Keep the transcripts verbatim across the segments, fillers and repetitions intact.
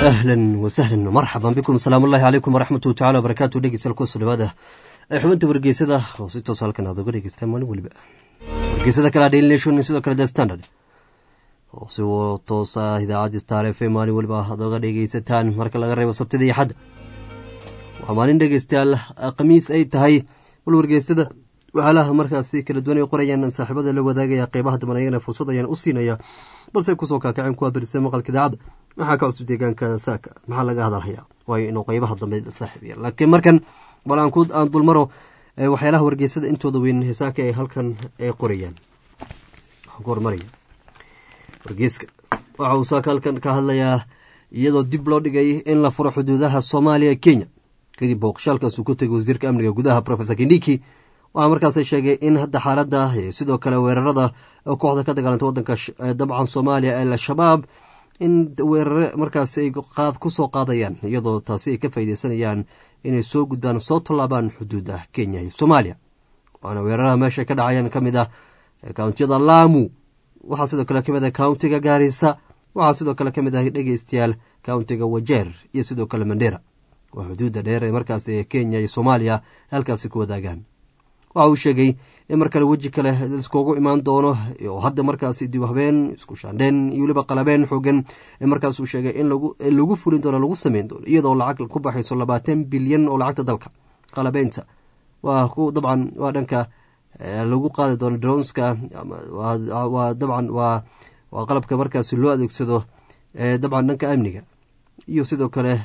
أهلا وسهلا ومرحبا بكم. السلام الله عليكم ورحمة الله تعالى وبركاته. دقيس الكوس لباده حبنت ورقيسده وستة سالكن هذا قريق استعمال والباء ورقيسده كلا دين ليشون نسيده كلا ده ستاندرد وسوى توصى إذا عاد استعرف في مالي والباء هذا قريق ستان مركل غريب وصبت ذي حد وعمالين دقيستال قميص أي تهاي والورقيسده وعلى مركز سيكل الدنيا قرية أن صاحب هذا اللي وداقي قيبها دمنينا فرصة يعني أصينيا بل سيكون كاكعين كوا برسم قال كذا عاد maxaa ka cusub deegaanka saaka maxaa laga hadalhayaa way inuu qaybaha dambe saaxiibiya laakiin markan balaan ku aan dulmaro waxyaalaha wargeysada intooda weyn heesaaka ay halkan ay qorayaan gormariya wargeyska waxa uu saaka halkan ka hadlayaa iyadoo dib loo dhigay in la furo xuduudaha Soomaaliya Kenya kadib booqashaalkaas uu ku tagay wasiirka amniga gudaha Professor Kindiki waxa markaas ay sheegay in hadda xaaladda sidoo kale weerarada kooxda ka dagaalanta wadanka dabcan Soomaaliya ee al-shabaab in weerar markaas ay qaad ku soo qaadayaan iyadoo taasi ay ka faa'iideysanayaan inay soo gudbaan soo tallaabaan xuduuda Kenya iyo Soomaaliya waana weeraraha meesha ka dhacayaan kamid ah county-da Lamu waxa sidoo kale kamid ah county-ga Garissa waxa sidoo kale kamid ah dhageystayaal county-ga Wajir iyo sidoo kale Mandera waa xuduuda dheer ee markaas ee Kenya iyo Soomaaliya halkaas ku wadaagaan waxa uu sheegay in markale waji kale iskugu imaan doono oo hadda markaas dib habeen isku shaandeen iyo waliba qalabeen xooggan ee markaas uu sheegay in lagu lagu fulin doono lagu sameyn doono iyadoo lacag ku baxayso labaatan bilyan oo lacagta dalka qalabeenta waa ku dabcan waa dhanka lagu qaadi doono droneska waa dabcan waa waa qalabka markaas loo adeegsado ee dabcan dhanka amniga iyo sidoo kale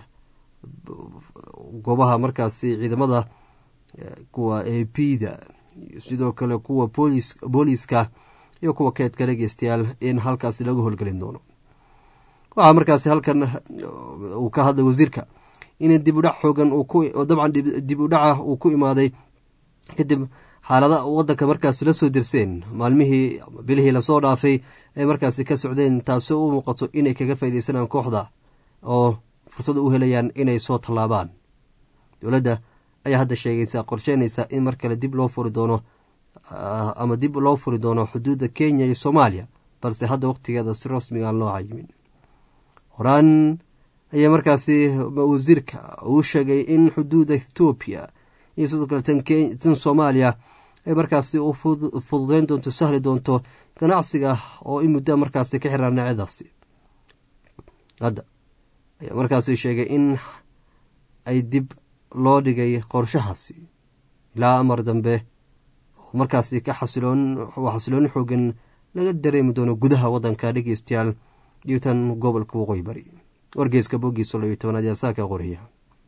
goobaha markaas ciidamada kuwa A P da sidoo kale kuwa police booliska iyo kuwa keedka dhageystayaal in halkaas lagu howlgelin doono waxa markaas halkan uu ka hadlay wasiirka in dib u dhac xoogan uu ku dabcan dib u dhaca uu ku imaaday kadib xaalada wadanka markaas la soo dirseen maalmihii bilihii la soo dhaafay ay markaas ka socdeen taasoo u muuqato inay kaga faa'iideysanaan kooxda oo fursad u helayaan inay soo tallaabaan dawladda ayaa hadda sheegaysa qorsheynaysa in mar kale dib loo furi doono ama dib loo furi doono xuduudda Kenya iyo Soomaaliya balse hadda waqtigeeda si rasmi ah loo cayimin horaan ayaa markaasi wasiirka uu sheegay in xuduudda Ethiopia iyo sidoo kale tan Kenya tan Soomaaliya ay markaasi u fududeyn doonto sahli doonto ganacsiga oo in muddo markaasi ka xiran dhinacyadaasi hadda ayaa markaasi sheegay in ay dib loo dhigay qorshahaasi ilaa amar dambe markaasi ka xasiloon xasiloon xoogan laga dareemi doono gudaha wadanka dhageystayaal iyo tan gobolka waqooyi bari wargeyska bogiisa loo toban ayaa saaka qoraya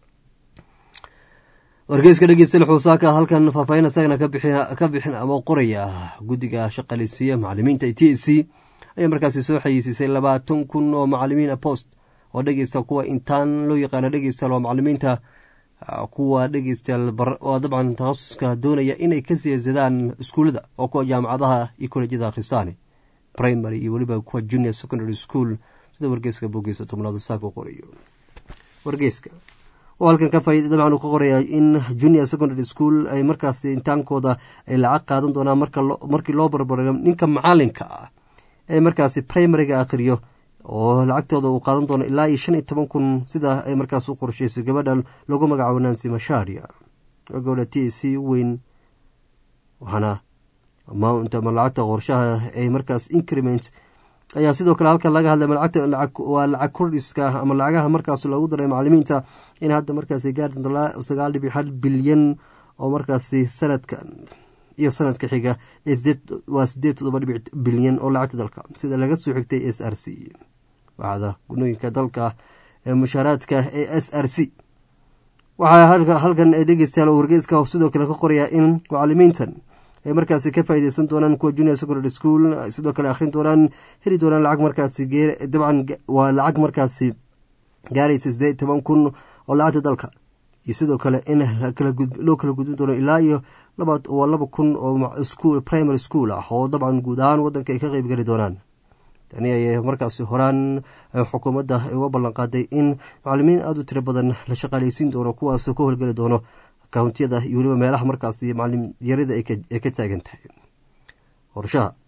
wargeyska dhageystayaal xusaaka halkan faahfaahin asagna ka bixin ka bixin ama qoraya gudiga shaqaaleysiga macallimiinta T C ayaa markaasi soo xayisiisay labaatan kun oo macallimiin post oo dhageysta kuwa intaan loo yaqaan dhageystayaal oo macallimiinta kuwa dhageystayaal oo dabcan takhasuska doonaya inay ka siyaadaan iskuulada oo kuwa jaamacadaha iyo kollejyada akhrisaani primary iyo waliba kuwa junior secondary school sida wargeyska bogiisa tobnaad saako qorayo wargeyska oo halkan ka faa'iido dabcan uu ka qoraya in junior secondary school ay markaas intaankooda ay lacag qaadan doonaan marka markii loo barbaro ninka macallinka ah ee markaas primary-ga akhriyo oo lacagtooda uu qaadan doono ilaa iyo shan iyo toban kun sida ay markaas u qorsheysay gabadhan lagu magacaabo Nancy Macharia gabadha T C weyn waxana amount ama lacagta qorshaha ay markaas increment ayaa sidoo kale halkan laga hadlay lacagta lacag waa lacag kordhiska ama lacagaha markaas lagu daray macallimiinta in hadda markaas ay gaarto sagaal dhibic hal bilyan oo markaas sanadkan iyo sanadka xiga waa sideed todoba dhibic bilyan oo lacagta dalka sida laga soo xigtay S R C waxaada gunooyinka dalka ee mushaaraadka ee S R C waxa halkan ay dhageystayaal wargeyska sidoo kale ka qoraya in macallimiintan ay markaas ka faa'iideysan doonaan kuwa junior secondary school sidoo kale akhrin doonaan heli doonaan lacag markaas dabcan waa lacag markaas gaaraysa sideed iyo toban kun oo lacagta dalka iyo sidoo kale in kala gud loo kala gudbin doono ilaa iyo laba waa laba kun oo school primary school ah oo dabcan guud ahaan wadanka ay ka qayb gali doonaan tani ay markaas horaan xukuumadda ay uga ballan qaaday in macallimiin aad u tiro badan la shaqaaleysiin doono kuwaas oo ka howlgali doono county-yada iyo waliba meelaha markaas macallin yarida ay ka taagan tahay qorshaha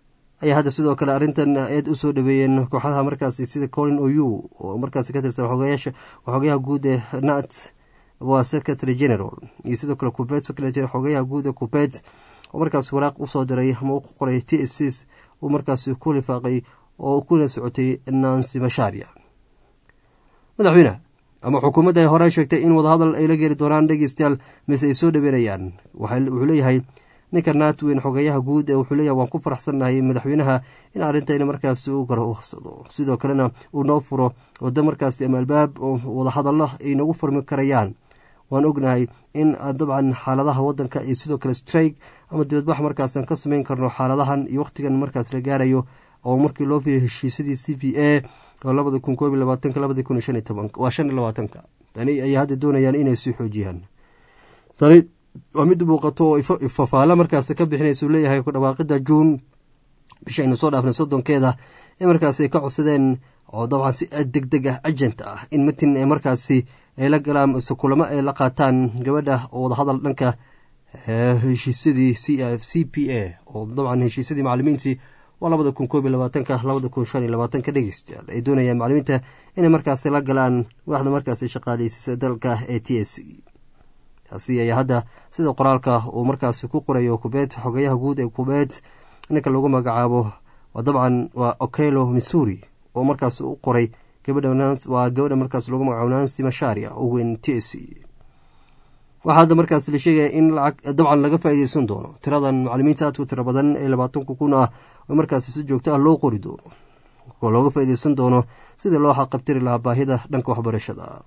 ayaa hadda sidoo kale arrintan eed u soo dhaweeyeen kooxaha markaasi sida colin oyu oo markaasi ka tirsan xogayaasha xogayaha guud ee nat waa secretary general iyo sidoo kale Kuwait secretary xogayaha guud ee Kuwait oo markaas waraaq u soo diray ama u qoray T S C oo markaas ku lifaaqay oo ku la socotay Nancy Macharia madaxweynaha ama xukuumadda ay hore sheegtay in wadahadal ay la geeri doonaan dhageystayaal mise ay soo dhaweynayaan wuxuu leeyahay ninka naatweyn xogayaha guud ee wuxuu leeyahay waan ku faraxsanahay madaxweynaha in arintayna markaas uu garowsado sidoo kalena uu noo furo wada markaas ama albaab oo wadahadallo ay nagu furmi karayaan waan ognahay in dabcan xaaladaha wadanka iyo sidoo kale strike ama dibadbax markaas ka sameyn karno xaaladahan iyo waqtigan markaas la gaarayo oo markii loo fiiriyo heshiisyadii C V A oo labada kun koob iyo labaatan labada kun shan iyo toban waa shan iyo labaatan tani ay hadda doonayaan inay sii xoojiyaan tani waa mid muuqato oo ifafaala markaas ka bixinaysa leeyahay ku dhawaaqida June bishayna soo dhaafnay soddonkeeda ee markaas ay ka codsadeen oo dabcan si degdeg ah agent ah in mitin ee markaas ay la galaan kulamo ay la qaataan gabadha oo wada hadal dhanka heshiisyadii C P A oo dabcan heshiisyadii macallimiintii waa labada kun koob iyo labaatan labada kun shan iyo labaatan dhageystayaal ay doonayaan macallimiinta inay markaas la galaan waaxda markaas shaqaaleysiisa dalka ee T S C taasi ayaa hadda sida qoraalka uu markaas ku qorayo Kuwait xogayaha guud ee Kuwait ninka lagu magacaabo waa dabcan waa Okello Missouri oo markaas u qoray gabadha Nancy waa gabadha markaas lagu magacaabo Nancy Macharia oo weyn T S C waxaa markaas la sheegay in lacag dabcan laga faa'iideysan doono tiradan macallimiinta aad ku tiro badan ee labaatan kun ah oo markaas si joogto ah loo qori doono oo looga faa'iideysan doono sida loo xaqabtiri lahaa baahida dhanka waxbarashada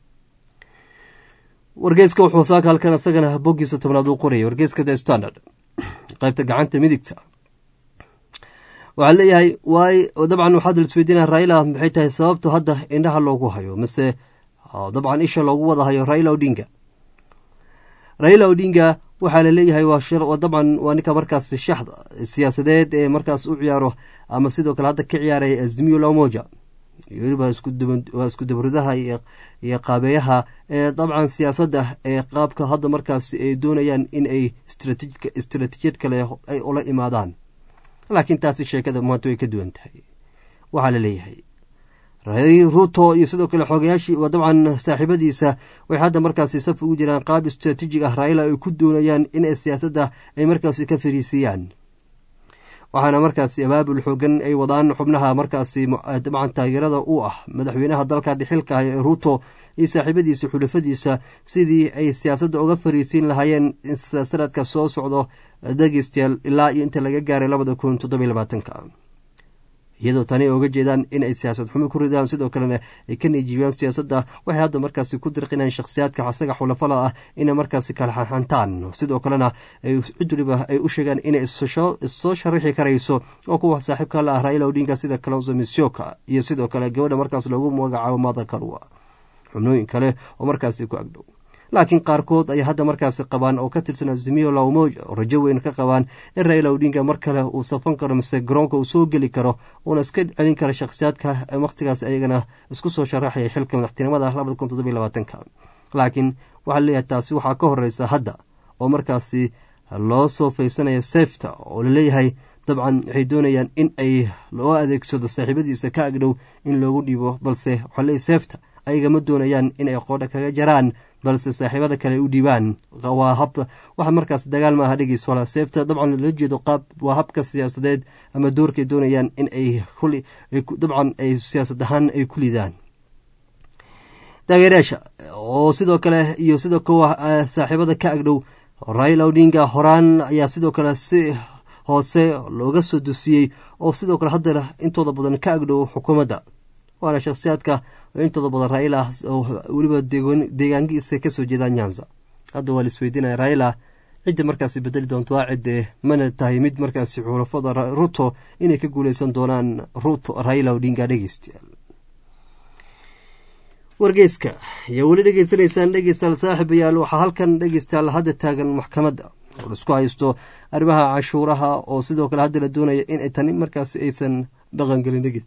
wargeyska wuxuu saaka halkan asagana bogiisa tobnaad u qorayay wargeyska The Standard qaybta gacanta midigta waxaa leeyahay waay dabcan waxaad isweydiinaa Raila maxay tahay sababtu hadda indhaha loogu hayo mise dabcan isha loogu wada hayo Raila Odinga Raila Odinga waxaa la leeyahay waa shir oo dabcan waa ninka markaas shaxda siyaasadeed ee markaas u ciyaaro ama sidoo kale hadda ka ciyaaray Azimio la Umoja yuriba isku daban waa isku dabaradaha iyo qaabeyaha ee dabcan siyaasadda ee qaabka hadda markaas ay doonayaan in ay strategic strategic kale ay ula imaadaan laakiin taasi sheekada maanta way ka duwan tahay waxaa la leeyahay Ruto iyo sidoo kale xogayaashii waa dabcan saaxiibadiisa way hadda markaas saf ugu jiraan qaab strategic ah Raila ay ku doonayaan in ay siyaasadda ay markaas ka fariisiyaan waxaana markaas abaabul xoogan ay wadaan xubnaha markaas dabcan taageerada u ah madaxweynaha dalka dhixilka ah ee Ruto iyo saaxiibadiisa xulafadiisa sidii ay siyaasadda uga fariisin lahaayeen sanadka soo socdo dhageystayaal ilaa iyo inta laga gaaray labada kun toddoba iyo labaatan iyadoo tani uga jeedaan in ay siyaasad xumo ku ridaan sidoo kalena ay ka niijiyaan siyaasadda waxay hadda markaas ku dirqinayaan shakhsiyaadka xasaga xulafada ah inay markaas kala xanxantaan sidoo kalena ay cidriba ay u sheegaan inay soo sharaxi karayso oo kuwa saaxiibka la ah Raila Odinga sida Kalonzo Musyoka iyo sidoo kale gabadha markaas loogu magacaabo Martha Karua xubnooyin kale oo markaas ku agdhow laakiin qaarkood ay hadda markaas qabaan oo ka tirsan Azimio la Umoja oo rajo weyn ka qabaan in Raila Odinga mar kale uu safan karo mise garoonka uu soo geli karo oo iska celin karo shakhsiyaadka waqtigaas ayagana isku soo sharaxay xilka madaxtinimada labada kun toddoba iyo labaatan laakiin waxa la leeyahay taasi waxa ka horeysa hadda oo markaas loo soo faysanaya safeta oo la leeyahay dabcan waxay doonayaan in ay loo adeegsado saaxiibadiisa ka agdhow in loogu dhiibo balse waxa la leeyahay safeta ayaga ma doonayaan in ay qoodha kaga jaraan balse saaxiibada kale u dhiibaan waa hab waxa markaas dagaal ma aha dhigis wala seefta dabcan la jeedo qaab waa habka siyaasadeed ama doorkay doonayaan in ay kulli dabcan ay siyaasad ahaan ay ku lidaan taageerayaasha oo sidoo kale iyo sidoo kale saaxiibada ka agdhow Raila Odinga horaan ayaa sidoo kale si hoose looga soo dusiyey oo sidoo kale hadda intooda badan ka agdhow xukuumadda waana shakhsiyaadka intooda badan Raila oo waliba deegaankiisa ka soo jeeda Nyanza hadda waa la isweydiinaya Raila cidda markaas bedeli doonto waa cidda mana tahay mid markaas xulafada Ruto inay ka guuleysan doonaan Ruto Raila Odinga dhageystayaal wargeyska iyo wali dhageysanaysan dhageystayaal saaxiibayaal waxa halkan dhageystayaal hadda taagan maxkamadda oo isku haysto arrimaha cashuuraha oo sidoo kale hadda la doonayo in ay tani markaas aysan dhaqan galin dhageyst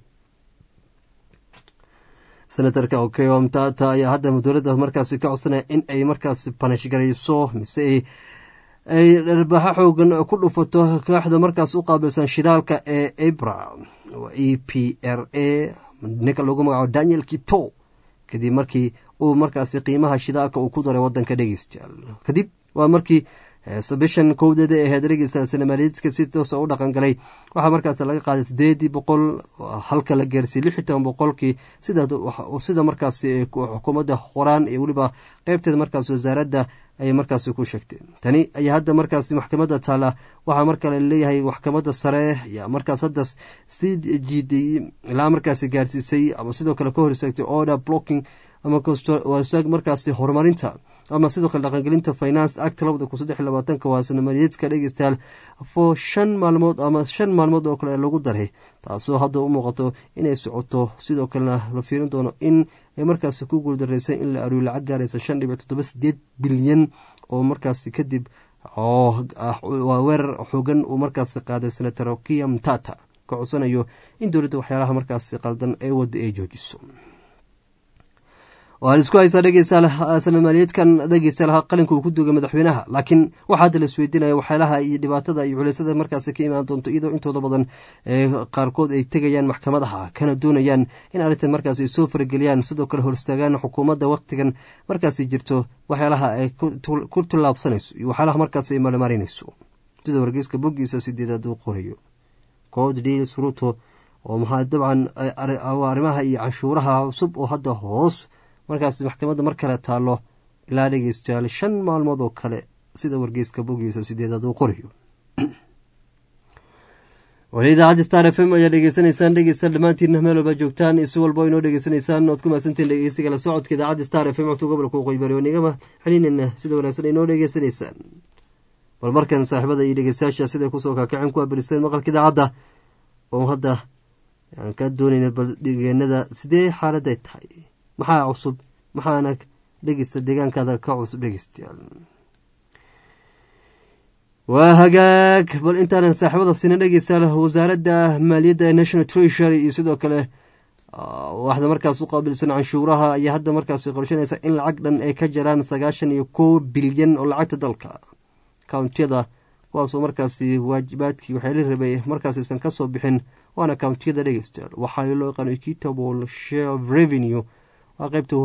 senatarka Okello Mtata ayaa hadda dowladda markaas ka codsanaya in ay markaas punish garayso mise ay ay dharbaxa xoogan ku dhufato kooxda markaas u qaabilsan shidaalka ee ebra e p r a ninka lagu magacaabo daniel kipto kadib markii uu markaasi qiimaha shidaalka uu ku daray wadanka dhegeystayaal kadib waa markii bishan kowdeeda ee ahayd dhegeystayaal sanamaliidka si toosa u dhaqan galay waxaa markaas laga qaaday sideedii boqol halka la gaarsiiyey lix iyo toban boqolkii sida sida markaasi xukuumadda qoraan iyo weliba qeybteeda markaas wasaaradda ayay markaasi ku sheegteen tani ayaa hadda markaasi maxkamadda taala waxaa markale leeyahay maxkamadda sare ayaa markaas hadda sii jiiday ilaa markaasi gaarsiisay ama sidoo kale ka hor istaagtay order blocking ama wasaag markaasi horumarinta ama sidoo kale dhaqangelinta finance act labada kun saddex iyo labaatanka waa sanamaliyeedka dhegeystayaal fo shan maalmood ama shan maalmood oo kale lagu daray taasoo hadda u muuqato inay socoto sidoo kalena la fiirin doono in ay markaasi ku guuldareysay in la ariyo lacag gaaraysa shan dhibic toddoba sideed bilyan oo markaasi kadib waa weerar xoogan uu markaasi qaaday senator kia mtata ka codsanayo in dowladda waxyaalaha markaasi qaldan ee wadda ay joojiso waxaan isku haysaa dhegeystayaal sanamaliyeedkan dhegeystayaal qalinka uu ku duugay madaxweynaha laakiin waxaa hadda la isweydiinaya waxyaalaha iyo dhibaatada iyo culeysada markaasi ka imaan doonto iyadoo intooda badan ee qaarkood ay tegayaan maxkamadaha kana doonayaan in arrintan markaasi ay soo farageliyaan sidoo kale hor istaagaan xukuumadda waqtigan markaasi jirto waxyaalaha ay ku tallaabsanayso iyo waxyaalaha markaasi ay malmarinayso sida wargeyska boggiisa sideedaad uu qorayo code deals ruto oo maxaa dabcan arrimaha iyo canshuuraha cusub oo hadda hoos markaas maxkamadda mar kale taalo ilaa dhegeystayaal shan maalmood oo kale sida wargeyska bogiisa sideedaad uu qorayo wali idaacadda star f m ayaa dhegeysanaysaan dhegeysta dhammaantiinna meel walba joogtaan isi walba inoo dhegeysanaysaan ood ku mahadsantiin dhegeysiga la socodka idaacadda star f m codka gobolka qoybari wanigama xiliinana sida wanaagsan inoo dhegeysanaysaan bal markan saaxiibada iyo dhegeystayaasha siday kusoo kaakaceen ku abiriseen maqalka idaacadda oo hadda aan ka doonayna bal dhegeenada sidee xaaladay tahay maxaa cusub maxaana dhegeysta deegaankaada ka cusub dhegeystayaal waa hagaag bal intaanan saaxiibada sina dhegeystayaal wasaaradda maaliyadda national treasury iyo sidoo kale waxda markaas u qaabilsan canshuuraha ayaa hadda markaas qorshanaysa in lacag dhan ay ka jaraan sagaashan iyo kow bilyan oo lacagta dalka countiyada kuwaasoo markaasi waajibaadkii waxaa la rabay markaas aysan ka soo bixin waana countiyada dhegeystayaal waxaa loo yaqaano equitable share of revenue waa qaybta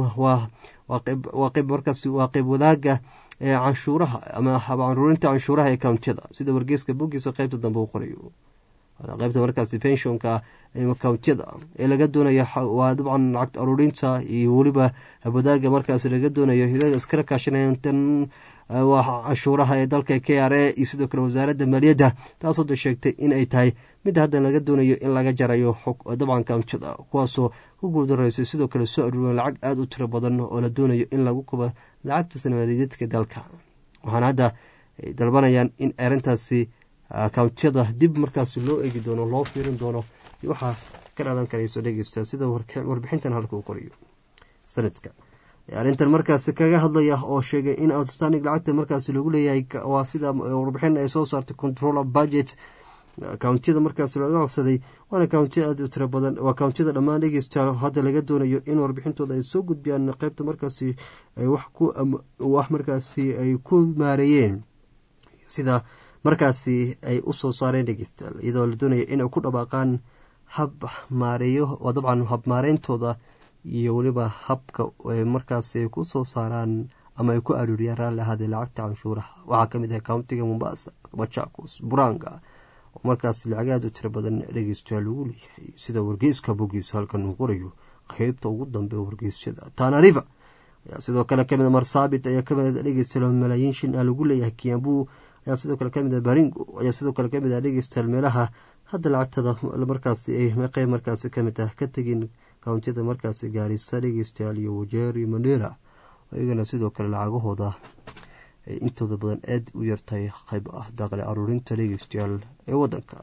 waa qayb markaas waa qayb wadaaga ee canshuuraha ama habacaruurinta canshuuraha ee countiyada sida wargeyska bogiisa qaybta dambe u qorayo qaybta markaasi pensionka countiyada ee laga doonayo waa dabcan lacagta aruurinta iyo weliba wadaaga markaas laga doonayo iyaga iskala kaashanayaan waa canshuuraha ee dalka k r a iyo sidoo kale wasaaradda maaliyadda taasoo da sheegtay in ay tahay midda hadda laga doonayo in laga jarayo dabcan countiyada kuwaasoo ku guuldareyso sidoo kale soo aruuran lacag aada u tiro badan oo la doonayo in lagu kuba lacagta sanamaaliyadeedka dalka waxaana hadda ay dalbanayaan in arrintaasi countiyada dib markaasi loo eegi doono loo fiirin doono iyo waxaa ka dhalan karayso dhegeysta sida warbixintan halka uu qoriyo sanadka arrintan markaasi kaga hadlaya oo sheegay in outstanding lacagta markaasi lagu leeyahay waa sida warbixin ay soo saartay controller budget countiyada markaas laga codsaday waana countiya aada u tiro badan waa countiyada dhammaan dhegeystayaal hadda laga doonayo in warbixintooda ay soo gudbiyaan qeybta markaasi ay wax ku wax markaasi ay ku maareeyeen sida markaasi ay u soo saareen dhegeystayaal iyadoo la doonaya inay ku dhawaaqaan hab maareeyo waa dabcan hab maareyntooda iyo weliba habka ay markaasi ku soo saaraan ama ay ku aruuriyaan raalli ahaadee lacagta canshuuraha waxaa kamid ah countiga mombasa machakos buranga oo markaas lacag aada u tiro badan dhegeystayaal lagu leeyahay sida wargeyska bogiisa halkan uu qorayo qeybta ugu dambe wargeysyada tana river ayaa sidoo kale kamid a marsaabit ayaa kamid a dhegeystayaal malaayiin shin a lagu leeyahay kiambu ayaa sidoo kale kamid a baringo ayaa sidoo kale kamid a dhegeystayaal meelaha hadda lacagtada markaasi ay qeyb markaasi kamid ah ka tegin countiyada markaasi gaarisa dhegeystayaal iyo wajeri mandera iyagana sidoo kale lacagahooda ay intooda badan aada u yartahay qayb ah daaqli aruurinta dhegeystayaal ee wadanka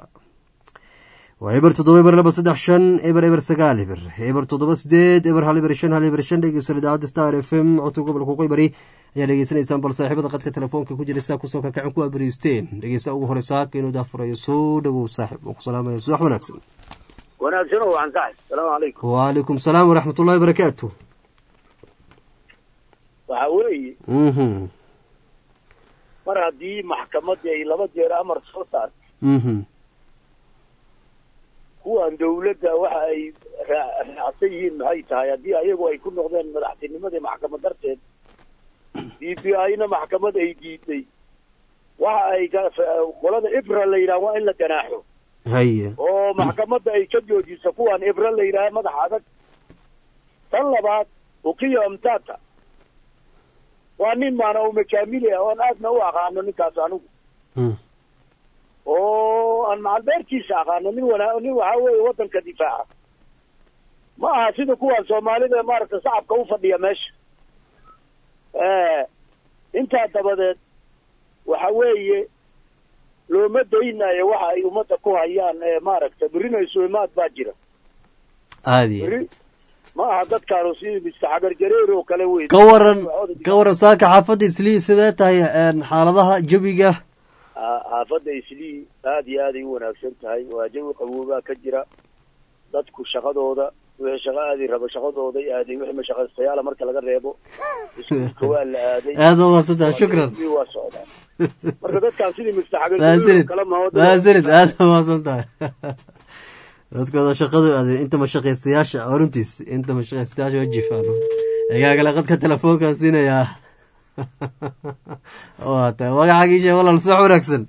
waa eber toddoba eber laba saddex shan eber eber sagaal eber eber toddoba sideed eber hal eber shan hal eber shan dhegeystayaal idaacadda star f m codka gobolka qoybari ayaa dhegeysanaysaan bal saaxiibada qadka telefoonka ku jira sidaa kusoo kakacin ku abariisteen dhegeysta ugu horeysa haka inuu daafurayo soo dhawow saaxib oo ku salaamaya subax wanaagsan wanaagsan oo waan saaxib salaamu calaykum waalaikum salaam waraxmat ullahi barakaatu waxa weeye mhm mar haddii maxkamadii ay laba jeer amar soo saartay mhm kuwan dawladda waxa ay raacsan yihiin maxay tahay haddii ayagu ay ku noqdeen madaxtinimadii maxkamad darteed d p i-na maxkamad ay diiday waxa ay qolada ibra la yidhaha waa in la ganaaxo haye oo maxkamadda ay ka joojiso kuwan ibra la yidhaha madax adag tan labaad ukiyo amtata waa nin maana u majaamili ah oon aadna u aqaano ninkaas anigu oo aan macalbeerkiisa aqaano nin wana nin waxaa weeye waddanka difaaca ma aha sida kuwan soomaalida maaragta shacabka u fadhiya meesha intaa dabadeed waxa weeye looma daynayo waxa ay ummadda ku hayaan maaragta berina isu imaad baa jira aadi ma aha dadkaanu si mister xagar jareer oo kale wey ka waran ka waran saaka xaafadda islii sidee tahay xaaladaha jawiga xaafadda islii aad iyo aaday u wanaagsan tahay waa jawi qaboobaa ka jira dadku shaqadooda wixii shaqa aadi raba shaqadooday aaday wixii mashaqaystayaala marka laga reebo iskuulka waa la aaday aad waa maadsantahay shukran waa socdaa marka dadkaan sidii mister xagar jareer kala maasanid aad waa maadsantahay dadkooda shaqadu aaday inta mashaqaystayaasha runtiis inta mashaqaystayaasha waa jifaan egaagala qadka telefoonkaan siinayaa waata magacaagiisha walaal soo wanaagsan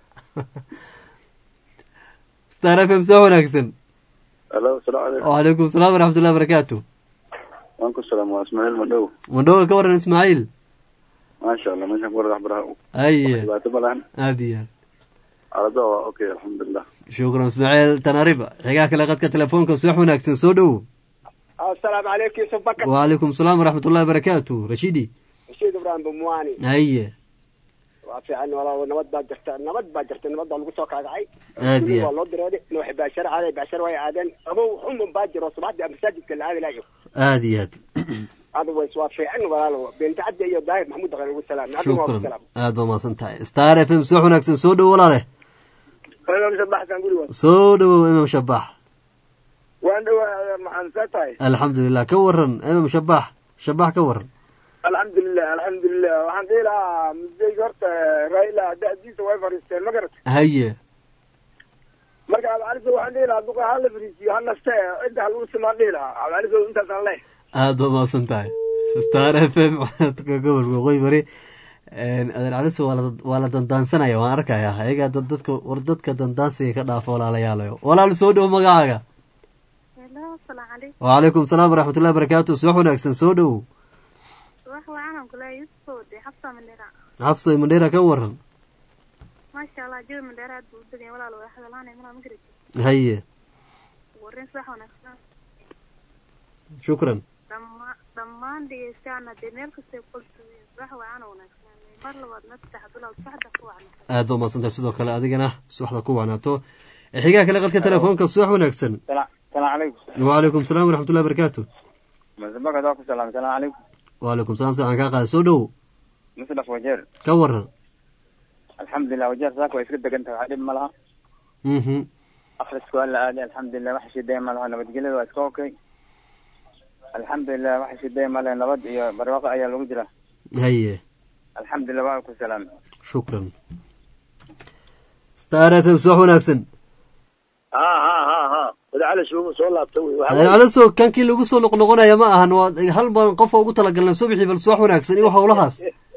star f m soo wanaagsan alo asalaamu calaykum wacalaykum asalaam waraxmatullahi wabarakaatu waan ku salaam waa ismaaciil madhow madhowa ka waran ismaaciil maasha allah meeshaan ku warada waxbaraha haye dhibaato ma lahan aad iyo aad xaalada waa okay alxamdulilah shukran ismaaciil tanariba xigaa kale qadka telefoonka subax wanaagsan soo dhowo asalaamu calaykum yusuf bakar wacalaykum asalaam waraxmatullahi wabarakaatu rashidi rashiid ibrahim bumuwaani haye waa fiican walaa nabad baa jirta nabad baa jirta nabad baa lagu soo kaagacay aad iyo waa loo dirooday noox baashar aaday baashar way aadeen abow xumun baa jiro subaxdii masaajidka la aadi lahayo aad iyo aad otherwise waa fiican walaalo beenta cadde iyo daahir maxamuud dhaqan ugu salaam shukran aad baa mahadsan tahay star f m subax wanaagsan soo dhowo walaale imam shabaxsan guriga soo dhowow imam shabax waan dhawaa maxaan tahay alxamdulilah ka waran imam shabax shabax ka waran alxamdulilah alxamdulilah waxaan dhihi lahaa mudayga horta raila da'diisa way fariisteen ma garat haye marka abcaliso waxaan dhihi lahaa duqa hala fariisiyo ha naste cidda halagu simaan dhihi lahaa abcaliso intaasaan leh aad baa mahadsan tahay star f m gobolka waqooyi bari adeer caliso waa la dandaansanaya waan arkaya ayagaa dad dadka war dadka dandaansiga ka dhaafo walaalayaalayo walaal soo dhowo magacaaga wacalaykum asalaam waraxmatullahi wabarakaatu subax wanaagsan soo dhowo xabso mandheera ka waran maasha allah jawi mandheera aad buu u degay walaal wada hadalaanay malaa magarati haye warin subax wanaagsan shukran dhama dhammaan dhegeystaana dee meel kastay qolsuuya subax wacan wanaagsan mar labaad nastax bilow subaxda ku wacnaato aad baa mahadsantahay sidoo kale adigana subaxda ku wacnaato xigaa kale qadka telefoonka subax wanaagsan salaamu calaykum wacalaykum asalaam waraxmatullahi wabarakaatu masabakad waa ku salaam salaamu calaykum wacalaykum salam saaan kaa qaada soo dhowo musdaf wajeer ka waran alxamdulilah wajeer saaka waa iska degan tahay wax dhib ma laha mhm akrisku waa la aaday alxamdulilah wax shidaya ma laha nabadgelyada waa iska okay alxamdulilah wax shidaya ma laha nabad iyo barwaaqo ayaa lagu jira haye alxamdulilah waa ku salaam shukran star f m subax wanaagsan ha ha ha ha wadacala soo soo laabta wey adeer caliso kankii lagu soo noqnoqonaya ma ahan waa hal baan qofka ugu talagalnay subaxii bal subax wanaagsan iyo howlahaas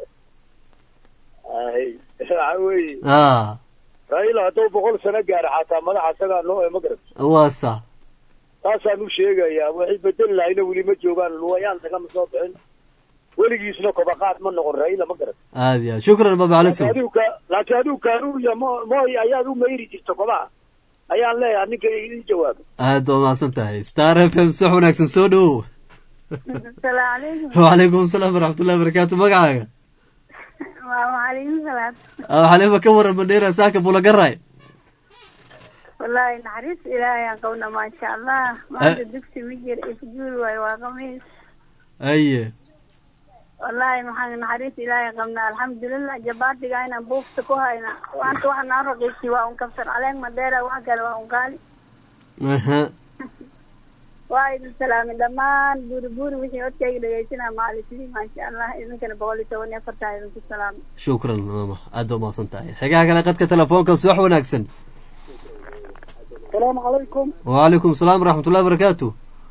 ay waxa weeye a raila hadduu boqol sano gaara xataa madaxa isagaa noo e ma garat waa sa taasaan u sheegayaa waxay bedeli lahayna weli ma joogaan luwayaan tagama soo bixin weligiisna kobaqaad ma noqon raila ma garat aad ya shukran baba caliso adigu ka laakiin adigu kaanuya mo mooy ayaad u mayri jirta kobaha ayaan leeyahay ninka ii jawaabo aad baa mahadsan tahay star f m subax wanaagsan soo dhowo asalaamu calaykum wacalaykum asalaam waraxmatullahi wabarakaatu magacaaga waalaykum salaam xaliifa ka waran mandheera saaka bulagaray wallaahi naxariis ilaahay aan qabna maasha allah maanta dugsi ma jir isguul waayo waa khamiis haye wallaahi maxaan naxariis ilaahay qabnaa alxamdulilah jabaatiga inaan buufta ku hayna maanta waxa noo raqiisi waa un kabsar caleen mandheera wax kale waa un qaali aha waa idin salaamin dhammaan buuri buuri wixii codkayga dhegeysanaa maalisidii maasha allah idinkana boqol iyo toban iyo afartaa idinku salaamay shukran maama aad baa umahadsan tahay xigaha kale qadka telefoonka subax wanaagsan asalaamu calaykum wacalaykum asalaam waraxmatullahi wabarakaatu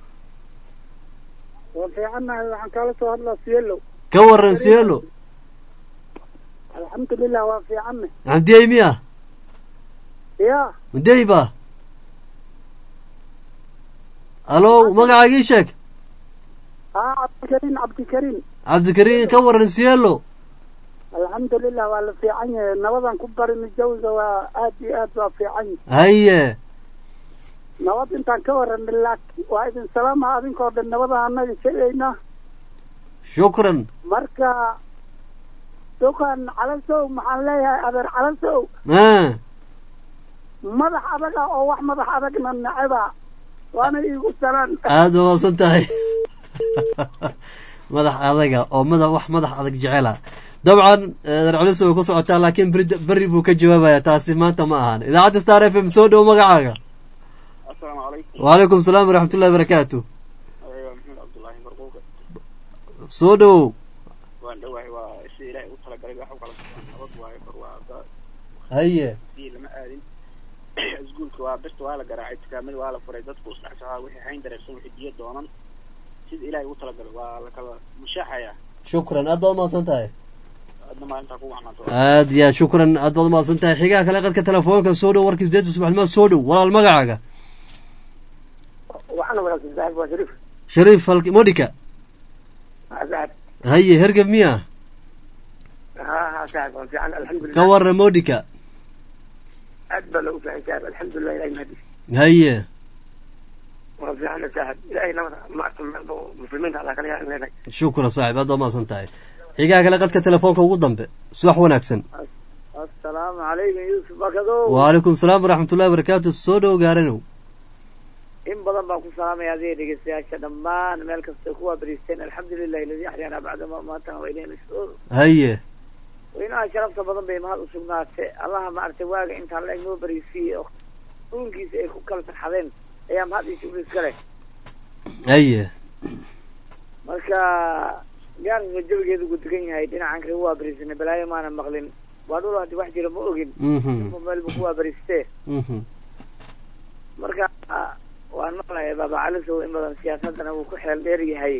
waan fiicannahay waxaan kaala soo hadlaa sielo ka waran sielo alxamdulilah waa fiicanne cabdiyey miya ya mudey ba alo magacaaga ii sheeg haa cabdikariin cabdikariin cabdikariin ka waran sielo alxamdulilah waa la fiican yahay nabadan ku barini jawiga waa aad iyo aad waa fiican yahay haye nabad intaan ka waran laakiin waa idin salaama adinkoo dhan nabada anaga sheegayna shukran marka dukan calasow maxaan leeyahay adeer calasow madax adaga oo wax madax adagna neceba waana iigu salaan aada waasan tahay madax adaga oo mada wax madax adag jecela dabcan adeer calasow way ku socotaa laakiin beri beri buu ka jawaabaya taasi maanta ma ahan idaacadda star f m soo dhow magacaaga asalaamu calaykum wacalaykum asalaam waraxmatullahi wabarakaatu soo dhow waan dhawahay waa sida ilaahay u talagalay wax u kala nabad waayo barwaaqo haye lama aadin iskuulka waa birta waa la garaacay dukaamada waa la furay dadku isdhexsaxaa wixii hayn dareersan wixii diyo doonan sida ilaahay u talagalay waa la kala mushaaxaya shukran aad baad umahadsan tahay adna maalintaa ku wacnaato aad ya shukran aad baad umahadsan tahay xigaha kale qadka telefoonka soo dhow warkii sideedta subaxnimo soo dhow walaal magacaaga waxaana wanaagsan saaxiib waa shariif shariif halki modika saaxiib haye hergeb miya ha ha saaxiib waan fiican alxamdulilah ka warra modika aad baa lagu fiican saaxiib alxamdulilah ilahay mahadis haye waan fiican saaxiib ilahay nabada mactum muslimiinta alla kala yaa leedahay shukran saaxiib aad baad umahadsan tahay xigaha kale qadka telefoonka ugu dambe subax wanaagsan assalaamu calaykum yuusuf bakadow wacalaykum asalaam waraxmatullahi wabarakaatu soo dhow gaaranow in badan baan ku salaamaya adiga dhegeystayaasha dhammaan meel kasta kuwaa bariisteen alxamdulilah iladii axyaana bacda maatan wayneen isoo haye weynaha sharafta badan bay mahad usugnaatay allaha maaragtay waaga intaan la noo bariisiiyey oo uunkiisa ay ku kala farxadeen ayaa mahad iyo shukri iska leh haye marka gaarka jawigeedu gu degan yahay dhinacan kale waa bariisanay balaayo maana maqlin waa dhul hadii wax jira ma ogin meel bu kuwaa bariistee marka waan maqlahay baaba calisow in badan siyaasadana wuu ku xeel dheer yahay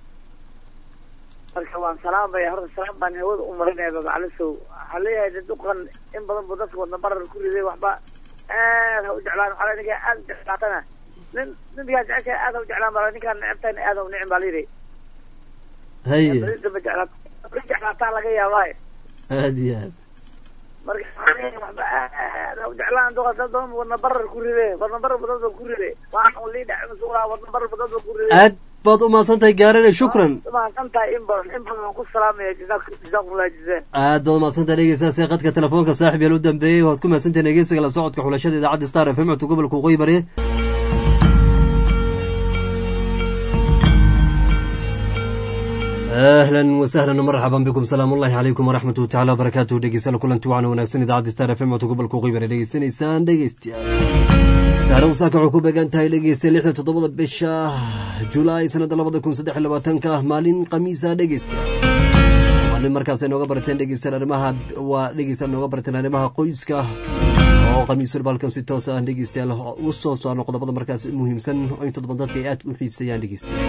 marka waan salaamaya horta salaam baan hawada u marinaya baaba calisow waxaa leeyahay duqan in badan buu dadka wadna barar ku riday waxba aad ha u jeclaan waxaa ninkaa aad u jeclaatana nin ninkaa jecesha aad ha u jeclaan baa ninkaan necebtayna aad ha u nicin baa layidhi haye daba jeclaat jeclaataa laga yaabaa aad iyo aad marka waxba aad ha u jeclaan duqa dad badan wadna barar ku ride wadna barar badan baa ku ride waxaan lii dhac masuulaa wadna barar badan baa ku ride aad baad umahadsan tahay gaarane shukran umahadsan tahay in badan in badan waan ku salaamaya jazakumullah jazaa aad baad umahadsan tahay dhegeystayaasha qadka telefoonka saaxib yaal u dambeeyey waad ku mahadsan tahay dhegeysiga la socodka xulashada idaacadda star f m codka gobolka waqooyi bari ahlan wasahlan marxaban bikum salaamu ullahi calaykum waraxmatuhu tacala wabarakaatuhu dhegeystayaal kulanti waxaana wanaagsan idaacadda star f m codka gobolka waqooyi bari dhegeysanaysaan dhegeystayaal taariikhdu saaka waxay ku beegan tahay dhegeystayaal lixda toddobada bisha julaay sanadda labada kun saddex iyo labaatanka ah maalin khamiisa dhegeystayaal maalin markaas ay nooga barateen dhegeystayaal arrimaha waa dhegeystayaal nooga barateen arrimaha qoyska oo khamiis walba halkan si toos ah dhegeystayaal u soo saarno qodobada markaas muhiimsan oo inta badan dadka ay aad u xiiseeyaan dhegeystayaal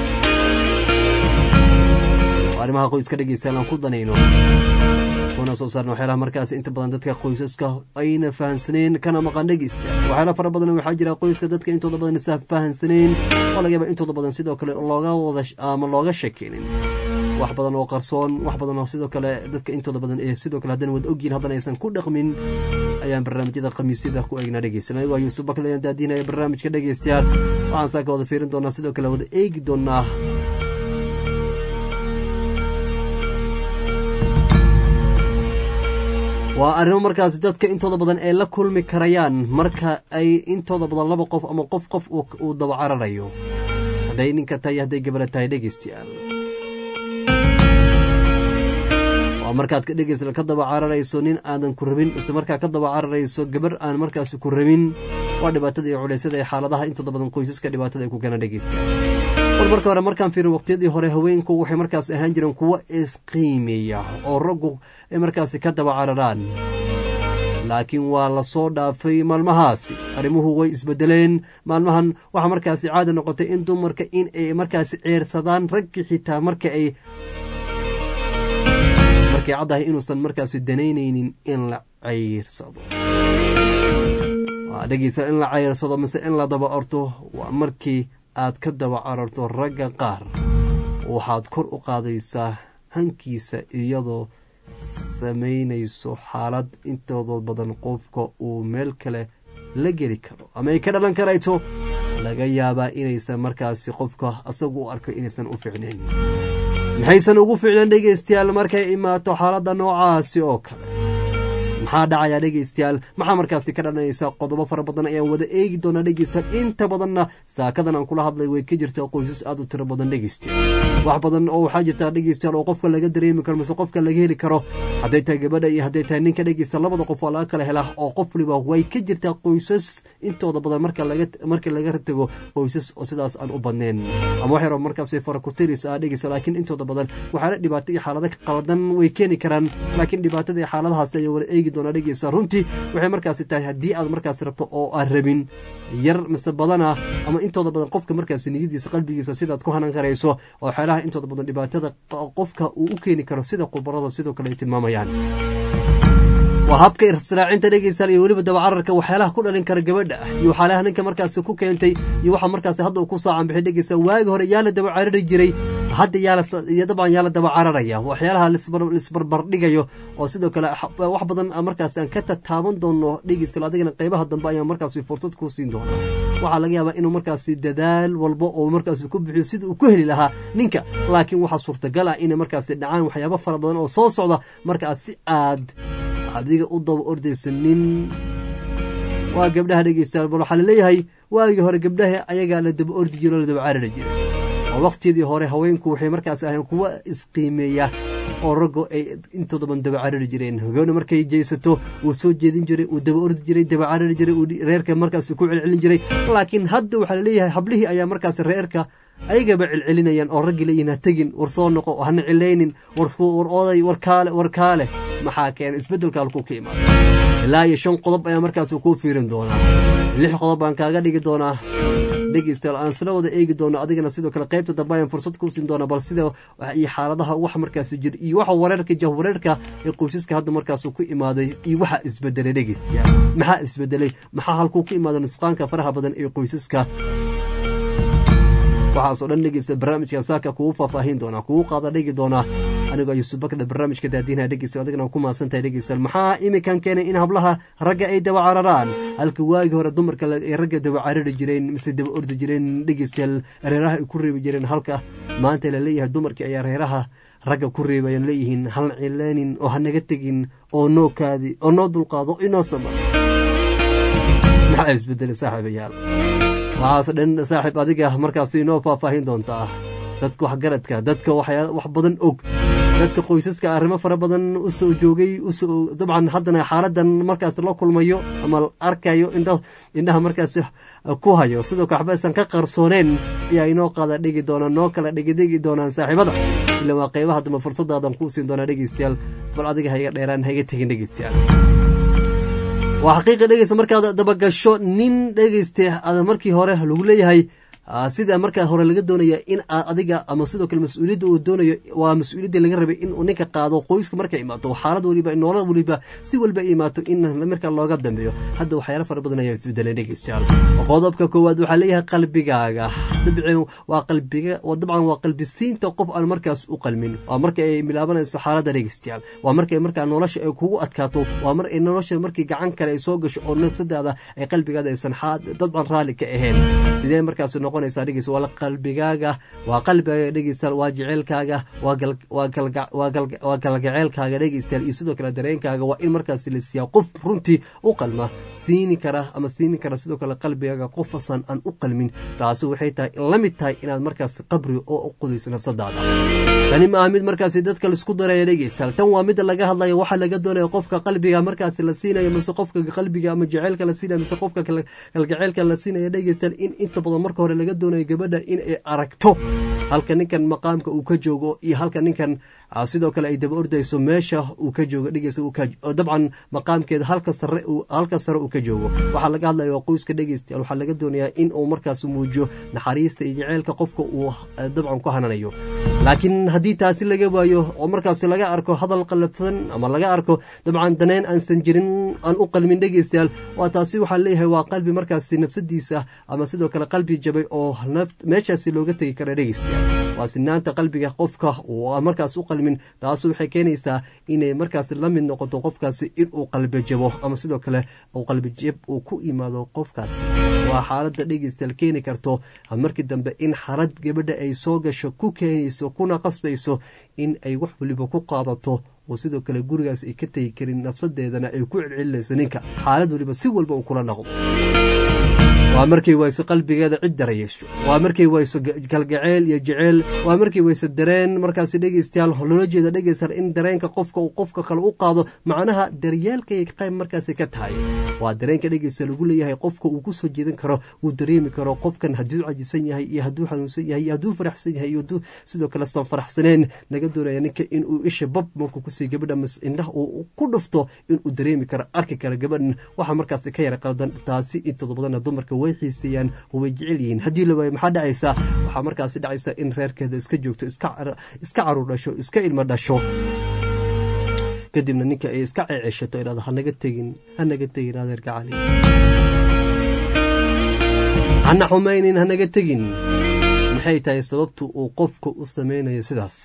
arrimaha qoyska dhegeystayaal aan ku danayno kuna soo saarno waxyaalaha markaas inta badan dadka qoysaska ayna fahansaneen kana maqan dhegeystayaal waxyaala fara badan waxaa jira qoyska dadka intooda badan isa fahansaneen oo laga yaaba intooda badan sidoo kale looga wada ama looga sheekeynin wax badan oo qarsoon wax badan oo sidoo kale dadka intooda badan ee sidoo kale haddana wada ogyihin haddana aysan ku dhaqmin ayaan barnaamijyada khamiisyada ku eegnaa dhegeysan anigoo yuusuf bakle ayaan daadiinaya barnaamijka dhegeystayaal waxaan saaka wada fiirin doonaa sidoo kale wada eegi doonaa waa arrimo markaas dadka intooda badan ay la kulmi karayaan marka ay intooda badan laba qof ama qof qof uu daba cararayo hadday ninka tahay hadday gabara tahay dhegeystayaal waa markaad ka dhegeysta ka daba cararayso nin aadan ku rabin mise markaa ka daba cararayso gabar aan markaas ku rabin waa dhibaatada iyo culeysyada ee xaaladaha intooda badan qoysaska dhibaatada ay ku keena dhegeystaan war marka hore markaan fiirin waqtiyadii hore haweenku waxay markaas ahaan jireen kuwo isqiimeeya oo raggu ay markaasi ka daba cararaan laakiin waa la soo dhaafay maalmahaasi arrimuhu way isbedeleen maalmahan waxaa markaasi caada noqotay in dumarka in ay markaasi ceersadaan raggii xitaa marka ay markay caddahay inuusan markaasi danaynaynin in la ceyrsado waa dhegeysa in la ceyrsado mise in la daba orto waa markii aad ka daba cararto ragga qaar waxaad kor u qaadaysaa hankiisa iyadoo samaynayso xaalad intooda badan qofka uu meel kale la geli karo ama ay ka dhalan karayto laga yaabaa inaysan markaasi qofka asagu u arko inaysan u ficnayn maxaysan ugu ficnaan dhegeystayaal markay imaato xaaladda noocaasi oo kale maxaa dhacayaa dhegeystayaal maxaa markaasi ka dhalanaysa qodobo fara badan ayaan wada eegi doonaa dhegeystayaal inta badanna saakadan aan kula hadlay way ka jirtaa qoysas aad u tiro badan dhegeystayaal wax badan oo waxaa jirtaa dhegeystayaal oo qofka laga dareemi karo mise qofka laga heli karo hadday tahay gabadha iyo hadday tahay ninka dhegeysta labada qof waa laga kala helaa oo qof waliba way ka jirtaa qoysas intooda badan marka laga marka laga tago qoysas oo sidaas aan u badnayn ama wax yar oo markaasi fara ku tiris ah dhegeysta laakiin intooda badan waxaa dhibaato iyo xaalado qaldan way keeni karaan laakiin dhibaatada iyo xaaladahaas ay wada eegi doonaa dhegeysta runtii waxay markaasi tahay haddii aad markaasi rabto oo aan rabin yar mise badana ama intooda badan qofka markaasi niyadiisa qalbigiisa sidaad ku hanan karayso oo xeelaha intooda badan dhibaatada qofka uu u keeni karo sida khubarada sidoo kale ay tilmaamayaan waa habka israacinta dhegeystayaal iyo weliba dabacararka waxyaalaha ku dhalin kara gabadha iyo waxyaalaha ninka markaasi ku keentay iyo waxa markaasi hadda uu ku saacan bixi dhegeysta waagi hore yaa la daba carari jiray hadda yaa la dabcan yaa la daba cararaya waxyaalaha lisbarbar dhigayo oo sidoo kale wax badan markaasi aan ka tataaban doono dhegeystayaal adigana qaybaha dambe ayaan markaasi fursad ku siin doonaa waxaa laga yaabaa inuu markaasi dadaal walba oo markaasi ku bixiyo sidii uu ku heli lahaa ninka laakiin waxaa suurtagal ah inay markaasi dhacaan waxyaabo fara badan oo soo socda markaas si aad adiga u daba ordaysa nin waa gabdhaha dhegeystayaal bal waxaa laleeyahay waagii hore gabdhaha ayagaa la daba ordi jiro la daba carari jiray oo waqtiyadii hore haweenku waxay markaas ahayn kuwa isqiimeeya oo raggo ay intooda badan daba carari jireen hogaana markay jeysato uu soo jeedin jiray uu daba ordi jiray daba carari jiray uu reerka markaas ku celcelin jiray laakiin hadda waxaa laleeyahay hablihii ayaa markaas reerka ayagaba celcelinayaan oo raggii leeyihin ha tegin war soo noqo hana cilaynin war oday war kaale war kaale maxaa keena isbeddelka halkuu ka imaado ilaa iyo shan qodob ayaa markaas kuu fiirin doonaa lix qodob baan kaaga dhigi doonaa dhegeystayaal aan isla wada eegi doono adigana sidoo kale qaybta dambe ayaan fursad kuu siin doonaa bal sida iyo xaaladaha wax markaasi jir iyo waxa wareerka jahwareerka ee qoysaska hadda markaas ku imaaday iyo waxa isbedelay dhegeystayaal maxaa isbedelay maxaa halkuu ku imaaday nusqaanka faraha badan ee qoysaska waxaasoo dhan dhegeysta barnaamijka saaka kugu faahfaahin doonaa kugu qaada dhigi doonaa anigoo yuusuf bakda barnaamijka daadiinaha dhegeysta adigana ku maasantahay dhegeystayaal maxaa iminkan keenay in hablaha ragga ay daba cararaan halka waagii hore dumarka ay ragga daba carari jireen mise daba ordi jireen dhegeystayaal reeraha ay ku reebi jireen halka maanta la leeyahay dumarkii ayaa reeraha ragga ku reebayaan leeyihiin halna cileenin oo hanaga tegin oo noo kaadi oo noo dulqaado inoo samar maxaa isbedelay saaxiibayaal waxaas dhan saaxiib adiga markaasi inoo faahfaahin doontaa dadka waxgaradka dadka wax badan og dadka qoysaska arrimo fara badan u soo joogay usoo dabcan haddana xaaladan markaas la kulmayo ama arkayo indha indhaha markaas ku hayo sidoo kale waxba aysan ka qarsooneen ayaa inoo qaada dhigi doona noo kala dhigidhigi doonaan saaxiibada ilaa waa qaybaha dambe fursadaadan kuu siin doonaa dhegeystayaal bal adiga hayga dheeraan hayga tegin dhegeystayaal waa xaqiiqa dhegeysta markaad dabagasho nin dhegeyste ada markii hore lagu leeyahay sida markaa hore laga doonaya in aad adiga ama sidoo kale mas-uuliyadda uu doonayo waa mas-uuliyadda laga rabay in uu ninka qaado qoyska markay imaato xaalad waliba noolad waliba si walba ay imaato in markaa looga dambeeyo hadda waxyaalo fara badan ayaa isbedelay dhegeystayaal qodobka koowaad waxaa leeyahay qalbigaaga dabcan waa qalbiga dabcan waa qalbisiinta qof aan markaas u qalmin waa marka ay milaabanayso xaaladda dhegeystayaal waa markay markaa nolosha ay kugu adkaato waa mar ay nolosha markii gacan kale ay soo gasho oo nafsadaada ay qalbigaada aysan dabcan raalli ka ahayn sidee markaas waa qalbigaaga waa qalbigaaga dhegeystayaal waa jeceelkaaga waa galgaceelkaaga dhegeystayaal iyo sidoo kale dareenkaaga waa in markaas la siiyaa qof runtii u qalma siini kara ama siini kara sidoo kale qalbigaaga qofasan aan u qalmin taasi waxay tahay la mid tahay inaad markaas qabri oo qudayso nafsadaada. tani ma mid markaas dadka la isku daray dhegeystayaal, tan waa mid laga hadlayo waxa laga doonayo qofka qalbiga markaas la siinayo mise qofka qalbiga ama jaceylka la siinayo mise qofka kalgaceylka la siinayo dhegeystayaal, in inta badan marka hore laga doonayo gabadha in ay aragto halka ninkan maqaamka uu ka joogo iyo halka ninkan sidoo kale ay daba ordayso meesha uu ka joogo dhegeysta uu ka dabcan maqaamkeeda halka sare uu halka sare uu ka joogo. waxa laga hadlayo qoyska dhegeystayaal, waxa laga doonayaa in uu markaas muujiyo naxariista iyo jaceylka qofka uu dabcan ku hananayo. laakiin haddii taasi laga waayo oo markaas laga arko hadal qalafsan ama laga arko dabcan daneen aansan jirin aan u qalmin dhegeystayaal, waa taasi waxaa leeyahay waa qalbi markaas nafsadiisa ama sidoo kale qalbi jabay oo meeshaasi looga tegi kara dhegeystayaal. waa sinaanta qalbiga qofka oo markaas u qalmin, taas waxay keenaysaa inay markaas la mid noqoto qofkaasi inuu qalbi jabo ama sidoo kale uu qalbi jab uu ku imaado qofkaasi. waa xaaladda dhegeystayaal keeni karto markii dambe in xaalad gabadha ay soo gasho ku keenayso kuna qasbayso in ay wax waliba ku qaadato oo sidoo kale gurigaas ay ka tegi karin nafsadeedana ay ku celcelinayso ninka xaalad waliba si walba uu kula dhaqdo. waa markay wayso qalbigeeda cid dareeyso, waa markay wayso kalgaceel iyo jaceyl, waa markay wayso dareen markaas dhegeystayaal loola jeeda dhegeystayaal in dareenka qofka uu qofka kale u qaado macnaha daryeelka ay qayb markaas ka tahay. waa dareenka dhegeystayaal lagu leeyahay qofka uu ku soo jeedan karo, uu dareemi karo qofkan hadduu cajisan yahay iyo hadduu xanuunsan yahay iyo hadduu faraxsan yahay iyo hadduu sidoo kale san faraxsaneen. laga doonaya ninka inuu isha bab markuu ku sii gabadha mas indhaha uu ku dhufto inuu dareemi karo arki karo gabadhan waxa markaas ka yara qaldan. taasi intooda badan dumarka way xiiseeyaan oo way jecel yihiin. haddii la waayo maxaa dhacaysa? waxaa markaasi dhacaysa in reerkeeda iska joogto, iska iska caruur dhasho, iska ilmo dhasho, kadibna ninka ay iska ceeceshato inaad hanaga tegin hanaga tegin adeerka cali hana xumaynin hanaga tegin. maxay tahay sababtu uu qofka u sameynayo sidaas?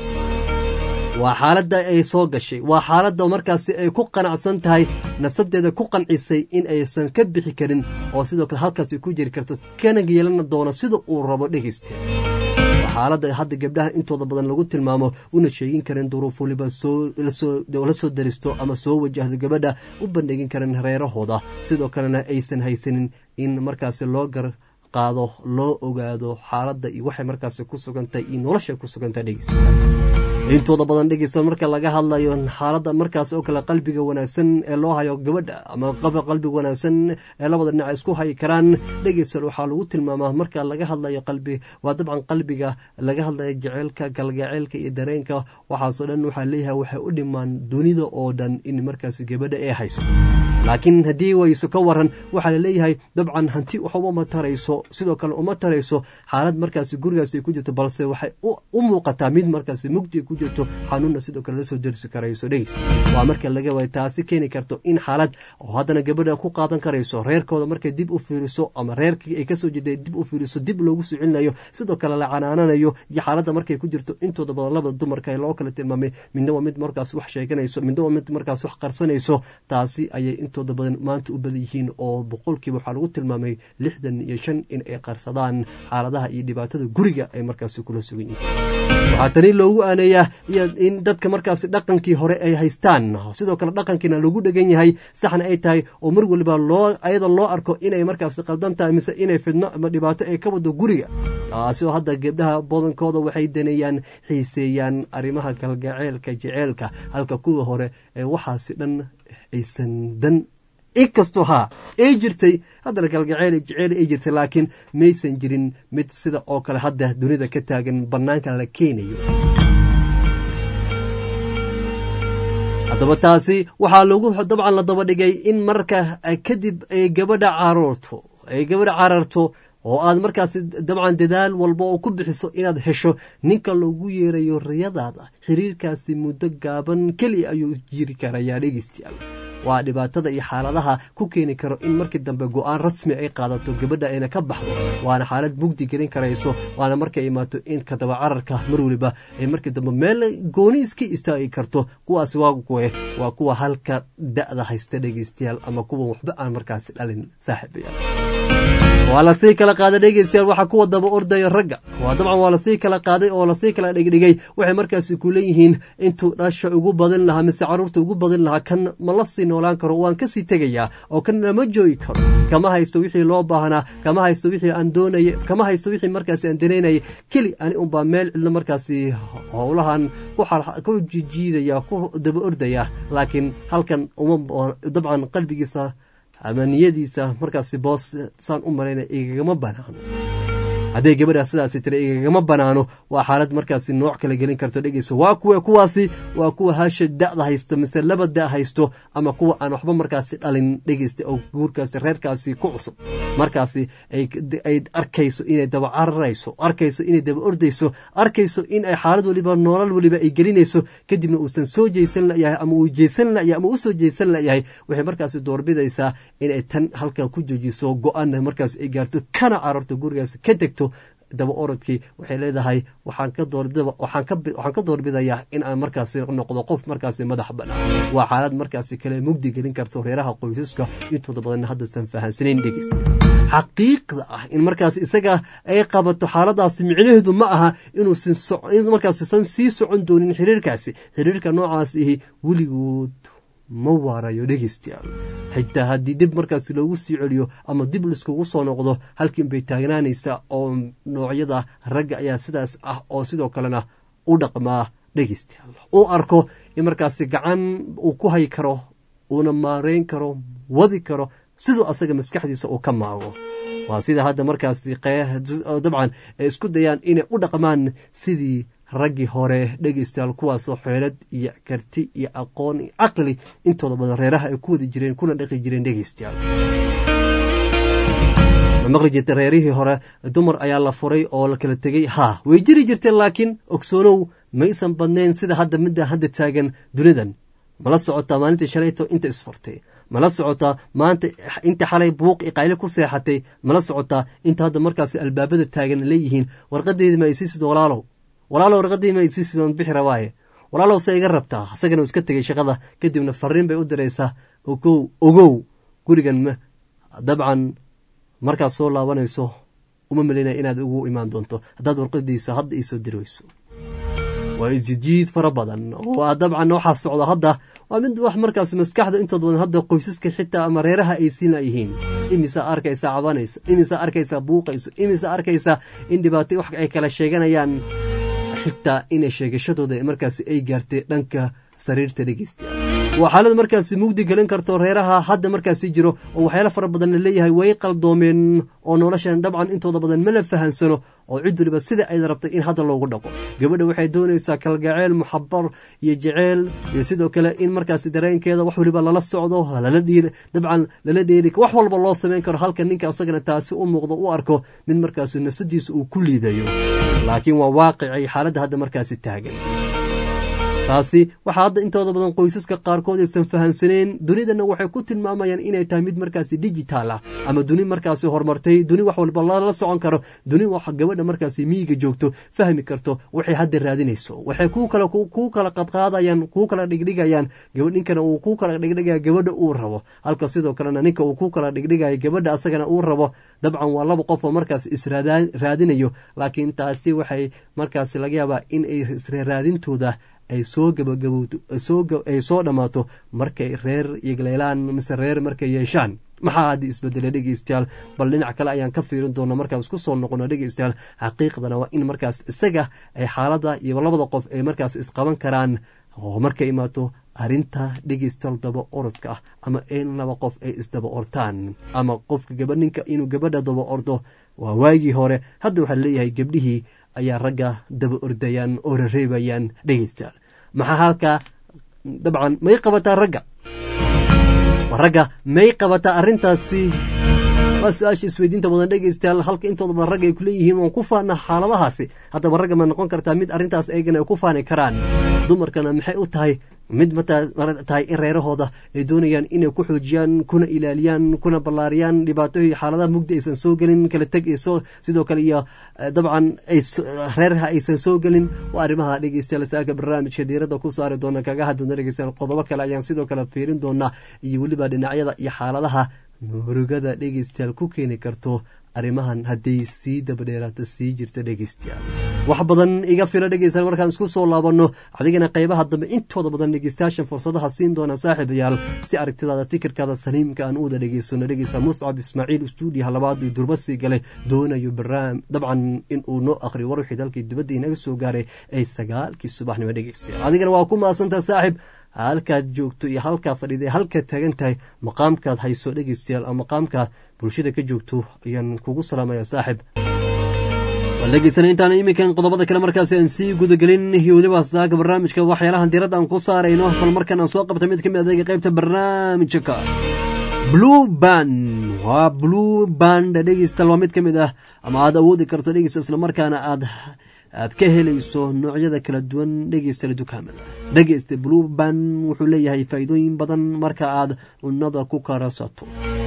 waa xaaladda ay soo gashay, waa xaaladda markaasi ay ku qanacsan tahay nafsadeeda ku qancisay in aysan ka bixi karin oo sidoo kale halkaas ku jiri karto kana yeelan doono sida uu rabo dhegeystayaal. waa xaaladda hadda gabdhaha intooda badan lagu tilmaamo una sheegin karin duruuf waliba soo la soo daristo ama soo wajahdo gabadha u bandhigin karin reerahooda, sidoo kalena aysan haysanin in markaasi loo gar qaado loo ogaado xaaladda iyo waxay markaasi ku sugantahay iyo nolosha ku sugantahay dhegeystayaal. intooda badan dhegeysta marka laga hadlayo xaaladda markaas oo kale qalbiga wanaagsan ee loo hayo gabadha ama qalbiga wanaagsan ee labada dhinac isku hay karaan dhegeysta waxaa lagu tilmaamaa marka laga hadlayo qalbi waa dabcan qalbiga laga hadlayo jaceylka galgaceylka iyo dareenka waxaasoo dhan waxaa leeyahay waxay u dhimaan dunida oo dhan in markaas gabadha ay haysato. laakiin haddii wayso ka waran waxaa la leeyahay dabcan hanti waxba uma tarayso, sidoo kale uma tarayso xaalad markaas gurigaas ay ku jirto, balse waxay u muuqataa mid markaas mugdi ku jirto, xanuunna sidoo kale la soo dersi karayso dhegeysta. waa marka laga waayo taasi keeni karto in xaalad oo haddana gabadha ku qaadan karayso reerkooda markay dib u fiiriso ama reerkii ay kasoo jeeday dib u fiiriso dib loogu soo celinayo, sidoo kale la canaananayo iyo xaaladda markay ku jirto intooda badan labada dumarka ee loo kala tilmaamay midna waa mid markaas wax sheeganayso, midna waa mid markaas wax qarsanayso. taasi ayay intooda badan maanta u badan yihiin oo boqolkiiba waxaa lagu tilmaamay lixdan iyo shan in ay qarsadaan xaaladaha iyo dhibaatada guriga ay markaasi kula sugan yihiin. waxaa tani loogu aaneeyaa in dadka markaasi dhaqankii hore ay haystaan, sidoo kale dhaqankiina lagu dhegan yahay, saxna ay tahay oo mar waliba loo ayada loo arko inay markaasi qaldan tahay mise inay fidno ama dhibaato ay ka wado guriga. taasi oo hadda gabdhaha badankooda waxay daneeyaan xiiseeyaan arrimaha galgaceelka jaceylka, halka kuwa hore ee waxaasi dhan aysan dan inkastoo haa ay jirtay haddana galgaceyl jaceyl ay jirtay, laakiin maysan jirin mid sida oo kale hadda dunida ka taagan bannaanka la keenayo. haddaba taasi waxaa lagu dabcan la daba dhigay in marka kadib ay gabadha caroorto ay gabadha cararto oo aad markaasi dabcan dadaal walba oo ku bixiso inaad hesho ninka lagu yeerayo riyadaada, xiriirkaasi muddo gaaban keliya ayuu jiri karayaa dhegeystayaal. waa dhibaatada iyo xaaladaha ku keeni karo in markii dambe go-aan rasmi ay qaadato gabadha ayna ka baxdo, waana xaalad mugdi gelin karayso, waana markay imaato in kadaba cararka mar waliba ay markii dambe meel gooni iska istaagi karto. kuwaasi waa kuwe waa kuwa halka da-da haysta dhegeystayaal ama kuwa waxba aan markaasi dhalin saaxiibayaal. waa lasii kala qaaday dhegeystayaal waxaa kuwa daba ordaya ragga waa dabcan waa lasii kala qaaday oo lasii kala dhigdhigay waxay markaasi ku leeyihiin intuu dhasha ugu badin lahaa mise caruurta ugu badin lahaa kan ma la sii noolaan karo waan kasii tegayaa oo kan lama joogi karo kama haysto wixii loo baahnaa kama haysto wixii aan doonayay kama haysto wixii markaasi aan danaynayay keli ani unbaa meel cidlo markaasi howlahan ku jijiidaya ku daba ordaya laakiin halkan uma dabcan qalbigiisa ama niyadiisa markaasi boos saan u marayna igagama banaano hadday gabadhaa sidaasi tiri igagama banaano waa xaalad markaasi nooc kala gelin karto dhegeyso waa kuwa kuwaasi waa kuwa hasha da'da haysto mise laba da' haysto ama kuwa aan waxba markaasi dhalin dhegeysta oo guurkaasi reerkaasi ku cusub markaasi ay arkayso inay daba cararayso arkayso inay daba ordayso arkayso in ay xaalad waliba noolal waliba ay gelinayso kadibna uusan soo jeysan layahay ama uu jeysan layahay ama u soo jeysan layahay waxay markaasi doorbidaysaa inay tan halka ku joojiso go-aan markaasi ay gaarto kana cararto gurigaasi ka tegto daba orodkii waxay leedahay waxaan ka doorbida waxaan ka waxaan ka doorbidayaa in aan markaasi noqdo qof markaasi madax banaan waa xaalad markaasi kale mugdi gelin karto reeraha qoysaska intooda badan hadda san fahansanayn dhegeysta xaqiiqda ah in markaasi isaga ay qabato xaaladaasi micnaheedu ma aha inuu sin markaasi san sii socon doonin xiriirkaasi xiriirka noocaasi weligood ma waarayo dhegeystayaal xitaa haddii dib markaasi loogu sii celiyo ama dib laiskugu soo noqdo halkiin bay taagnaanaysaa oo noocyada ragga ayaa sidaas ah oo sidoo kalena u dhaqmaa dhegeystayaal uu arko in markaasi gacan uu ku hay karo uuna maareyn karo wadi karo siduu asaga maskaxdiisa uu ka maago waa sida hadda markaasi dabcan ay isku dayaan inay u dhaqmaan sidii raggii hore dhegeystayaal kuwaasoo xeelad iyo karti iyo aqoon iyo caqli intooda badan reeraha ay ku wadi jireen kuna dhaqi jireen dhegeystayaal maqli jirta reerihii hore dumar ayaa la furay oo la kala tegey haa way jiri jirteen laakiin ogsoonow maysan badnayn sida hadda midda hadda taagan dunidan mala socotaa maalintii shalayto inta isfurtay mala socotaa maanta inta xalay buuq i qayle ku seexatay mala socotaa inta hadda markaasi albaabada taagan leeyihiin warqadeedii ma aysiisid walaalow walaalow warqadii ma aysiisid bixi rabaaye walaalow se iga rabtaa isagana iska tegay shaqada kadibna fariin bay u diraysaa ogow ogow gurigan ma dabcan markaad soo laabanayso uma malinaya inaad ugu imaan doonto haddaad warqadiisa hadda iisoo diri weyso waa isjijiid fara badan waa dabcan waxaa socda hadda waa mid wax markaas maskaxda intood badan hadda qoysaska xitaa ama reeraha ay siina yihiin imisa arkaysa cabanaysa imisa arkaysa buuqayso imisa arkaysa in dhibaato wax ay kala sheeganayaan xitaa inay sheegashadooda markaasi ay gaartay dhanka sariirta dhegeystayaal waa xaalad markaasi mugdi gelin karto reeraha hadda markaasi jiro oo waxyaalo fara badan la leeyahay way qaldoomeen oo noloshan dabcan intooda badan ma la fahansano oo cid waliba sida ay rabtay in hadda loogu dhaqo gabadha waxay doonaysaa kalgaceel muxabar iyo jeceel iyo sidoo kale in markaasi dareenkeeda wax waliba lala socdo lala dhiir dabcan lala dheeri wax walba loo samayn karo halka ninka asagana taasi u muuqdo u arko mid markaasi nafsadiisa uu ku liidayo laakiin waa waaqicay xaaladda hadda markaasi taagan taasi waxaa hadda intooda badan qoysaska qaarkood aysan fahansaneen dunidana waxay ku tilmaamayaan inay tahay mid markaasi digital ah ama duni markaasi horumartay duni wax walba lala socon karo duni wax gabadha markaasi miyiga joogto fahmi karto waxay hadda raadinayso waxay ku kala ku kala qadqaadayaan ku kala dhigdhigayaan gabadh ninkana uu ku kala dhigdhigaya gabadha uu rabo halka sidoo kalena ninka uu ku kala dhigdhigaya gabadha asagana uu rabo dabcan waa laba qof oo markaasi israadinayo laakiin taasi waxay markaasi laga yaabaa in ay israadintooda ay soo gabagabowdo ay soo dhammaato markay reer yegleelaan mise reer markay yeeshaan maxaa haddii isbedela dhegeystayaal bal dhinac kale ayaan ka fiirin doona markaan isku soo noqono dhegeystayaal xaqiiqdana waa in markaas isaga ay xaaladda iyo labada qof ay markaas isqaban karaan oo markay imaato arrinta dhegeystayaal daba orodka ah ama in laba qof ay isdaba ortaan ama qofka gabadhinka inuu gabadha daba ordo waa waagii hore hadda waxaa leeyahay gabdhihii ayaa ragga daba ordayaan oo rareebayaan dhegeystayaal maxaa halkaa dabcan may qabataa ragga ragga may qabataa arrintaasi waa su-aasha isweydiinta badan dhegeystayaal halka intooda badan ragga ay ku leeyihiin waan ku faana xaaladahaasi haddaba ragga ma noqon kartaa mid arrintaas eegana ay ku faani karaan dumarkana maxay u tahay mid mataa tahay in reerahooda ay doonayaan inay ku xoojiyaan kuna ilaaliyaan kuna ballaariyaan dhibaatooyi xaaladaha mugdi aysan soo gelin kala teg soo sidoo kale iyo dabcan reeraha aysan soo gelin waa arrimaha dhegeystayaal saaka barnaamijka diiradda ku saari doona kaga haddoona dhegeystayaal qodobo kale ayaan sidoo kale fiirin doonaa iyo weliba dhinacyada iyo xaaladaha murugada dhegeystayaal ku keeni karto arrimahan hadday sii dabadheeraato sii jirta dhegeystayaal wax badan iga fila dhegeystayaal markaan isku soo laabanno adigana qaybaha dambe intooda badan dhegeystayaashan fursadaha siin doona saaxiibayaal si aragtidaada fikirkaada saliimka aan u wada dhegeysano dhegeysta muscab ismaaciil stuudiyaha labaad iyo durbasii gale doonayo barnaam dabcan in uu noo akhriyo war wixii dalkii dibadda inaga soo gaaray ay sagaalkii subaxnimo dhegeystayaal adigana waa ku maasantaa saaxiib halkaad joogto iyo halkaa fadhiida halkaad taagan tahay maqaamkaad hayso dhegeystayaal ama maqaamkaad bulshada ka joogto ayaan kugu salaamaya saaxib waan dhegeysana intaan iminkan qodobada kale markaasi aan sii gudagelin iyo weliba asdaaga barnaamijka waxyaalahan diiradda aan ku saarayno bal markan aan soo qabta mid ka mid adeega qaybta barnaamijka blue band waa blue band dhegeystayaal waa mid ka mid ah ama aad awoodi karto dhegeysta isla markaana aad aad ka helayso noocyada kala duwan dhegeysta dukaamada dhegeysta blue band wuxuu leeyahay faa'iidooyin badan marka aad cunada ku karasato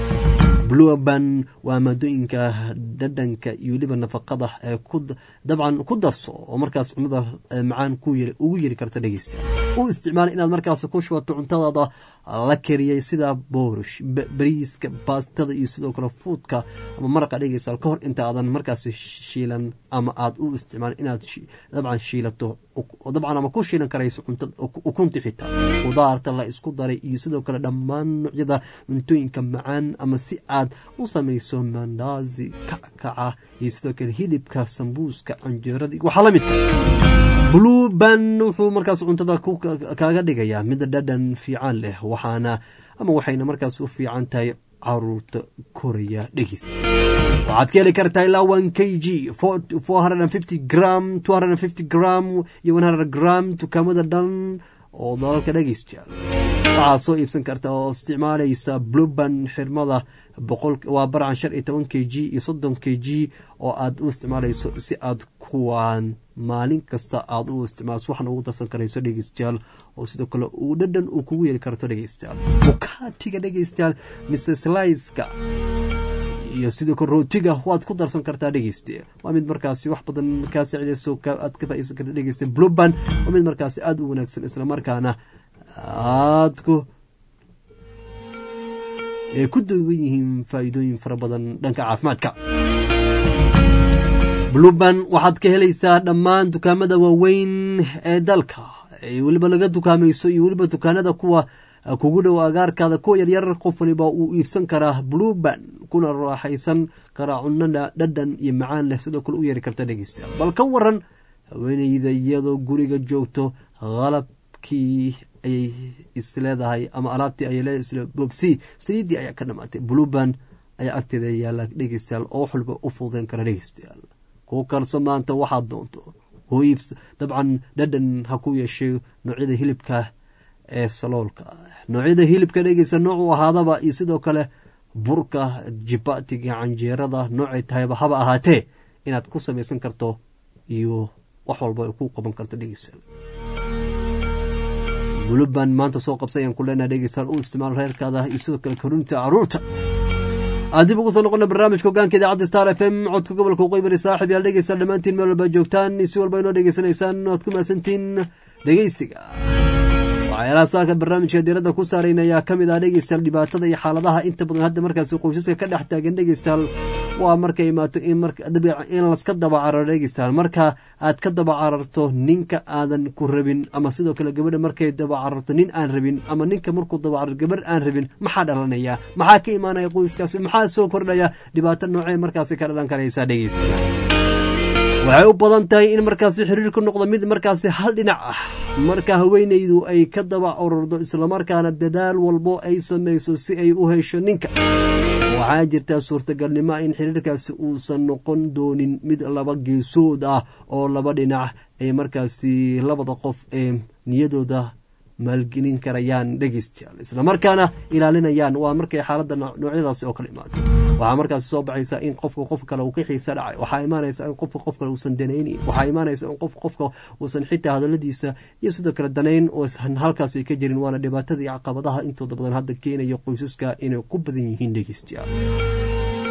blue band waa maadooyinka dhadhanka iyo weliba nafaqada ee ku dabcan ku darso oo markaas cunada macaan ku yiri ugu yiri karta dhegeysta u isticmaal inaad markaas ku shubato cuntadaada la kariyay sida boorish bariiska baastada iyo sidoo kale fuudka ama maraqa dhegeysta ka hor inta aadan markaas shiilan ama aad u isticmaal inaad dabcan shiilato oo dabcan ama ku shiilan karayso cuntada ukunta xitaa qudaarta la isku daray iyo sidoo kale dhammaan noocyada cuntooyinka macaan ama si aad u samayso mandazi kackaca iyo sidoo kale hilibka sambuuska canjeerada waxaa la midka blue band wuxuu markaas cuntada kaaga dhigayaa mid dhadhan fiican leh waxaana ama waxayna markaas u fiican tahay caruurta koraya dhegeysta waxaad ka heli kartaa ilaa one k g four hundred fifty gram two hundred fifty gram iyo one hundred gram dukaamada dhan oo dalalka dhegeystayaal waxaa soo iibsan karta oo isticmaalaysa blue band xirmada boqol waa barcan shan iyo toban k g iyo soddon k g oo aad u isticmaalayso si aad kuwaan maalin kasta aad u isticmaalso waxna ugu darsan karayso dhegeystayaal oo sidoo kale uu dhadhan uu kugu yeeli karto dhegeystayaal mukaatiga dhegeystayaal mise sliceka iyo sidoo kale rootiga waad ku darsan kartaa dhegeystayaal waa mid markaasi wax badan kaa saacidayso aad ka faa'iideysan karta dhegeystayaal blue band waa mid markaasi aad u wanaagsan isla markaana aadku ay ku duwan yihiin faa'iidooyin fara badan dhanka caafimaadka blue band waxaad ka helaysaa dhammaan dukaamada waaweyn ee dalka ee weliba laga dukaamayso iyo weliba dukaanada kuwa kugu dhow agaarkaada kuwa yaryar qof waliba uu iibsan karaa blue band kuna raaxaysan karaa cunada dhadhan iyo macaan leh sidoo kale u yeeri karta dhegeystayaal bal ka waran haweeneyda iyadoo guriga joogto qalabkii ayay isleedahay ama alaabtii ayay leedahay isla bobsi saliidii ayaa ka dhamaatay blue band ayaa agteeda yaala dhegeystayaal oo wax walba u fududeyn kara dhegeystayaal ku karso maanta waxaad doonto hoyibs dabcan dhadhan ha ku yeeshay noocyada hilibka ee saloolka noocyada hilibka dhegeysta noocu ahaadaba iyo sidoo kale burka jibatiga canjeerada noocay tahayba haba ahaatee inaad ku samaysan karto iyo wax walba ay ku qaban karto dhegeystayaal blue band maanta soo qabsayaan ku leenahay dhegeystayaal u isticmaal reerkaada iyo sidoo kale korunta caruurta aadib ugu soo noqona barnaamijka hogaanka idaacadda star f m codka gobolka waqooyi saaxib yaal dhegeystayaal dhammaantiin meel walba joogtaan si walba inoo dhegeysanaysaan oad ku maasantiin dhegeysiga waxyaalaha saaka barnaamijka diiradda ku saarayna ayaa ka mid ah dhegeystayaal dhibaatada iyo xaaladaha inta badan hadda markaasi qoysaska ka dhex taagan dhegeystayaal waa markay imaato in in laska daba cararo dhegeystayaal marka aad ka daba cararto ninka aadan ku rabin ama sidoo kale gabadha markay daba cararto nin aan rabin ama ninka markuu daba cararo gabar aan rabin maxaa dhalanaya maxaa ka imaanaya qoyskaasi maxaa soo kordhaya dhibaato noocee markaasi ka dhalan karaysa dhegeystayaal waxay u badan tahay in markaasi xiriirku noqdo mid markaasi hal dhinac ah marka haweenaydu ay ka daba ururdo islamarkaana dadaal walbo ay samayso si ay u hesho ninka waxaa jirtaa suurtagalnimo in xiriirkaasi uusan noqon doonin mid laba geesood ah oo laba dhinac ay markaasi labada qof ee niyadooda maalgelin karayaan dhegeystayaal islamarkaana ilaalinayaan waa markay xaaladda noocyadaasi oo kale imaato waxaa markaasi soo baxaysa in qofka qof kale uu ka xiisa dhacay waxaa imaanaysa in qofka qof kale uusan danaynin waxaa imaanaysa in qofka qofka uusan xitaa hadaladiisa iyo sidoo kale danayn oosan halkaasi ka jirin waana dhibaatada iyo caqabadaha intooda badan hadda keenaya qoysaska inay ku badan yihiin dhegeystayaal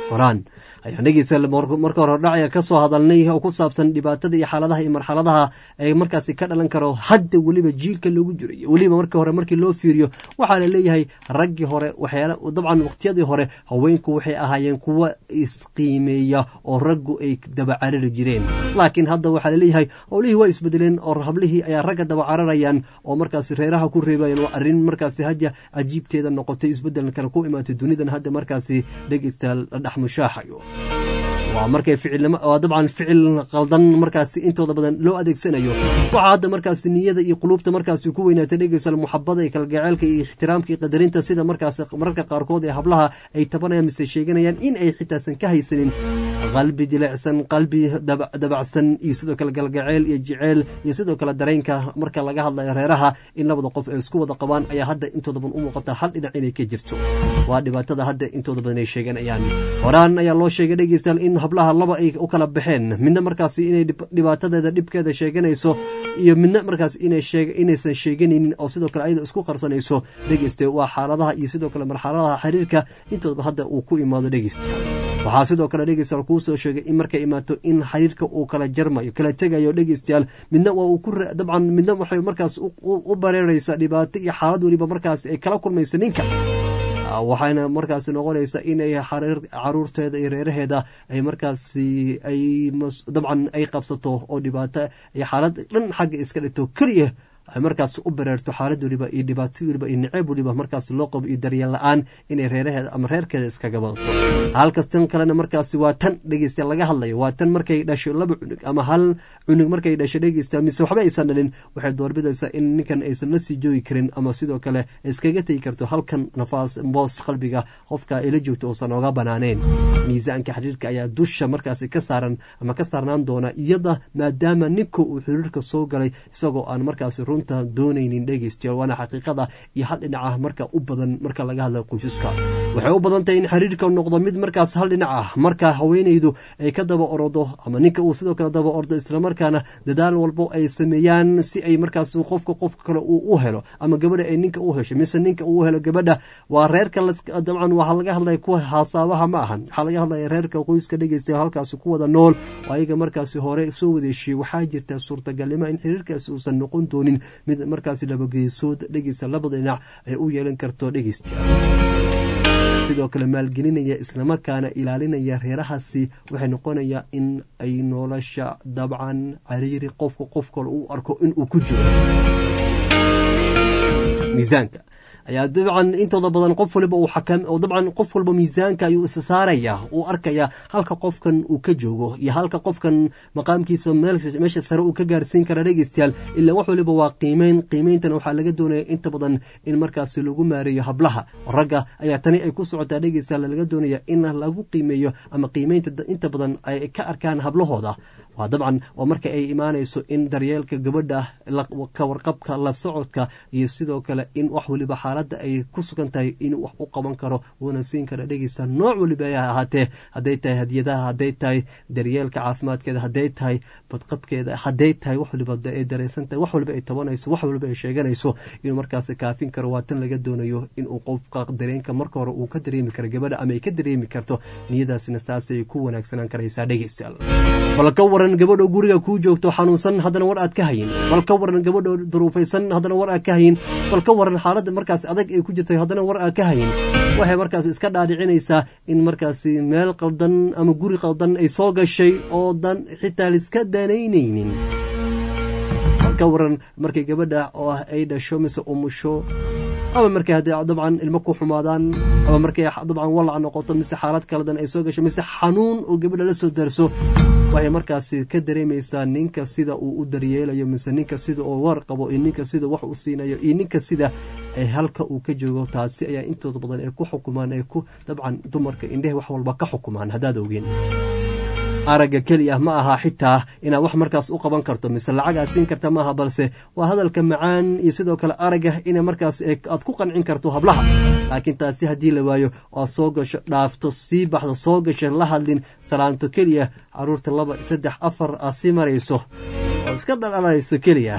horaan ayaan dhegeysa marka hore dhacaya ka soo hadalnay oo ku saabsan dhibaatada iyo xaaladaha iyo marxaladaha ay markaasi ka dhalan karo hadda weliba jiilka loogu jiro iyo weliba markii hore markii loo fiiriyo waxaa la leeyahay raggii hore waxyaala dabcan waqtiyadii hore haweenku waxay ahaayeen kuwa isqiimeeya oo raggu ay dabacarari jireen laakiin hadda waxaa la leeyahay howlihii waa isbedeleen oo hablihii ayaa ragga dabacararayaan oo markaasi reeraha ku reebayaan waa arrin markaasi hadda cajiibteeda noqotay isbedeln kale ku imaatay dunidan hadda markaasi dhegeystayaal la dhex mushaaxayo waa markay ficilnimo waa dabcan ficil qaldan markaasi intooda badan loo adeegsanayo waxaa hadda markaasi niyada iyo quluubta markaasi ku weynaatay dhegeystayaal muxabada iyo kalgaceelka iyo ixtiraamka iyo qadarinta sida markaasi mararka qaarkood ee hablaha ay tabanayaan mise sheeganayaan in ay xitaasan ka haysanin qalbi jilicsan qalbi dabacsan iyo sidoo kale galgaceel iyo jiceel iyo sidoo kale dareenka marka laga hadlayo reeraha in labada qof ay isku wada qabaan ayaa hadda intooda badan u muuqata hal dhinac inay ka jirto waa dhibaatada hadda intooda badan ay sheeganayaan horaan ayaa loo sheegay dhegeystayaal in hablaha laba ay u kala baxeen midna markaasi inay dhibaatadeeda dhibkeeda sheeganayso iyo midna markaas inay sheeg inaysan sheeganaynin oo sidoo kale ayada isku qarsanayso dhegeyste waa xaaladaha iyo sidoo kale marxaladaha xiriirka intooda hadda uu ku imaado dhegeystayaal waxaa sidoo kale dhegeystayaal kuu soo sheegay in markay imaato in xiriirka uu kala jarmayo kala tegayo dhegeystayaal midna waa uu ku dabcan midna waxay markaas u bareeraysaa dhibaato iyo xaalad weliba markaas ay kala kulmayso ninka waxayna markaasi noqonaysaa inay caruurteeda iyo reeraheeda ay markaasi ay dabcan ay qabsato oo dhibaato iyo xaalad dhan xagga iska dhigto keliya ay markaas u bareerto xaalad weliba iyo dhibaato weliba iyo niceeb weliba markaas loo qabo iyo daryeel la-aan inay reeraheeda ama reerkeeda iskaga badato halkas tan kalena markaasi waa tan dhegeysta laga hadlayo waa tan markay dhasho laba cunug ama hal cunug markay dhasho dhegeysta mise waxba aysan dhalin waxay doorbidaysaa in ninkan aysan la sii joogi karin ama sidoo kale iskaga tegi karto halkan nafaas boos qalbiga qofka ay la joogto uusan oga banaaneen miisaanka xiriirka ayaa dusha markaasi ka saaran ama ka saarnaan doona iyada maadaama ninka uu xiriirka soo galay isagoo aan markaasi doonaynin dhegeystayaal waana xaqiiqada iyo hal dhinaca marka u badan marka laga hadlayo qoysaska waxay u badan tahay in xiriirka noqdo mid markaas hal dhinac ah marka haweenaydu ay ka daba ordo ama ninka uu sidoo kale daba ordo islamarkaana dadaal walbo ay sameeyaan si ay markaas qofka qofka kale uu u helo ama gabadha ay ninka u hesho mise ninka uu helo gabadha waa reerka dabcan waxaa laga hadlaya kuwa haasaabaha ma ahan waxaa laga hadlaya reerka qoyska dhegeystayaal halkaasi ku wada nool oo ayaga markaasi hore soo wadeeshiyey waxaa jirta suurtagalnimo in xiriirkaasi uusan noqon doonin mid markaasi labageesood dhegeysta labada dhinac ay u yeelan karto dhegeystayaal sidoo kale maalgelinaya islamarkaana ilaalinaya reerahaasi waxay noqonayaa in ay nolosha dabcan cariiri qofka qof kale uu arko inuu ku jiro miisaanka ayaa dabcan intooda badan qof waliba uu xakam oo dabcan qof walba miisaanka ayuu isa saaraya uu arkaya halka qofkan uu ka joogo iyo halka qofkan maqaamkiisa meesha sare uu ka gaarsiin kara dhegeystayaal ilaa wax waliba waa qiimeyn qiimeyntana waxaa laga doonaya inta badan in markaasi lagu maareeyo hablaha ragga ayaa tani ay ku socotaa dhegeystayaal laga doonaya in lagu qiimeeyo ama qiimeynta inta badan ay ka arkaan hablahooda waa dabcan waa marka ay imaanayso in daryeelka gabadha ka warqabka la socodka iyo sidoo kale in wax waliba xaaladda ay ku sugan tahay inuu wax u qaban karo uuna siin kara dhegeysta nooc waliba ay ahaatee hadday tahay hadiyadaha hadday tahay daryeelka caafimaadkeeda hadday tahay badqabkeeda hadday tahay wax waliba ay dareysan tahay wax waliba ay tabanayso wax waliba ay sheeganayso inuu markaasi kaafin karo waa tan laga doonayo inuu qofka dareenka marka hore uu ka dareemi karo gabadha ama ay ka dareemi karto niyadaasina saasay ku wanaagsanaan karaysaa dhegeystayaal bal ka waran gabadho guriga kuu joogto xanuunsan haddana war aad ka hayin bal ka waran gabadho duruufaysan haddana war aad ka hayin bal ka waran xaaladda markaas adag ay ku jirtay haddana war aad ka hayin waxay markaas iska dhaadhicinaysaa in markaasi meel qaldan ama guri qaldan ay soo gashay oo dan xitaa liska danaynaynin bal ka waran markay gabadha oo ah ay dhasho mise umusho ama markay haddii dabcan ilmo ku xumaadaan ama markay dabcan walac noqoto mise xaalad kaladan ay soo gasho mise xanuun oo gabadha la soo darso waxay markaasi ka dareemaysaa ninka sida uu u daryeelayo mise ninka sida uu war qabo iyo ninka sida wax u siinayo iyo ninka sida ay halka uu ka joogo taasi ayaa intooda badan ay ku xukumaan ay ku dabcan dumarka indhehe wax walba ka xukumaan haddaad ogeen aragga keliya ma aha xitaa inaad wax markaas u qaban karto mise lacagaad siin karta maaha balse waa hadalka macaan iyo sidoo kale aragga ina markaas aad ku qancin karto hablaha laakiin taasi haddii la waayo oo soo gasho dhaafto sii baxdo soo gasho la hadlin salaanto keliya caruurta laba saddex afar aad sii marayso oo iska dhalalayso keliya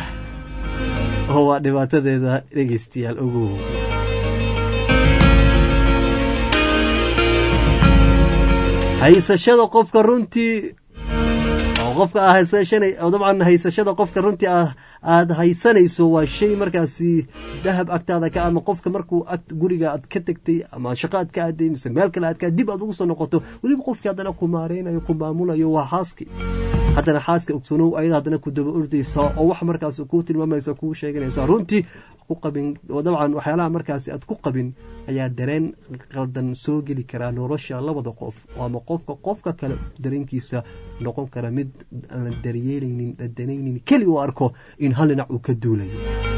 oo waa dhibaatadeeda dhegeystayaal ogow haysashada qofka runtii oo qofka ah haysashanay oo dabcan haysashada qofka runtii ah aad haysanayso waa shay markaasi dahab agtaada ka ama qofka markuu guriga aad ka tagtay ama shaqo aad ka aaday mise meel kale aad ka dib aad ugu soo noqoto weliba qofkii haddana ku maareynayo ku maamulayo waa xaaskii haddana xaaska ogsanow ayada haddana ku daba ordaysa oo wax markaas kuu tilmaamaysa kuu sheeganaysa runtii ku qabin oo dabcan waxyaalaha markaasi aad ku qabin ayaa dareen qaldan soo geli karaa nolosha labada qof ama qofka qofka kale dareenkiisa noqon kara mid aan la daryeelaynin la danaynin keli uu arko in hal dhinac uu ka duulayo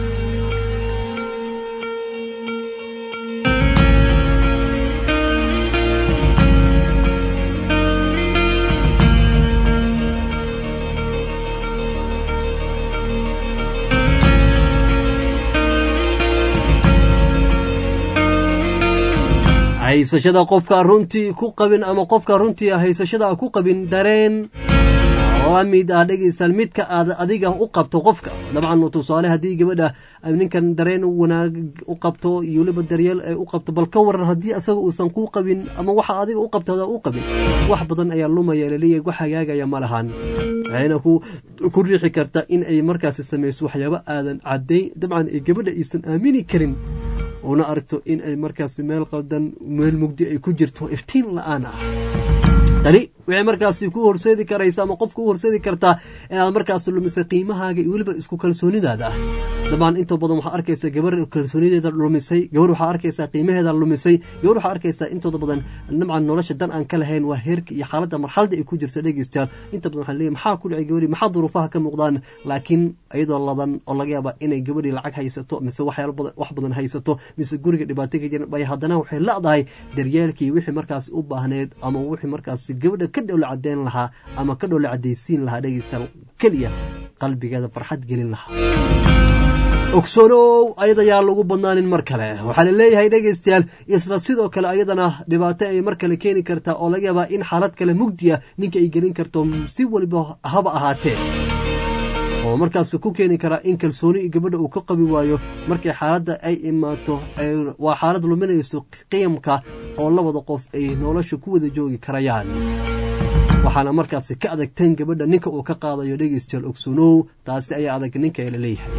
haysashada qofka runtii ku qabin ama qofka runtii haysashada ku qabin dareen waa mid ah dhegeysan midka aad adiga u qabto qofka dabcan tusaale haddii gabadha ninkan dareen wanaag u qabto iyo weliba daryeel ay u qabto bal ka waran haddii asaga uusan kuu qabin ama waxa adiga u qabto u qabin wax badan ayaa lumaya laleeyahay wax hagaagaya ma lahan waxayna ku riixi karta in ay markaasi samayso waxyaabo aadan cadday dabcan ay gabadha aysan aamini karin una aragto in ay markaasi meel qaldan meel mugdi ay ku jirto iftiin la'aan ah tani waxay markaasi ku horseedi karaysa ama qofka u horseedi kartaa inaad markaas lumisay qiimahaaga iyo weliba isku kalsoonidaada ah dabcan inta badan waxaa arkaysa gabar kalsoonideeda lumisay gabar waxaa arkaysaa qiimaheeda lumisay gabar waxaa arkaysaa intooda badan dabcan nolosha dan aan ka lahayn waa heerka iyo xaaladda marxaladda ay ku jirta dhegeystayaal inta badan waxaa leeyahay maxaa ku dhacay gabadhi maxaa duruufaha ka muuqdaan laakiin iyadoo ladan oo laga yaaba inay gabadhii lacag haysato mise waxyaalo badan wax badan haysato mise guriga dhibaato ka jiran bay haddana waxay leedahay daryeelkii wixii markaas u baahneed ama wixii markaas gabadha ka dhowla cadeyn lahaa ama ka dhowla cadaysiin lahaa dhegeystayaal keliya qalbigeeda farxad gelin lahaa ogsoonow ayada yaa lagu badnaanin mar kale waxaa la leeyahay dhegeystayaal isla sidoo kale ayadana dhibaato ay mar kale keeni kartaa oo laga yaabaa in xaalad kale mugdiya ninka ay gelin karto si waliba haba ahaatee oo markaas ku keeni karaa in kalsooni gabadha uu ka qabi waayo markay xaaladda ay imaato waa xaalad luminayso qiyamka oo labada qof ay nolosha ku wada joogi karayaan waxaana markaasi ka adagteen gabadha ninka uu ka qaadayo dhegeystayaal ogsoonow taasi ayaa adag ninka la leeyahay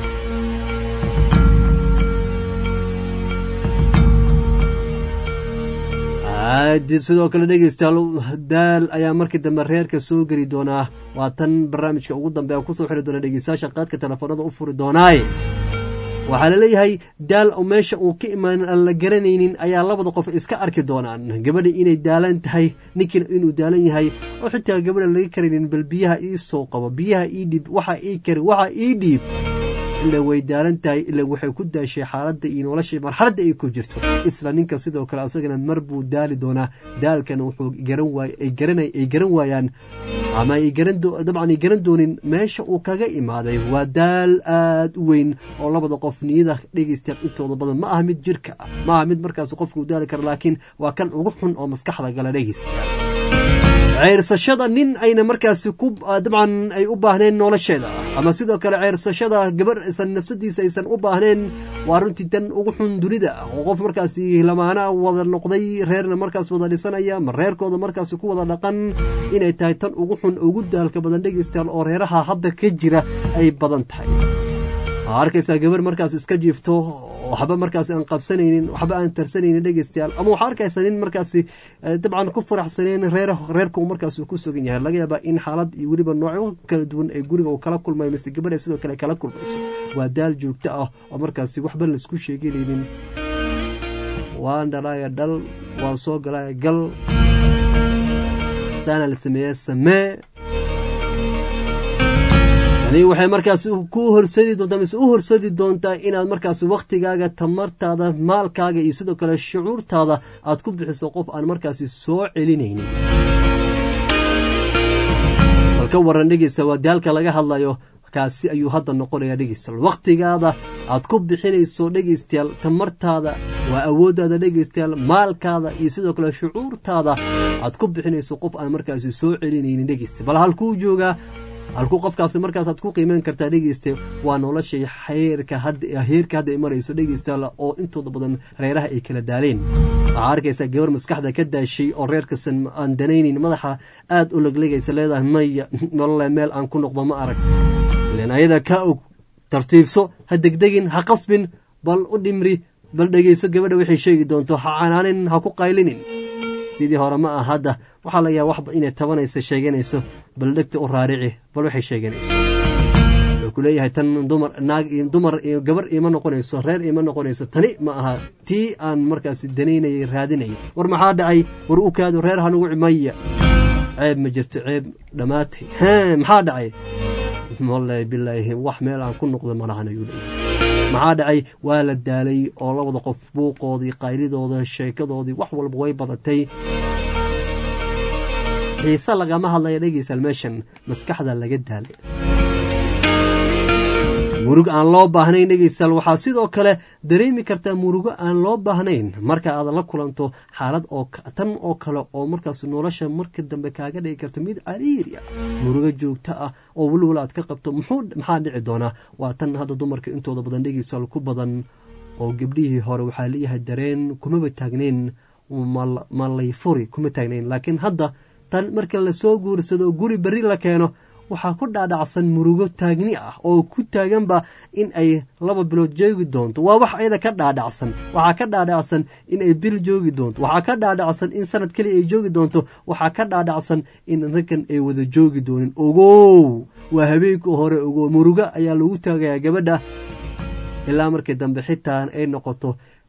sidoo kale dhegeystayaal daal ayaa markii dambe reerka soo geli doonaa waa tan barnaamijka ugu dambe aan kusoo xiri doona dhegeystayaasha qaadka telefoonada u furi doonaaye waxaa la leeyahay daal meesha uu ka imaanin aan la garanaynin ayaa labada qof iska arki doonaan gabadha inay daalan tahay ninkiina inuu daalan yahay oo xitaa gabadha laga karaynin bal biyaha ii soo qabo biyaha ii dhiib waxa ii kari waxa ii dhiib ila way daalan tahay ila waxay ku daashay xaaladda iyo nolosha marxaladda ay ku jirto isla ninka sidoo kale asagana mar buu daali doonaa daalkana wuxuu garan waay ay garanay ay garan waayaan ama ay garan dabcan ay garan doonin meesha uu kaga imaaday waa daal aad u weyn oo labada qof niyada dhegeysta intooda badan ma aha mid jirka ah ma aha mid markaas qofku u daali karo laakiin waa kan ugu xun oo maskaxda gala dhegeysta ceersashada nin ayna markaasi ku dabcan ay u baahneen nolosheeda ama sidoo kale ceersashada gabar aysan nafsadiisa aysan u baahneen waa runtii tan ugu xun dunida oo qof markaasi lamaana wada noqday reerna markaas wada dhisanaya ma reerkooda markaasi ku wada dhaqan inay tahay tan ugu xun ugu daalka badan dhegeystayaal oo reeraha hadda ka jira ay badan tahay arkaysaa gabar markaas iska jiifto waxba markaas aan qabsanaynin waxba aan tarsanaynin dhegeystayaal ama waxa arkaysaa nin markaasi dabcan ku faraxsaneen reer reerku markaas uu ku sugan yahay laga yaabaa in xaalad iyo weliba noocyo kala duwan ay guriga uu kala kulmay mise gabadha sidoo kale kala kulmayso waa daal joogto ah oo markaasi waxba la isku sheeganaynin waan dhalaya dhal waan soo galaya gal saana la sameeyaa samee waxay markaas ku horseedi doontaa mise u horseedi doontaa inaad markaas waktigaaga tamartaada maalkaaga iyo sidoo kale shucuurtaada aad ku bixiso qof aan markaasi soo celinaynin balka waran dhegeysta waa daalka laga hadlayo kaasi ayuu hadda noqonaya dhegeystayaal waktigaada aad ku bixinayso dhegeystayaal tamartaada waa awooddaada dhegeystayaal maalkaada iyo sidoo kale shucuurtaada aad ku bixinayso qof aan markaasi soo celinaynin dhegeysta bal halkuu joogaa halku qofkaasi markaasaad ku qiimeyn kartaa dhegeyste waa noloshay heerka hadda heerka hadda ay marayso dhegeystayaal oo intooda badan reeraha ay kala daaleen waxaa arkaysaa gabar maskaxda ka daashay oo reerkasan aan danaynin madaxa aad u leglegaysa leedahay maya nolole meel aan ku noqdo ma arag ileen ayada ka og tartiibso ha degdegin ha qasbin bal u dhimri bal dhegeyso gabadha waxay sheegi doonto ha canaanin ha ku qaylinin sidii hore ma ah hadda waxaa laga yaaba waxba inay tabanayso sheeganayso bal dhegta u raarici bal waxay sheeganayso wuxuu ku leeyahay tan dumar naag iyo dumar iyo gabar iima noqonayso reer iima noqonayso tani ma aha tii aan markaasi danaynayay raadinayay war maxaa dhacay war u kaado reer hanugu cimaya ceeb ma jirto ceeb dhammaatay hee maxaa dhacay wallahi bilaahi wax meel aan ku noqdo malahan ayuu leeyahay maxaa dhacay waa la daalay oo labada qof buuqoodii qaylidooda sheekadoodii wax walba way badatay xiise lagama hadlaya dhegeystayaal meeshan maskaxda laga daalay murug aan loo baahnayn dhegeystayaal waxaa sidoo kale dareemi kartaa murugo aan loo baahnayn marka aad la kulanto xaalad oo tan oo kale oo markaas nolosha marka dambe kaaga dhigi karto mid cariiri ah murugo joogto ah oo weliwala aad ka qabto muxuu maxaa dhici doonaa waa tan hadda dumarka intooda badan dhegeystayaal ku badan oo gabdhihii hore waxaa leeyahay dareen kumaba taagnayn malayfuri kuma taagnayn laakiin hadda tan marka lasoo guursado guri berri la keeno waxaa ku dhaadhacsan murugo taagni ah oo ku taaganba in ay laba bilood joogi doonto waa wax ayada ka dhaadhacsan waxaa ka dhaadhacsan in ay bil joogi doonto waxaa ka dhaadhacsan in sanad keliya ay joogi doonto waxaa ka dhaadhacsan in raggan ay wada joogi doonin ogow waa habeenka hore ogow murugo ayaa lagu taagayaa gabadha ilaa markii dambe xitaa ay noqoto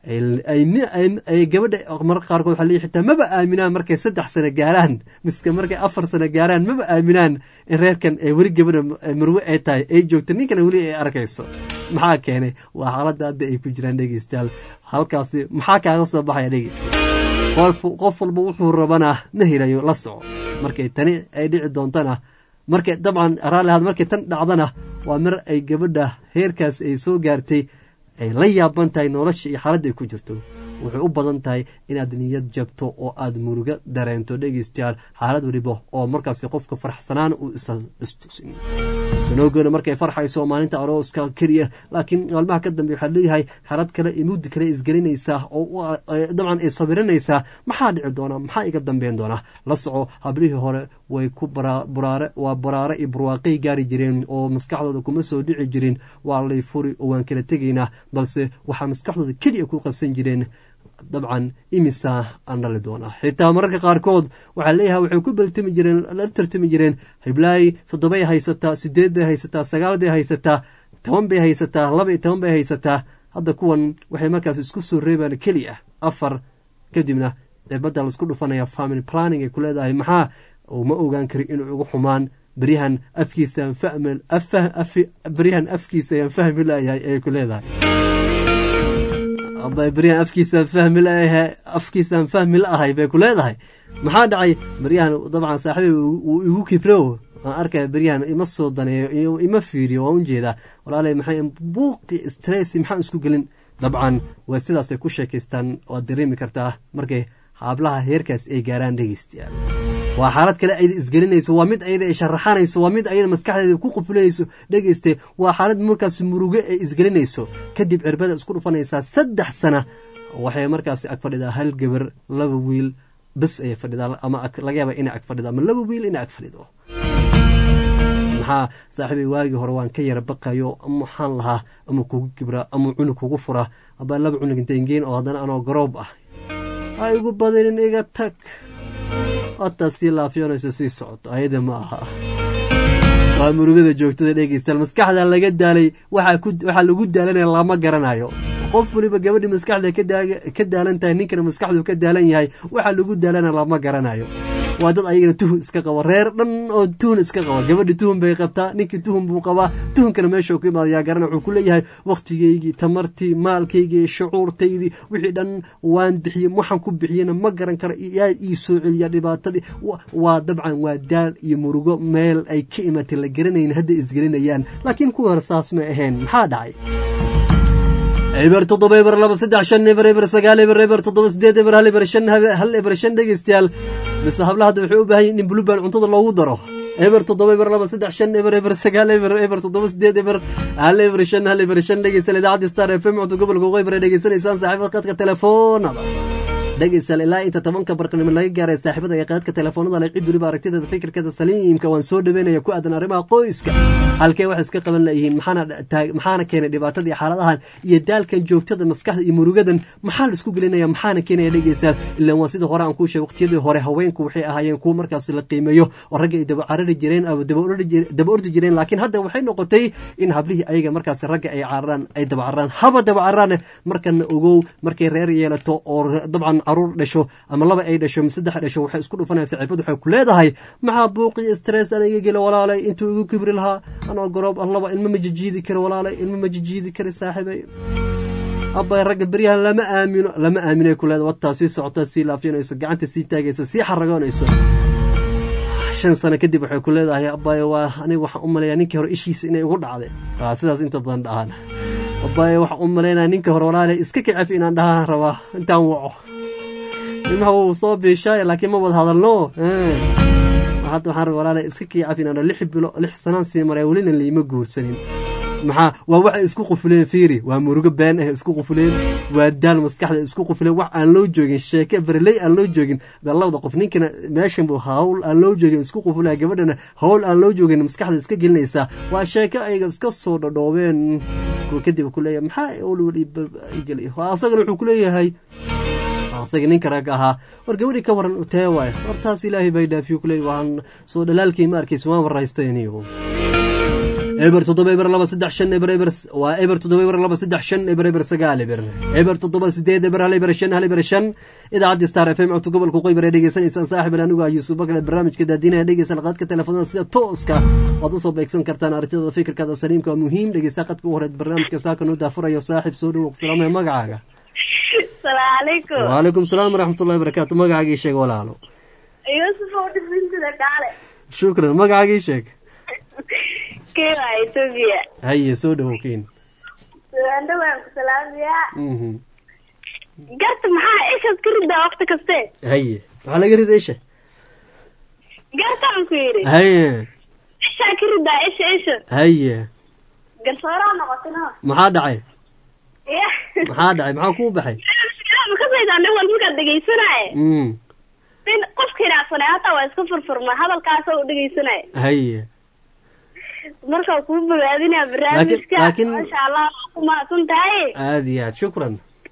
ay gabadha marka qaarkood waxaa leeyahay xitaa maba aaminaan markay saddex sano gaaraan miska markay afar sano gaaraan maba aaminaan in reerkan ay weli gabadha murugo ay tahay ay joogto ninkana weli ay arkayso maxaa keenay waa xaaladda hadda ay ku jiraan dhegeystayaal halkaasi maxaa kaaga soo baxaya dhegeystayaal qof walba wuxuu rabanaa ma helayo la soco markay tani ay dhici doontana markay dabcan raalli ahaad markay tan dhacdana waa mar ay gabadha heerkaas ay soo gaartay ay la yaaban tahay nolosha iyo xaaladda ay ku jirto waxay u badan tahay inaad niyad jabto oo aad murugo dareento dhegeystayaal xaalad waliba oo markaasi qofka farxsanaan uu istusin sanoogeena markay farxayso maalinta arooska keliya laakiin maalmaha ka dambe waxaa leeyahay xaalad kale iyo mugdi kale isgelinaysaa oo dabcan ay sabiranaysaa maxaa dhici doona maxaa iga dambeyn doona la soco hablihii hore way ku buraare waa buraare iyo burwaaqay gaari jireen oo maskaxdooda kuma soo dhici jirin waa lay furi oo waan kala tegaynaa balse waxaa maskaxdooda keliya ku qabsan jireen dabcan imisa aan dhali doonaa xitaa mararka qaarkood waxaa leeyahay waxay ku baltami jireen la tartami jireen hiblaay toddobay haysataa sideed bay haysataa sagaal bay haysataa toban bay haysataa laba iyo toban bay haysataa hadda kuwan waxay markaas isku soo reebaan keliya afar kadibna cirbadda laisku dhufanaya family planning ay ku leedahay maxaa ma ogaan kari inuu ugu xumaan beryahan afkiisaan fahmi beryahan afkiisayaan fahmi laayahay ay ku leedahay beryahan afkiisaan fahmi laayahay afkiisaan fahmi la'ahay bay ku leedahay maxaa dhacay beryahan dabcan saaxiibay uu igu kibro aan arkaya beryahan ima soo daneeyo ima fiiriyo waan ujeedaa walaalay maxay buuqi stress maxaan isku gelin dabcan waa sidaasay ku sheekaystaan waad dareemi kartaa markay hablaha heerkaas ay gaaraan dhegeystayaal waa xaalad kale ayada isgelinayso waa mid ayada ay sharaxanayso waa mid ayada maskaxdeeda ku qufulinayso dhegeyste waa xaalad markaas murugo ay isgelinayso kadib cirbada isku dhufanaysaa saddex sana waxay markaasi ag fadhidaa hal gabar laba wiil bas ayay fadhidaa ama laga yaaba inay ag fadhido ama laba wiil inay ag fadhido maxaa saaxiibay waagii hore waan ka yara baqayo ama waxaan lahaa ama kugu kibra ama cunug kugu fura aba laba cunug intengeen oo haddana anoo garoob ah ha igu badinin iga tag otaa sii laafyoonayso sii socoto ayada ma aha waa murugada joogtada dhegeystayaal maskaxda laga daalay waxaa lagu daalanaya lama garanayo qof waliba gabadhi maskaxda ka daalan tahay ninkana maskaxdu ka daalan yahay waxaa lagu daalana lama garanayo waa dad ayagana tuhun iska qaba reer dhan oo tuhun iska qaba gabadhi tuhun bay qabtaa ninkii tuhun buu qabaa tuhunkana meesha ku imaada yaa garana wuxuu ku leeyahay wakhtigaygii tamartii maalkaygii shucuurtaydii wixii dhan waan bixiyey waxaan ku bixiyena ma garan karo yaa ii soo celiya dhibaatadii waa dabcan waa daal iyo murugo meel ay ka imatay la garanayn hadday isgelinayaan laakiin kuwa hore saas ma ahayn maxaa dhacay eber toddoba eber laba saddex shan eber eber sagaal eber eber toddoba sideed eber hal eber shan hal eber shan dhegeystayaal mise hablaha hadda waxay u baahan yihin in buluban cuntada loogu daro eber toddoba eber laba saddex shan eber eber sagaal eber eber toddoba sideed eber hal eber shan hal eber shan dhegeysan idaacadda star f m codka gobolka qoybar ee dhegeysanaysaan saaxiibada qadka telefoonada dhegeysan ilaa inta tobanka barqanimo laga gaaray saaxiibada ee qadka telefoonada la cid waliba aragtideeda fikirkeeda saliimka waan soo dhaweynaya ku aadan arrimaha qoyska halkee wax iska qaban layihiin maxaana maxaana keenay dhibaatada iyo xaaladahan iyo daalkan joogtada maskaxda iyo murugadan maxaa la isku gelinaya maxaana keenaya dhegeysan ilaa waa sida hore aan ku sheegay waqtiyadii hore haweenku waxay ahaayeen kuwa markaas la qiimeeyo oo ragga ay daba carari jireen ama daba ordi jireen daba ordi jireen laakiin hadda waxay noqotay in hablihii ayaga markaas ragga ay cararaan ay daba cararaan haba daba cararaan markana ogow markay reer yeelato oo dabcan caruur dhasho ama laba ay dhasho saddex dhasho waxay isku dhufanaysaa cirbad waxay ku leedahay maxaa buuq iyo stress aniga gela walaalay intuu igu kibri lahaa anoo garoob allaba ilma ma jijiidi karo walaalay ilma ma jijiidi karo saaxiibay abay ragga beryahan lama aamino lama aaminay ku leedahay wataa sii socota sii laafiyanayso gacanta sii taagaysa sii xaragoonayso shan sano kadib waxay ku leedahay abay waa aniga waxaan u maleeyaa ninkii hore ishiisa inay ugu dhacday waa sidaas inta badan dhahaan abay waxaan u maleynaa ninkii hore walaalay iska kicaf inaan dhahaan rabaa intaan waco ilmaha wuu soo biishaay laakiin ma wada hadalno hadda waxaan rabaa walaalay iska kicaf inaan lix bilo lix sanaan sii maray welina liima guursanin maxaa waa waxay isku qufuleen fiiri waa murugo been ah isku qufuleen waa daal maskaxda isku qufuleen wax aan loo joogin sheeke barley aan loo joogin balawda qof ninkana meeshan buu hawl aan loo joogin isku qufulaa gabadhana hawl aan loo joogin maskaxda iska gelinaysa waa sheeke ayaga iska soo dhadhoobeen kadib ku leeyahay maxaa wali wali asagana wuxuu ku leeyahay asaga ninka rag ahaa war gabadhii ka waran tee waay hortaas ilaahay bay dhaafiyo ku leeyahay waan soo dhalaalkii ma arkaysa waan waraystayniyo eber toddoba eber laba saddex shan eber eber waa eber toddoba eber laba saddex shan eber eber sagaal eber eber toddoba sideed eber hal eber shan hal eber shan idaacadda star f m codka gobolka qoybar ee dhegeysanaysaan saaxiib anigu ah yuusuf bakle barnaamijka daadinaya dhegeysan qadka telefoonada sida tooska waad usoo beegsan kartaan aragtida fikirkaada saliimka waa muhiim dhegeysta qadka u horeed barnaamijka saaka noo daafurayo saaxiib soo dhowow salaamaya magacaaga السلام عليكم وعليكم السلام ورحمة الله وبركاته مقعك يشيك ولا هلو يوسف ودي بنت دقالة شكرا مقعك يشيك كيف هاي توبيا هيا سودة وكين عندما سلام يا اها قلت معها ايش اذكر ده وقتك استاذ هيا على قريد ايش قلت عم كيري هيا ايش اذكر ده ايش ايش هيا قلت ورانا قلتنا ما حد عي ما حد عي معاه كوب بحي أنا أول مرة دقيسنا. أمم. بين قف كنا صناعة واسكفر فرما هذا الكاسة ودقيسنا. هي. مرة كوب بعدين برامج لكن لكن ما شاء الله ما كنت هاي. هذه شكرا.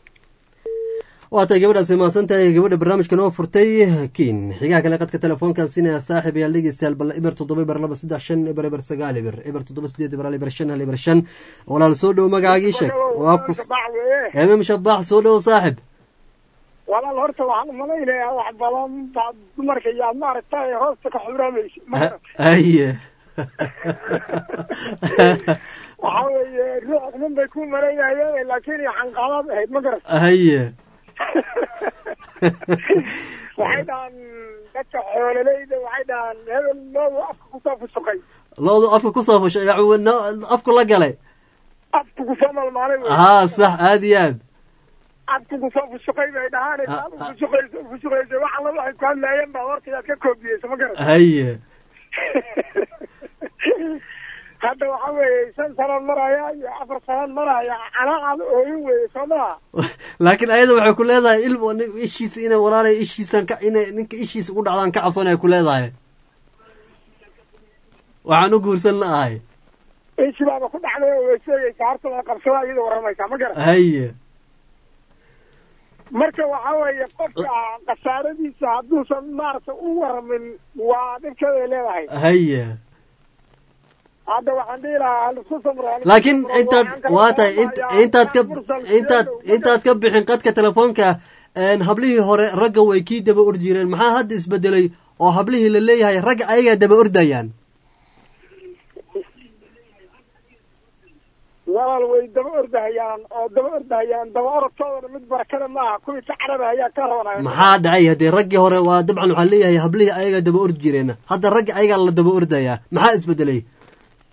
وأنت قبل ما سنت قبل برنامج كانوا فرتي كين حقيقة لقد كتلفون كان سنة صاحب يلقي استيل بل إبر تضبي بر لبس ده عشان إبر إبر سجال إبر إبر تضبي سديد إبر إبر شن إبر شن ولا السود وما قاعيشك وأبقص هم مش أباح سود وصاحب ولا الهرت وعن ملايين واحد بلام بعد مركي يا نار التاي هرتك حراميش أيه وحاول روح من بيكون ملايين لكن يحنقلب هيد مقرس أيه waxay dhaan dadka xoolalayda waxay dhaan hebel loo afka ku soo fushay loo afka ku soo fushay yaawna afku la galay afku ku soo malmaalay ha sax aad iyo aad afku ku soo fushay bay dhahaan afku ku fushay fushay waxa la waxay ku hadlayeen baa warkiisa ka koobiyay ma garan haye hadda waxa weeye shan sano maraya iyo afar sano maraya calaaqad ooyin weeye Soomaa laakiin ayada waxay ku leedahay ilmo ishiisa inay walaalay ishiisan ka inay ninka ishiisa ugu dhacdaan ka cabsanay ku leedahay waxaan u guursan lahay ishi baa ku dhacday oo weesay kaarta la qabsada iyada waramaysa ma garan haye marka waxa weeye qofka qasaaradiisa hadduusan maarta u waramin waa dhibkeeda leedahay haye هذا وحنديلا لكن انت واتا انت انت تكب انت انت تكبحين قدك تلفونك ان هبليه هore raga way kii daba ordiyeen maxaa hadda isbedelay oo hablihii la leeyahay rag ayaga daba ordayaan walaal way daba ordayaan oo daba ordayaan daba orodkooda mid barakada ma aha kuwii ka carada ayaa ka roonay maxaa dhacay hadii ragii hore waa dabcan waxa leeyahay hablihii ayaga daba ordiyeen hadda rag ayaga la daba ordaya maxaa isbedelay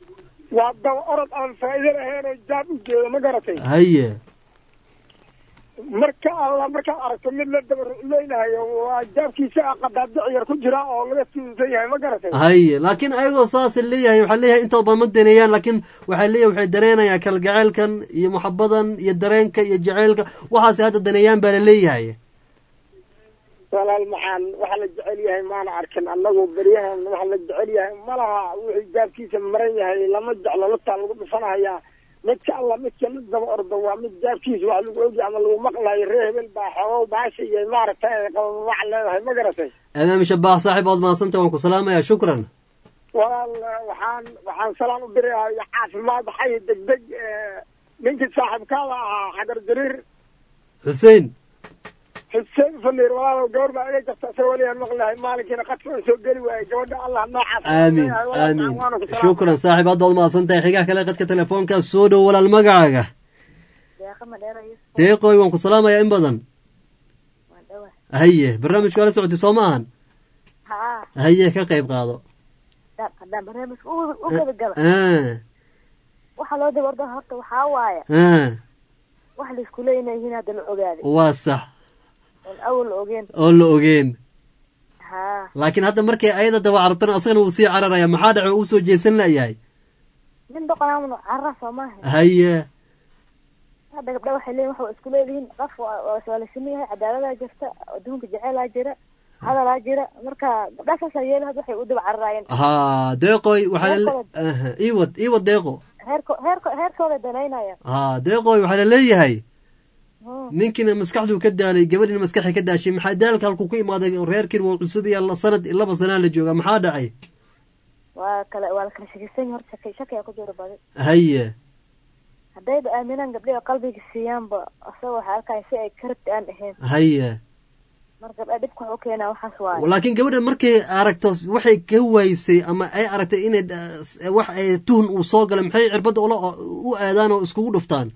waa daba orod aan faa'iido lahayn oo jaab u jeedo ma garatay haye marka alla markaad aragto mid la daba leynayo waa jaabkiisa qadaadic yar ku jira oo laga tuusan yahay ma garatay haye laakiin ayagoo saas leeyahay waxaa leeyahay inta badan ma daneeyaan laakiin waxaa leeyahay waxay dareenayaan kalgaceylkan iyo maxabadan iyo dareenka iyo jaceylka waxaasi hadda daneeyaan baa la leeyahay walaal maxaan waxa la jecel yahay maana arkin annagu beryahan waxa la jecel yahay malaha wixii jaabkiisa maran yahay lama jeclo lataa lagu dhufanayaa midka alla midka mid daba ordo waa mid jaabkiisa wax lagu ogi ama lagu maqlayo ree hebel baa xoogow baasha iyo maaragtay qabamac leedahay ma garatay amaami shabaax saaxiib ood mahadsanta waan ku salaamaya shukran walaal waxaan waxaan salaan u dirayaa caafimaad xay degdeg ninkii saaxiibkaada ahaa xagar jariir xuseen xuseen faliir walaalow gabar baa iga jirta isagoo waliyaan maqlahay maalinkiina qadka aan soo geli waayey gabadha allah noocaas aamin aamin shukran saaxiib hadda ood mahadsan tahay xigaha kale qadka telefoonka soo dhow walaal magacaaga deeqoy waan ku salaamayaa in badan haye barnaamijku ala socotay soo ma ahan haye ka qayb qaado haddaan barnaamijka u gabagaba waxaa loo daba orda horta waxaa waaye wax la isku leeyihiin hadda la ogaaday waa sax oon awal la ogeen oon la ogeen ha laakiin hadda markay ayada daba carartana asagana wuu sii cararaya maxaa dhace uu soo jeedsan layahay nin doqonaamun carra soo maaha haye hadda gabdha waxay leeyihin waxa waa isku leedihiin qof waa la siman yahay cadaaladaa jirta adduunka jeceelaa jira hadalaa jira marka gabdhaha saasa yeeli hadda waxay u daba cararaayeen ha deeqoy waxaa iwad iwad deeqo heerko heerko heerkooda danaynaya ha deeqoy waxaa la leeyahay ninkina maskaxduu ka daalay gabadhina maskaxay ka daashay maxaa daalka halkuu ku imaaday reerkiin waa cusub iyo sanad laba sanaa la jooga maxaa dhacay waa kala waa la kala shakisan horta shaki shakiyaa ku jiro badan haye haddayba aaminaan gabdhiga qalbiga siiyaanba asagoo waxaa arkaya si ay karabti aan ahayn haye marka gabdha dhibka waxu keenaa waxaas waaye laakiin gabadha markay aragto waxay ka waysay ama ay aragtay inay wax ay tuhun uu soo galay maxay cirbadda ula u aadaan oo iskugu dhuftaan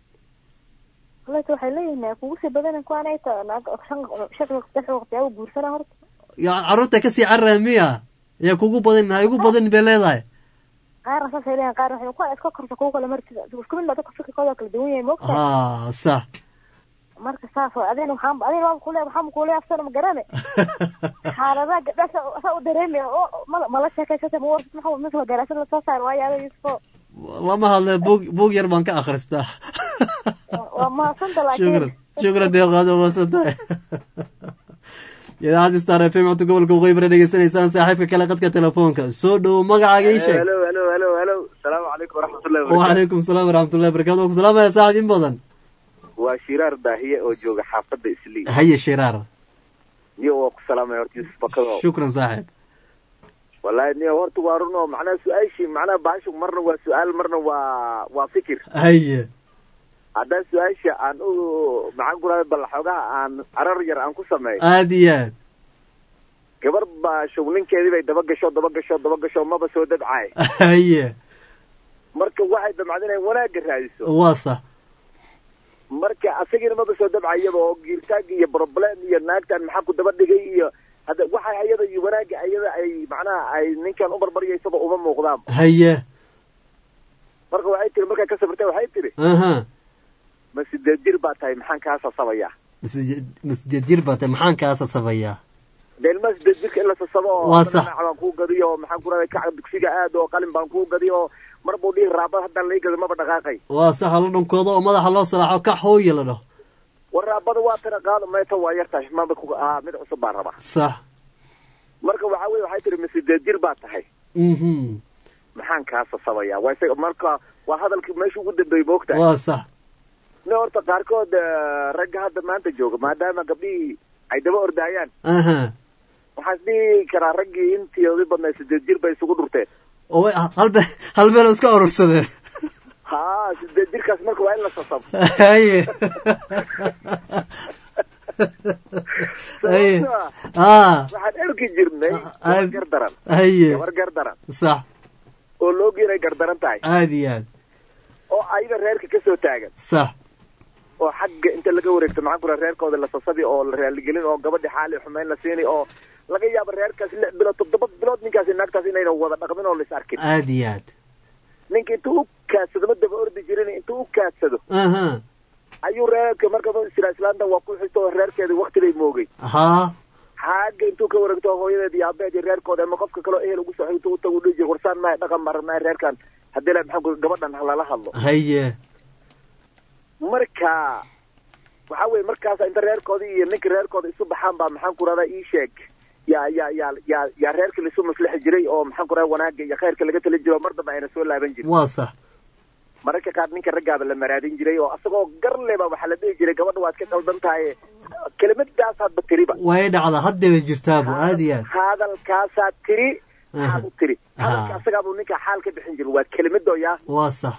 koleyta waxay leeyihin kugu sii badanan kuwaan ay ta shaqi waqtiyaa u guursana horta ya carruurta kasii carraa miya yaa kugu badan ha igu badan bay leedahay qaarna saasay leeyihin qaar waxay kuwa iska korta kugu kala martida isku mid baa dadka fikirkooda kala duwan yahay moogta ha sax marka saas oo adina waxaan adina waa kule waxaan kule afsan ma garane xaaladaha gabdhaha saa u dareemaya oo mala sheekaysata ma warta maxaa misla garaasad la soo saar waayo ada yusufo lama hadle buug buug yar baan ka akhristaa waa mahadsantahay laakiin shukran shukran deeqaad waa mahadsantahay idaacadda star f m codka gobolka waqooyi bara dhegeysanaysaan saaxiibka kale qadka telefoonka soo dhow magacaaga ii sheeg helo helo helo helo salaamu calaykum waraxmatullahi wabarakatu wacalaykum salaam waraxmatullahi wabarakatu waan ku salaamaya saaxib in badan waa shiraar daahiye oo jooga xaafadda islii haye shiraar niyo waa ku salaamaya horta yusuf bakado shukran saaxib wallahi niyo horta waa runo macnaha su-aashii macnaha baashu marna waa su-aal marna waa waa fikir haye haddaan su-aasha aan u maxaan ku rahay bal xoogaha aan carar yar aan ku sameeyo aada iyo aad gabar baa shugninkeedii bay daba gasho daba gasho daba gasho maba soo dabcaay haye marka waxay damcad inay wanaagga raadiso waa sax marka asagiina maba soo dabcayaba oo giirtaag iyo problem iyo naagtan maxaa ku daba dhigay iyo hadda waxa ayada iyo wanaagga ayada ay macnaha ay ninkan u barbaryaysaba uma muuqdaan haye marka waxay tiri markaa ka sabrtay waxay tiri aha ma sideed jir baa tahay maxaan kaa sasabayaa ma sideed jir baa tahay maxaan kaa sasabayaa dee ilma sideed jirka in la sasabo oo waa sax baan kuu gadiyo oo maxaan ku raday kaca dugsiga aad oo qalin baan kuu gadiyo oo mar buu dhihi raabad haddaan lai gado maba dhaqaaqay waa sax la dhankooda oo madaxa loo salaaxo kax hooya la dhaho war raabada waa tana qaado meeta waa yartahay maba ku ah mid cusub baan rabaa sax marka waxaa weye waxay tiri ma sideed jir baa tahay mhm maxaan kaa sasabayaa waa isaga marka waa hadalkii meesha ugu dambeeyey moogtahay waa sax ne horta qaarkood ragga hadda maanta jooga maadaama gabdhihii ay daba ordaayaan aha waxaan isdhihi karaa raggii intiodi badnay sideed jir bay isugu dhurteen oo halbe hal meel iska urursadeen ha sideed jirkaas marka waa in la sasabo haye haye ha waxaan erki jirnay war gardaran haye war gardaran sax oo loogi inay gardaran tahay aada iyo aad oo ayada reerka kasoo taagan sax oo xagga inta laga wareegto maxaan kula reerkooda la sasabi oo la raaligelin oo gabadhi xaali xumeyn la siini oo laga yaabo reerkaas lix bilood toddoba bilood ninkaasi naagtaas inayna wada dhaqmin oo lais arkin aada iyo aad ninka intuu u kaadsado ma daba ordi jirin intuu u kaadsado aha ayuu reerka marka isla islaanta waa ku xigto reerkeeda waqti bay moogay haa xaaga intuu ka wareegto hooyadeed iyo aabeed iyo reerkooda ama qofka kale ehel ugu soo xigto u tagu dhigi warsaan ma dhaqan marna reerkan hadii la maxaa gabadhan halala hadlo haye marka waxa weey markaas inta reerkooda iyo ninka reerkooda isu baxaan baa maxaan ku radaa ii sheeg ya ya ya ya ya reerka lisu maslax jiray oo maxaan ku radaa wanaaga iyo khayrka laga tali jiro marba ayna soo laaban jirin waa sax marka qaad ninka ragaaba la maraadin jiray oo asagoo garleba waxa la dhigi jiray gabadha waad ka qaldan tahay kelimadaas hadba tiriba way dhacda hadda way jirtaabo aad iyo aad hadalkaas aad tiri aad u tiri hadalka asaga buu ninka xaal ka bixin jiray waa kelimado yaa waa sax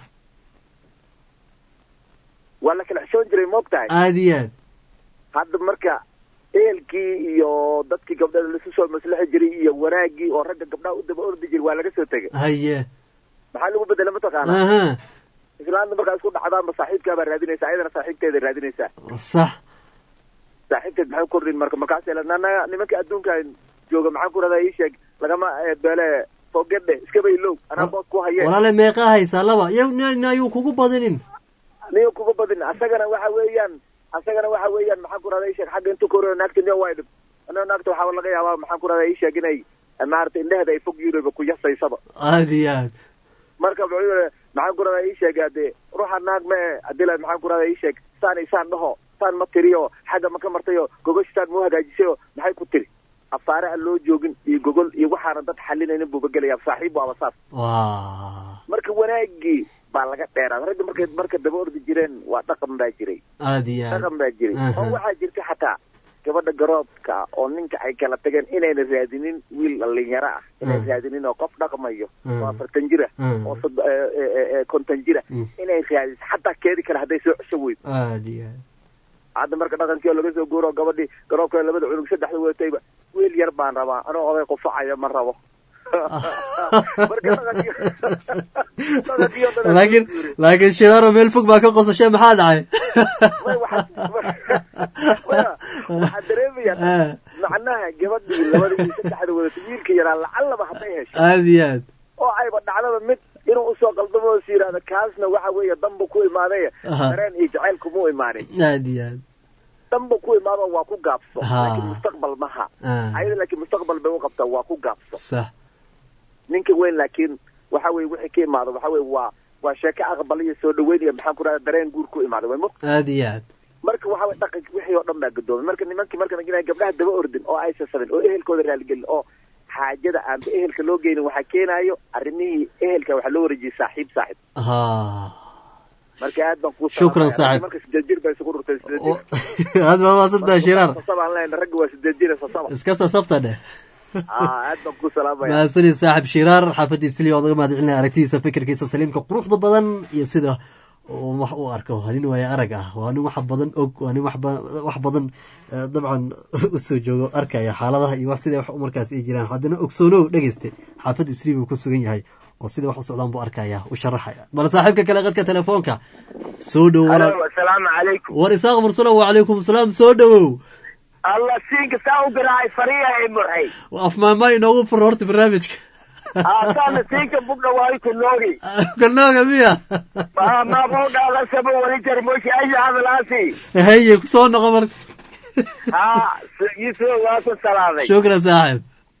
wala kala xishoon jiray moogtahay aad iyo aad hadda marka eelkii iyo dadkii gabdhaha la soo maslaxi jiray iyo wanaagii oo ragga gabdhaha u daba ordi jiray waa laga soo tagay haye maxaa lagu bedelay mataqaana aha islaanta markaa isku dhacdaan ba saaxiibkaa baa raadinaysaa ayadana saaxiibteeda raadinaysaa sax saaxiibteed maxay kordhin marka markaas nana nimanka adduunka jooga maxaan ku radaa ii sheeg lagama beele fogedhe iska baylow anaa boos ku hayeen walaale meeqa haysaa laba yayuu kugu badinin niyo kugu badinin asagana waxa weeyaan asagana waxa weeyaan maxaan ku radaa ii sheeg xagga intuu ka hore naagta niyo waa dhib anaa naagta waxaa laga yaabaa maxaan ku radaa ii sheeg inay maarata indheheeda ay fog yureba ku yasaysaba aad iyo aad marka maxaan ku radaa ii sheeg ade ruuxa naag ma adila maxaan ku radaa ii sheeg saan isaan dhaho saan ma tiriyo xagga ma ka martayo gogoshaan muu hagaajisayo maxay ku tiri afaare aan loo joogin iyo gogol iyo waxaana dad xalinaynin buuba gelaya saaxiib waaba saas marka wanaagii baa laga dheeraad ragga markay marka daba ordi jireen waa dhaqan baa jiray aad iyo aad dhaqan baa jiray oo waxaa jirta xataa gabadha garoobka oo ninka ay kala tageen inayna raadinin wiil dhalinyaro ah inay raadinin oo qof dhaqmayo oo afartan jira oo konton jira inay raadiso xataa keedi kale hadday soo cesho weydo aad iyo aad hadda marka dhaqankii laga soo guuro gabadhii garoobka labada cunug saddexda wadatayba wiil yar baan rabaa anoo oday qufacaya ma rabo laakiin laakiin shidaaro meel fog baa ka qosashay maxaa dhacay waxaa dareemaya macnaha gabadhii labada iyo saddexda wadatay wiilka yaraa lacallaba hadday hesho aad iyo aad oo ayba dhacdaba mid inuu usoo qaldamo oo is yidhaahdo kaasna waxa weeye danbu ku imaaday dareen iyo jacaylku muu imaanin aad iyo aad danbu ku imaado waa ku gaabso laakiin mustaqbal maha ayada laakiin mustaqbal bay u qabtaa waa ku gaabso sax ninka weyn laakiin waxa weeye wixii ka imaado waxa weeye waa waa sheeko aqbal iyo soo dhaweyn iyo maxaan ku rahdaa dareen guur ku imaaday way mut aad iyo aad marka waxa weeye dhaqanka wixii oo dhan baa gadoomay marka nimankii marka inay gabdhaha daba ordin oo aysa sabin oo ehelkooda raaligelin oo xaajada aan ehelka loo geynin waxaa keenayo arrimihii ehelka waxaa loo wareejiyay saaxiib saaxiib marka aad baan ku shukran saaxiib marka sideed jir bay isugu rurtay sideed jir aad baa maasantaa shiraar sabaan leen ragga waa sideed jir sasaba iska sasabta dheh aad baan ku salaamaya maasani saaxiib shiraar xaafadiisa liyo odaga mahadcelinaya aragtidiisa fikirkiisa saliimka quruxda badan iyo sida wax uu arko waa nin waaya arag ah waa nin wax badan og waa nin wax badan dabcan usoo joogo arkaya xaaladaha iyo wax sida wax markaas ay jiraan haddana ogsoonow dhegeyste xaafadda isliib uu ku sugan yahay oo sida wax u socdaan buu arkaya u sharaxaya bal saaxiibka kale qadka telefoonka soo dhow assalaamu calaykum war isaaq mursalo wacalaykum asalaam soo dhowow allah siinka saa u garaacay fariya ay murxay afmaama inoogu fur horta barnaamijka asaana siinka bugdha waayo kunoogi kunooga miya mabudhaala saba wali jarmoshi ayi hadalaasi haye kusoo noqo marka ha yusuf waa ku salaaday shukran saaxib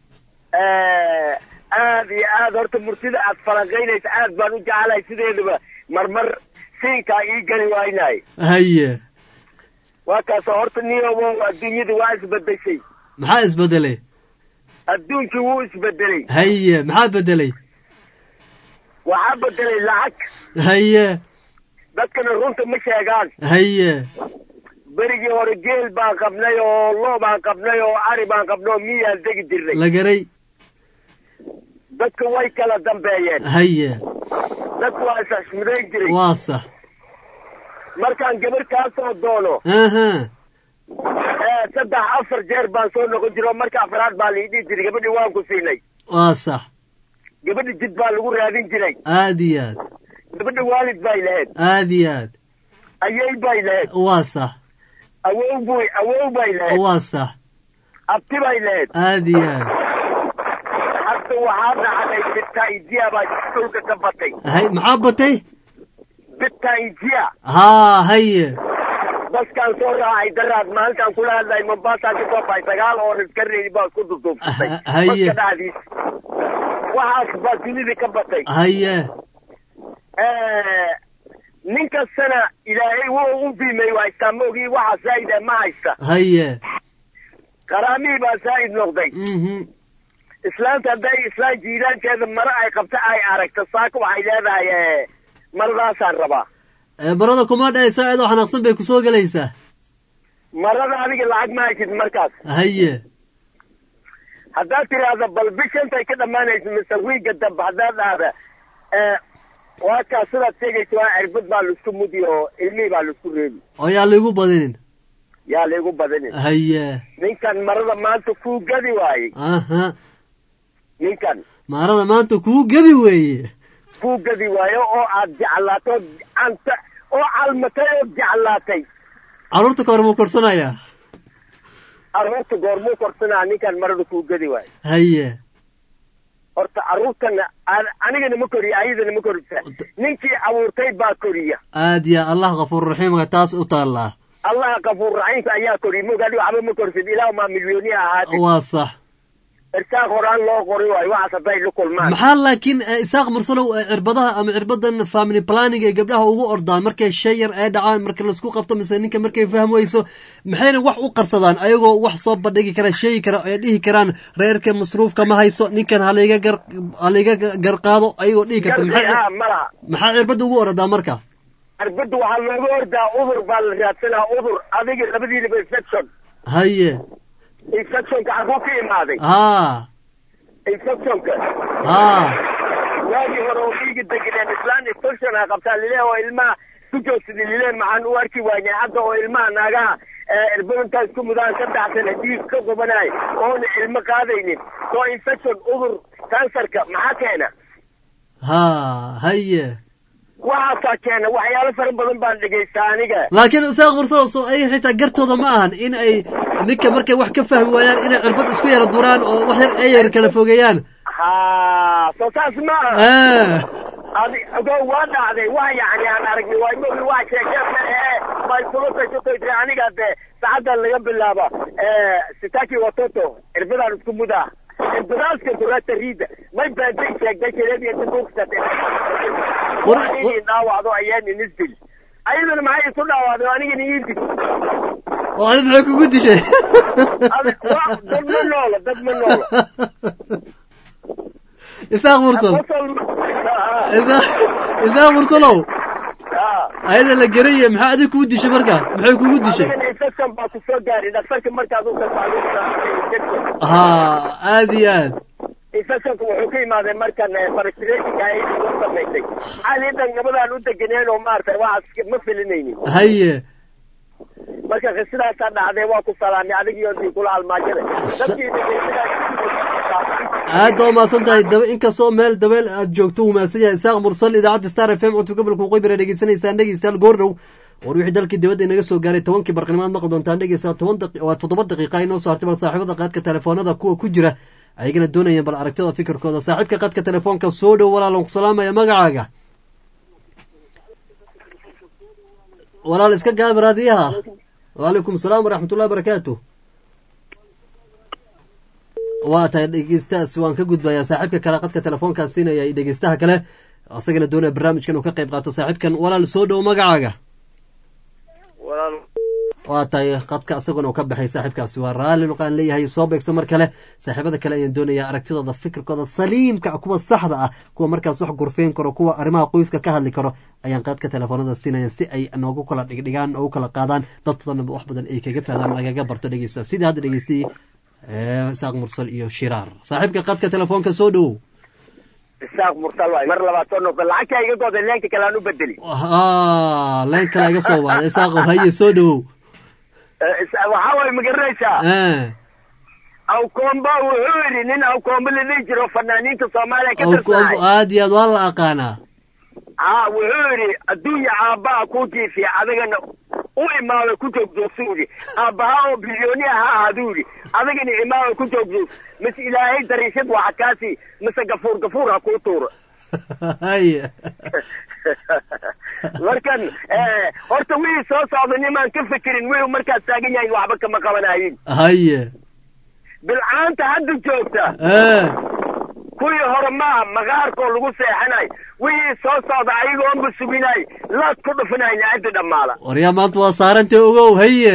aad iyo aad horta murtida aad falanqaynaysa aad baan u jecelahay sideedaba marmar siinkaa ii geli waaynaay haye waa kaasoo horta niyobo adduunyada waa isbedeshay maxaa isbedelay adduunkii wuu isbedelay haye maxaa bedelay waxaa bedelay lacag haye dadkana runta ma sheegaan haye berigii hore geel baan qabnay oo loo baan qabnay oo ari baan qabnay oo miyaan degi jirnay la garay dadka way kala dambeeyeen haye dadku waa isxishmidayn jiray waa sax markaan gabar kaa soo doono aha saddex afar jeer baan soo noqon jiray oo marka afraad baa liidhihi jiray gabadhii waan ku siinay waa sax gabadhi jid baa lagu raadin jiray aad iyo aad gabadha waalid bay lahayd aad iyo aad ayay bay lahayd waa sax awow buy awow bay lahayd waa sax abti bay lahayd aad iyo aad hadda waxaa dhacday bitaijiya baa dhulka ka batay hay maxaa batay bitaijiya haa haye baskaan soo raacay daraad maalintaan kula hadlay Mombasa ka soo baxay sagaal oo iska reebi baa isku duduubtay baska dhacdiis waxaas baa dunida ka batay haye eh ninka sana ilaahay wuu u biimay waa istaamoogi waxa saayida ma haysta haye qaraami baa saayid noqday mhm islaanta haday islaan jiilaankeeda mara ay qabta ay aragta saaka waxay leedahay maradaasaan rabaa marada kuma dhayso cidoo xanaaqsan bay ku soo galaysaa marada adiga lacag ma haysid markaas haye haddaad tiraahdo bal bishantay ka dhammaanayso mise wiiga dambe haddaad dhahda waa kaa sidaad sheegaysa waa cirbad baa laisku mudi oo ilmihii baa laisku reebi oo yaa laigu badinin yaa laigu badinin haye ninkan marada maanta kuu gadi waaye aha ninkan marada maanta kuu gadi weeye kuu gadi waayo oo aad jeclaato anta oo calmatay oo jeclaatay carruurta ka hor muu korsanayaa carruurta goormuu korsanaa ninkan marada kuu gadi waayo haye horta carruurtana anigana ma koriya ayadana ma korisa ninkii abuurtay baa koriya aad ya allah kafuur raxiimka taas u taallaa allah kafuur raxiimka ayaa koriya mogaadi waxba ma korsid ilaa maa milyooniya ahaatay waa sax irsaaq horaan loo qori waayo waxaas hadday la kulmaan maxaa laakiin isaaq mursalow cirbadaha ama cirbadan family planning ee gabdhaha ugu ordaan markay shay yar ay dhacaan marka laisku qabto mise ninka markay fahmi weyso maxayna wax u qarsadaan ayagoo wax soo bandhigi kara sheegi kara ay dhihi karaan reerka masruufka ma haysto ninkan halayga gar halayga garqaado ayagoo dhihi karta maxaa maxaa cirbada ugu ordaa marka cirbada waxaa looga ordaa udur baa la raadsanaa udur adiga labadiinaba infection haye infectionka xaguu ka imaaday haa infectionka haa waagii hore oo dhiiga degeneen islaan infection a qabtaa lilee oo ilmaha ku joogsada lilee maxaan u arki waayay hadda oo ilmaha naagaha irbadintaa isku mudaan saddex sana dhiig ka qubanaay oona ilmo qaadaynin oo infection udur kansarka maxaa keena haa haye waxaasaa keena waxyaalo fara badan baan dhegaystaa aniga laakiin isaaq mursalo soo ay xitaa gartooda ma ahan in ay ninka markay wax ka fahmi waayaan inay cirbad isku yara duraan oo wax yar ay yar kala fogeeyaan haa soo saas ma aha adi ogo waa dhacday waa yacni aan aragnay waa mogi waa sheekeen ma ee bay kulasaysotoy aniga dee saacaddan laga bilaaba sitaki watoto cirbadaan isku mudaa irbadaaska durata riida may baantay sheegday shareediya duugsate waanigii dhaawacdo ayaan inisdil ayadana maxay isu dhaawacday anigana iidil oo adid maxay kugu dishay dad ma noolo dad ma noolo isaaq mursal isaaq mursalow ayada la garaya maxaa adig kugu dishay marka maxay kugu dishay infection baa ku soo gaari dhakhtarka markaad u haa aad iyo aad infectionka wuxuu ka imaaday markan frustrationka ay ugu samaysay xaalidan gabadhaan u deganeen oo maaragtay waxaas ma filinaynin haye marka sidaasaa dhacday waa ku salaamay adig iyo dii kula almaajada dadkii aad baa umahadsan tahay daba inkastoo meel dabeel aad joogto umahadsan yahay isaaq mursal idaacadda star f m cunto gobolka waqooyi dhegeysanaysaan dhegeystayaal goordhow war wixii dalkii dibadda inaga soo gaaray tobankii barqanimaad maqli doontaan dhegeysaa toban waa toddoba daqiiqa inoo soo hartay bal saaxiibada qaadka telefoonada kuwa ku jira ayagana doonayeen bal aragtida fikirkooda saaxiibka qaadka telefoonka soo dhow walaalan ku salaamaya magacaaga walaal iska gaabi raadiyaha waalaykum asalaam waraxmatullahi barakaatu waa tahay dhegeystaas waan ka gudbayaa saaxiibka kale qadka telefoonkaa siinaya dhegeystaha kale asagana doonaya barnaamijkan uu ka qayb qaato saaxiibkan walaal soo dhow magacaaga waa tahay qadka isaguna uu ka baxay saaxiibkaasi waa raalli luqaan leeyahay soo beegso mar kale saaxiibada kale ayaan doonayaa aragtidooda fikirkooda saliimka kuwa saxda ah kuwa markaas wax gurfeyn karo kuwa arrimaha qoyska ka hadli karo ayaan qaadka telefoonada siinaya si ay noogu kala dhigdhigaan noogu kala qaadaan dad badanba wax badan ay kaga faadaan lagaga barto dhegeysta sidii hadda dhegeystay isaaq mursal iyo shiraar saaxiibka qadka telefoonka soo dhowow isaaq mursal waay mar labaad soo noqda lacagta iga gooday leenka kale aan u bedeli leen kale iga soo waada isaaq haye soo dhowow waxaa waay ma garanaysaa awkomba wuxuu yidhi nin awkomba la dhihi jiro fanaaniinta soomaaliya ka tirsanay aad iyo aad waa la aqaanaa haa wuxuu yidhi adduunya aabbaha ku jiifiya adigana u imaamay ku joogjoogsu yidhi aabbaha oo bilyooniya ha ahaaduu yidhi adigana imaamay ku joogjoog mise ilaahay dariishad waxa kaasi mise gafuur gafuur ha kuu tuuro haye markan horta wixii soo socda nimaan ka fikirin wixii markaas taagan yahay waxba kama qabanayin haye bilcaanta hadda joogta kuwii hore maaha maqaarkoo lagu seexanay wixii soo socda ayagoonba suginay laad ku dhufinayna ciddi dhammaala waryaa maanta waa saarantay ogow haye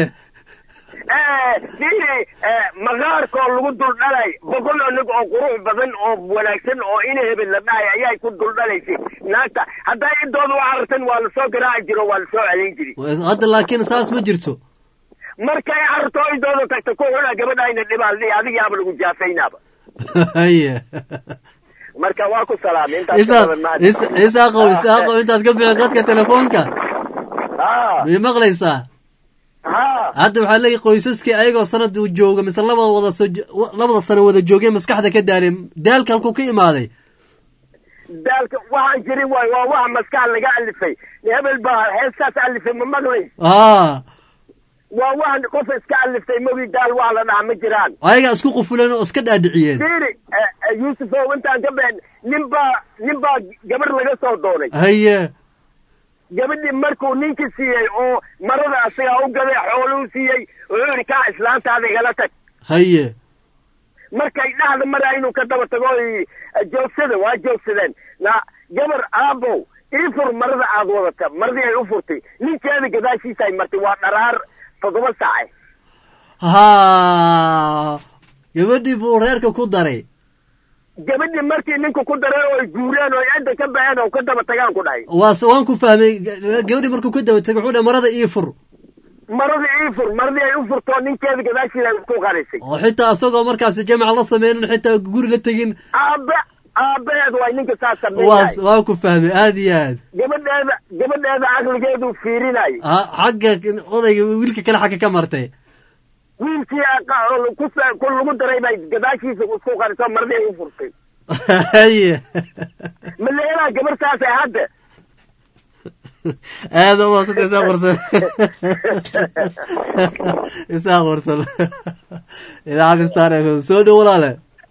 dii maqaarkoo lagu duldhalay boqol onig oo qurux badan oo wanaagsan oo ina hebel la dhahay ayay ku duldhalaysay naagta hadday idooda u carartan waa lasoo garaaci jiro waa lasoo celin jiri hadda laakiin saas ma jirto markay cararto idooda tagta ku xuna gabadhayna dhibaaldhi adiga yaaba lagu jaafaynaaba haye marka waa ku salaamay isaaqow isaaqow intaad ka bixin qadka telefoonka may maqlaysaa hadda waxaa leeyahy qoysaskii ayagoo sanad jooga mise labada wada labada sano wada joogeen maskaxda ka daalay daalka halkuu ka imaaday daalka waxaan jirin waay waa waxa maskax laga alifay hebel baa heestaas alifay ma maqlay waa waxan qof iska aliftay mogi daal waa la dhaha ma jiraan ayaga isku qufuleen oo iska dhaadhiciyeen diri yuusufow intaan ka been nin baa nin baa gabar laga soo doonay haye gabadhii markuu ninki siiyey oo marada asagaa u gaday xooluu siiyey wuxuu yidhi kaa islaantaada igala tag haye markay dhahda maraa inuu ka daba tago joogsada waa joogsadeen na gabar aabow ii fur marada aad wadata maradii ay u furtay ninkeeda gadaashiisa ay martay waa dharaar toddoba saace ha gabadhii buu reerka ku daray gabadhii markii ninku ku daray oo ay guureen oo cidda ka baxeen oo ka daba tagaan ku dhahay waas waan ku fahmay gabadhii markuu ka daba tagay wuxuu dhahay marada ii fur marada ii fur maradii ay u furtoo ninkeeda gadaashiisa ay ku qarisay oo xitaa asagoo markaasi jamac la sameynin xitaa guri la tegin aabe aabaheed waa ninka saas sameeyay waas waan ku fahmay aad iyo aad gabadheeda gabadheeda caqligeedu fiirinay xagga odayga wiilka kale xagga ka martay wiilkii ku lagu daray bay gadaashiisa isku qariso maradii ay u furtay haye ma la helaa gabar saasay hadda aada u waasanta isaaq warsan isaaq warsan idaacadda star f m soo dhow walaale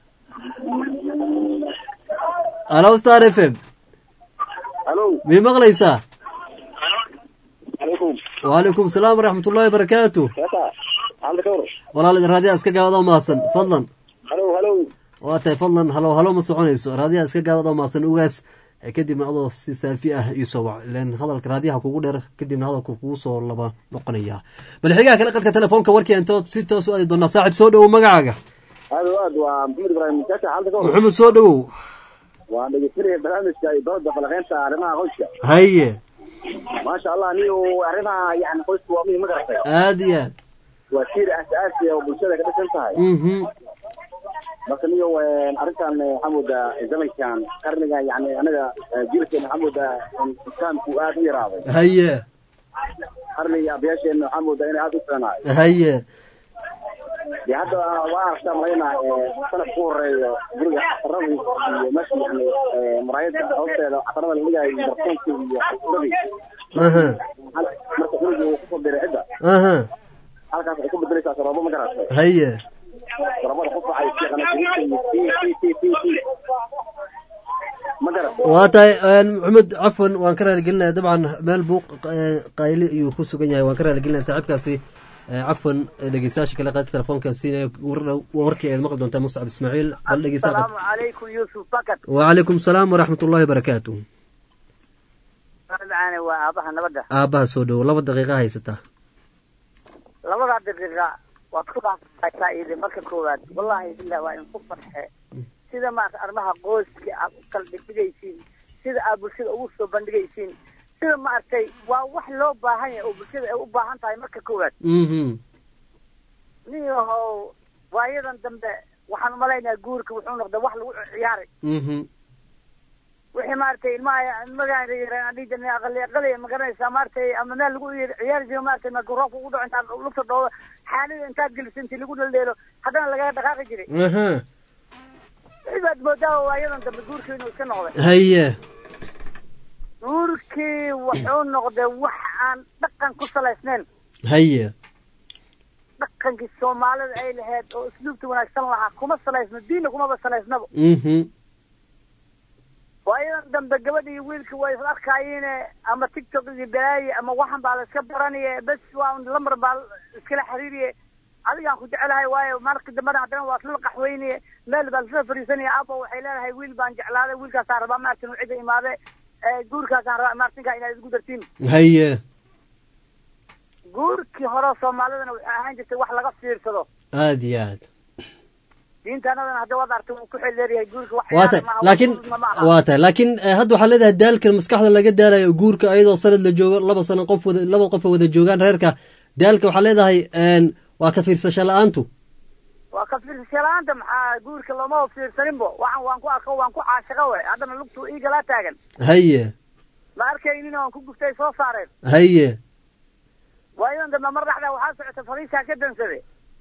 halo star f m halo mii maqlaysaa alaykum wacalaykum salaam waraxmat ullahi wabarakaatu walaal raadiyaa iska gaabad oo mahadsan fadlan halo halo waa tahay fadlan halo halo ma soconayso raadiyaa iska gaabad oo mahadsan ugaas kadibna adoo si saafi ah iisoo wac ilan hadalka raadiyaha kugu dheer kadibna hadalku kugu soo laba noqonaya bal xigaa kale qadka telefoonka warkii intood si toos u aadi doonaa saaxib soo dhowow magacaaga aad aad waa maxamed ibraahim mutaka halka ka maxamed soo dhowow waa dhegeysanaya barnaamijka ay dooda falaqeynta arrimaha qoyska haye maasha allah niyo arrimaha yani qoysku waa muhiim ma garatay aad iyo aad waa tiir asaasi oo bulshada ka dhisan tahay marka niyo arrintan xamuda zamankan qarniga yani anaga jiilkeena xamuda insaanku aad u yaraaday haye qarniga abayaasheena xamuda inay aad u fiicnaayo haye de hadda waa aragtaa malayna sanad ku horeeyo guriga xafarada iyo meesha yani maraayada hoosteeda xafarada la dhigayo barkoonka iyo xafuradii marka guriga uu kusoo diray cidda halkaas ay ku bedelaysaa saroobo ma garatay haye sarabada ku facay waa tahay maxamed cafwan waan ka raaligelinaya dabcan meel buuq qayli ayuu ku sugan yahay waan ka raaligelinaya saaxiibkaasi cafwan dhegeystayaasha kale qaadka telefoonka siinaya warkii aad maqli doontaa muscab ismaaciil bal dhegeysta asalaamu calaykum yuusuf bakat wacalaykum salaam waraxmat ullahi wabarakaatu magacane waa aabaha nabadda aabaha soo dhowo laba daqiiqa haysataa labada daqiiqa waad ku dhaafaysaa idin marka koowaad wallahi billah waa in ku farxe sida maarta arrimaha qoyska aad u kala dhigaysiin sida aad bulshada ugu soo bandhigaysiin sida maartay waa wax loo baahan yahay oo bulshada ay u baahan tahay marka koowaad niyahow waayadan dambe waxaan umalaynaa guurka wuxuu noqday wax lagu ciyaaray wixii maartay ilmaha magaadhiijana aqali aqali magaranaysaa maartay ama meel lagu ciyaari jiro maartay marka roobka ugu dhaco intaad lugta dhoodo xaalida intaad geliso intii lagu dhaldheelo haddana lagaga dhaqaaqi jiray wixii baad moodaa waayadan dambe guurkii inuu iska noqday haye guurkii wuxuu noqday wax aan dhaqan ku salaysnayn haye dhaqankii soomaalida ay lahayd oo usluubta wanaagsan lahaa kuma salaysno diinna kumaba salaysnaba waayadan dambe gabadha iyo wiilka way is arkaayiine ama tiktok iyo balaaye ama waxan baa la iska baranaye bes waa un lamar baa iskala xiriiriye adigaan ku jecelahay waayo marka dambena haddana waa isla qaxweynaye meel baa lasla fariisanaya aba waxay leedahay wiil baan jeclaaday wiilkaasaan rabaa maartin uu cidda imaade guurkaasaan rabaa maartinkaa inaad isgu dartiin haye guurkii hore soomaalidana waxay ahaan jirtay wax laga fiirsado aad iyo aad diintaanadana hadda waad artay wuu ku xeleeryahay guurka wax waa tahay laakiin waa tahay laakiin hadda waxaa leedahay daalkan maskaxda laga daalayo guurka ayadoo sanad la joogo laba sano qof wada laba qof wada joogaan reerka daalka waxaa leedahay waa ka fiirsasho la-aantu waa ka fiirsasho la-aanta maxaa guurka looma fiirsaninbo waxan waan ku arko waan ku caashiqa we haddana lugtu iigalaa taagan haye ma arkaynin waan ku guftay soo saareen haye waayadan dambe mar dhaxda waxaa socota fariisaa ka dansade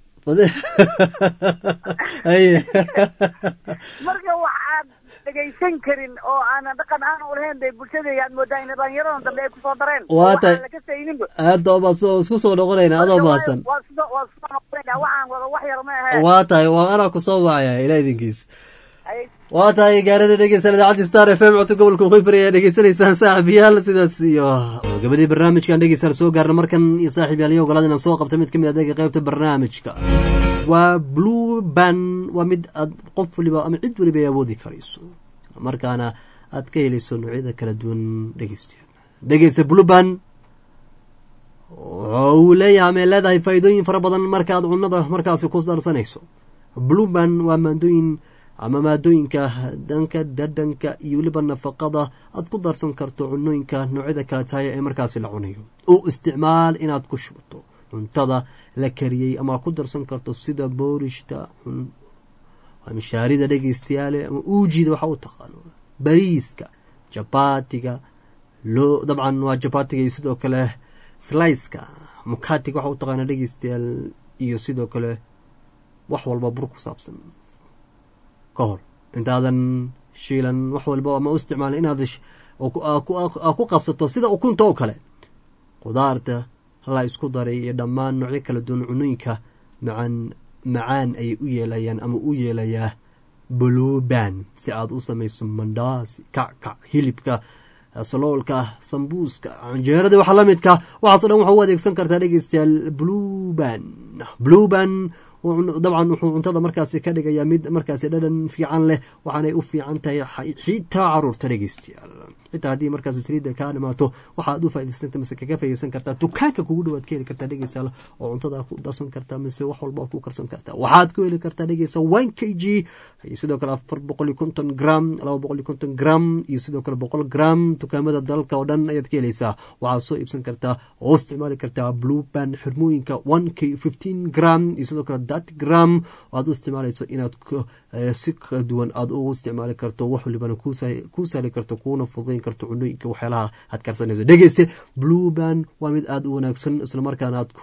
haye marka waxaad dhegaysan karin oo aanan dhaqan aan u lahayn bay bulshadayga aad moodaa in dhalinyaradan dambe ay kusoo dareen waa tahay lakasayninba aada baa isku soo noqonayna adoo maasan waa waa soo noqonayna waxaan wada wax yar ma ahe waa tahay waa anaa kusoo wacaya ilaa idinkiis waa tahay gaarada dhegeysan idaacadda star f m codka gobolka waqooyi ayaa dhegeysanaysaan saaxiibayaal sidaas iyo gabadii barnaamijkan dhegeysan soo gaarna markan iyo saaxiibayaal iyo ogolaad inaan soo qabto mid kamid adeega qaybta barnaamijka waa blue ban waa mid aad qof waliba ama cid waliba ay awoodi karayso markaana aad ka helayso noocyada kala duwan dhegeystayaal dhegeysta blue ban waxa uu leeyahay ama leedahay faa'iidooyin fara badan marka aad cunada markaasi ku darsanayso blue ban waa maadooyin ama maadooyinka danka dhadhanka iyo weliba nafaqada aad ku darsan karto cunooyinka noocyada kala tahay ee markaasi la cunayo u isticmaal inaad ku shubato cuntada la kariyey ama ku darsan karto sida boorishta mishaarida dhegeystayaale ama uujida waxa u taqaano bariiska jabaatiga loo dabcan waa jabaatiga iyo sidoo kale sliceka mukatiga waxa u taqaana dhegeystayaal iyo sidoo kale wax walba bur ku saabsan ka hor intaadan shiilan wax walba ama u isticmaala inaad ku qabsato sida ukunta oo kale qudaarta la isku daray iyo dhammaan noocyo kala duwan cunooyinka macaan macaan ayay u yeelayaan ama u yeelayaa bluban si aad u samayso mandaasi kackac hilibka saloolka sambuuska canjeerada waxa lamidka waxaasoo dhan waxa u adeegsan kartaa dhegeystayaal bluban bluban dabcan wuxuu cuntada markaasi ka dhigayaa mid markaasi dhadhan fiican leh waxaanay u fiican tahay xitaa caruurta dhegeystayaal xitaa haddii markaasi saliidda kaa dhimaato waxaad u faa'idaysanta mise kaga faa'iidaysan kartaa dukaanka kugu dhowaad ka heli kartaa dhegeystayaal oo cuntada ku darsan kartaa mise wax walba ku karsan kartaa waxaad ku heli kartaa dhegeysta one k g iyo sidoo kale afar boqol iyo konton gram laba boqol iyo konton gram iyo sidoo kale boqol gram dukaamada dalka oo dhan ayaad ka helaysaa waxaad soo iibsan kartaa oo isticmaali kartaa blue ban xirmooyinka one k fifteen gram iyo sidoo kale gram aad u isticmaalayso inaad si kala duwan aad ugu isticmaali karto wax walibana kuu sahli karto kuuna fududayn karto cunooyinka waxyaalaha aad karsanayso dhegeyste blue ban waa mid aada u wanaagsan islamarkaana aad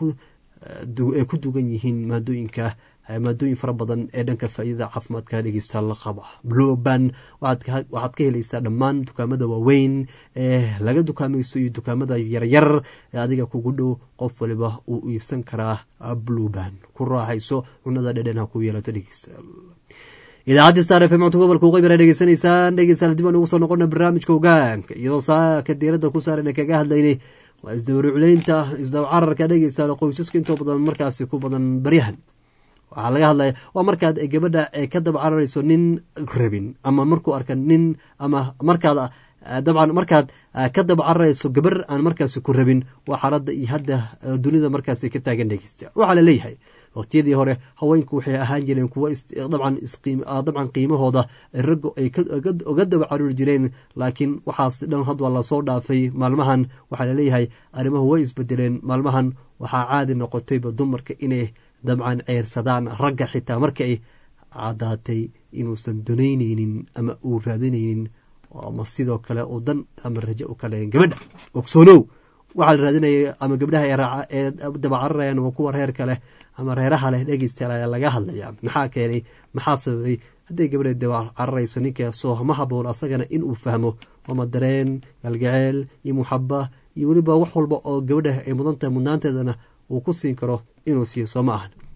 ku dugan yihiin maadooyinka maadooyin fara badan ee dhanka faa'iidada caafimaadka dhegeysta la qaba blue ban waxaad ka helaysaa dhammaan dukaamada waaweyn ee laga dukaamayso iyo dukaamada yaryar ee adiga kugu dhow qof waliba uu iibsan karaa blue ban ku raaxayso cunada dhadhan ha ku yeelato dhegeysta idaacadda star f m codka gobolka waqooyi baa dhegeysanaysaan dhegeystayaal dib aan ugu soo noqona barnaamijka hogaanka iyadoo saaka diiradda ku saaran kaga hadlaynay waa isdawrucleynta isdawcararka dhegeystayaal qoysaska intoo badan markaasi ku badan baryahan waxaa laga hadlaya waa markaad gabadha ka daba cararayso nin rabin ama markuu arka nin ama markaad dabcan markaad ka daba cararayso gabar aan markaasi ku rabin waa xaaladda iyo hadda dunida markaasi ka taagan dhegeysta waxaa la leeyahay waqtiyadii hore haweenku waxay ahaan jireen kuwa dabcan dabcan qiimahooda raggo ay uga daba caruri jireen laakiin waxaas dhan had waa lasoo dhaafay maalmahan waxaa laleeyahay arrimuhu way isbedeleen maalmahan waxaa caadi noqotayba dumarka inay dabcan ceyrsadaan ragga xitaa marka ay caddaatay inuusan donaynaynin ama uu raadinaynin ama sidoo kale uu dan ama rajo u kale gabadha ogsoonow waxaa la raadinaya ama gabdhaha ee daba cararayaan waa kuwa reerka leh ama reeraha leh dhegeystayaal ayaa laga hadlayaa maxaa keenay maxaa sababay hadday gabadha daba cararayso ninka soo ma haboon asagana inuu fahmo ama dareen galgaceel iyo muxaba iyo weliba wax walba oo gabadha ay mudan tahay mudnaanteedana uu ku siin karo inuu siiyo soo ma ahan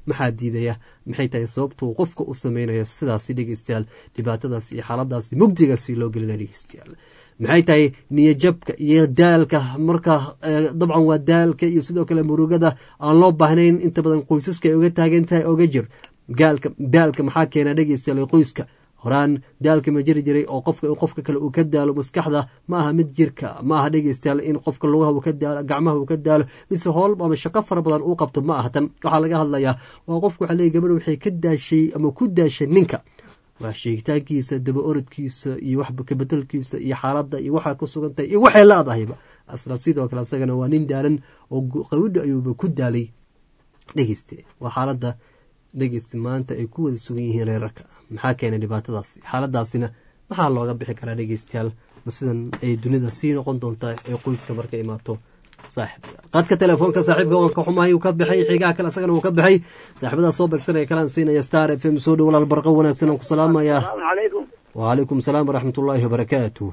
maxaa diidaya maxay tahay sababtuu qofka u samaynayo sidaasi dhegeystayaal dhibaatadaas iyo xaaladaasi mugdigaasi loo gelinaya dhegeystayaal maxay tahay niyajabka iyo daalka marka dabcan waa daalka iyo sidoo kale murugada aan loo baahnayn inta badan qoysaska ay uga taagan tahay oga jir gaalka daalka maxaa keena dhegeystayaal qoyska horaan daalka ma jiri jiray oo qofka in qofka kale uu ka daalo maskaxda ma aha mid jirka ma aha dhegeystayaal in qofka lugaha uu ka daalo gacmaha uu ka daalo mise hool ama shaqo fara badan uu qabto ma aha tan waxaa laga hadlayaa waa qofka waxaa leeyahy gabadha waxay ka daashay ama ku daashay ninka waa sheegitaankiisa daba orodkiisa iyo wax kabedelkiisa iyo xaaladda iyo waxaa ku sugan tahay iyo waxay laadahayba asla sidoo kale asagana waa nin daalan oo qawidha ayuuba ku daalay dhegeyste waa xaaladda dhegeysta maanta ay ku wada sugan yihiin reerarka maxaa keenay dhibaatadaasi xaaladaasina maxaa looga bixi karaa dhegeystayaal ma sidan ay dunida sii noqon doontaa ee qoyska marka imaato saaxiibka qadka telefoonka saaxiibka waan ka xumahay uu ka baxay xigaha kale asagana uu ka baxay saaxiibada soo beegsanaya kalaan siinaya star f m soo dhow walaal barqa wanaagsan aan ku salaamayaa wacalaykum salaam waraxmatullaahi wabarakaatu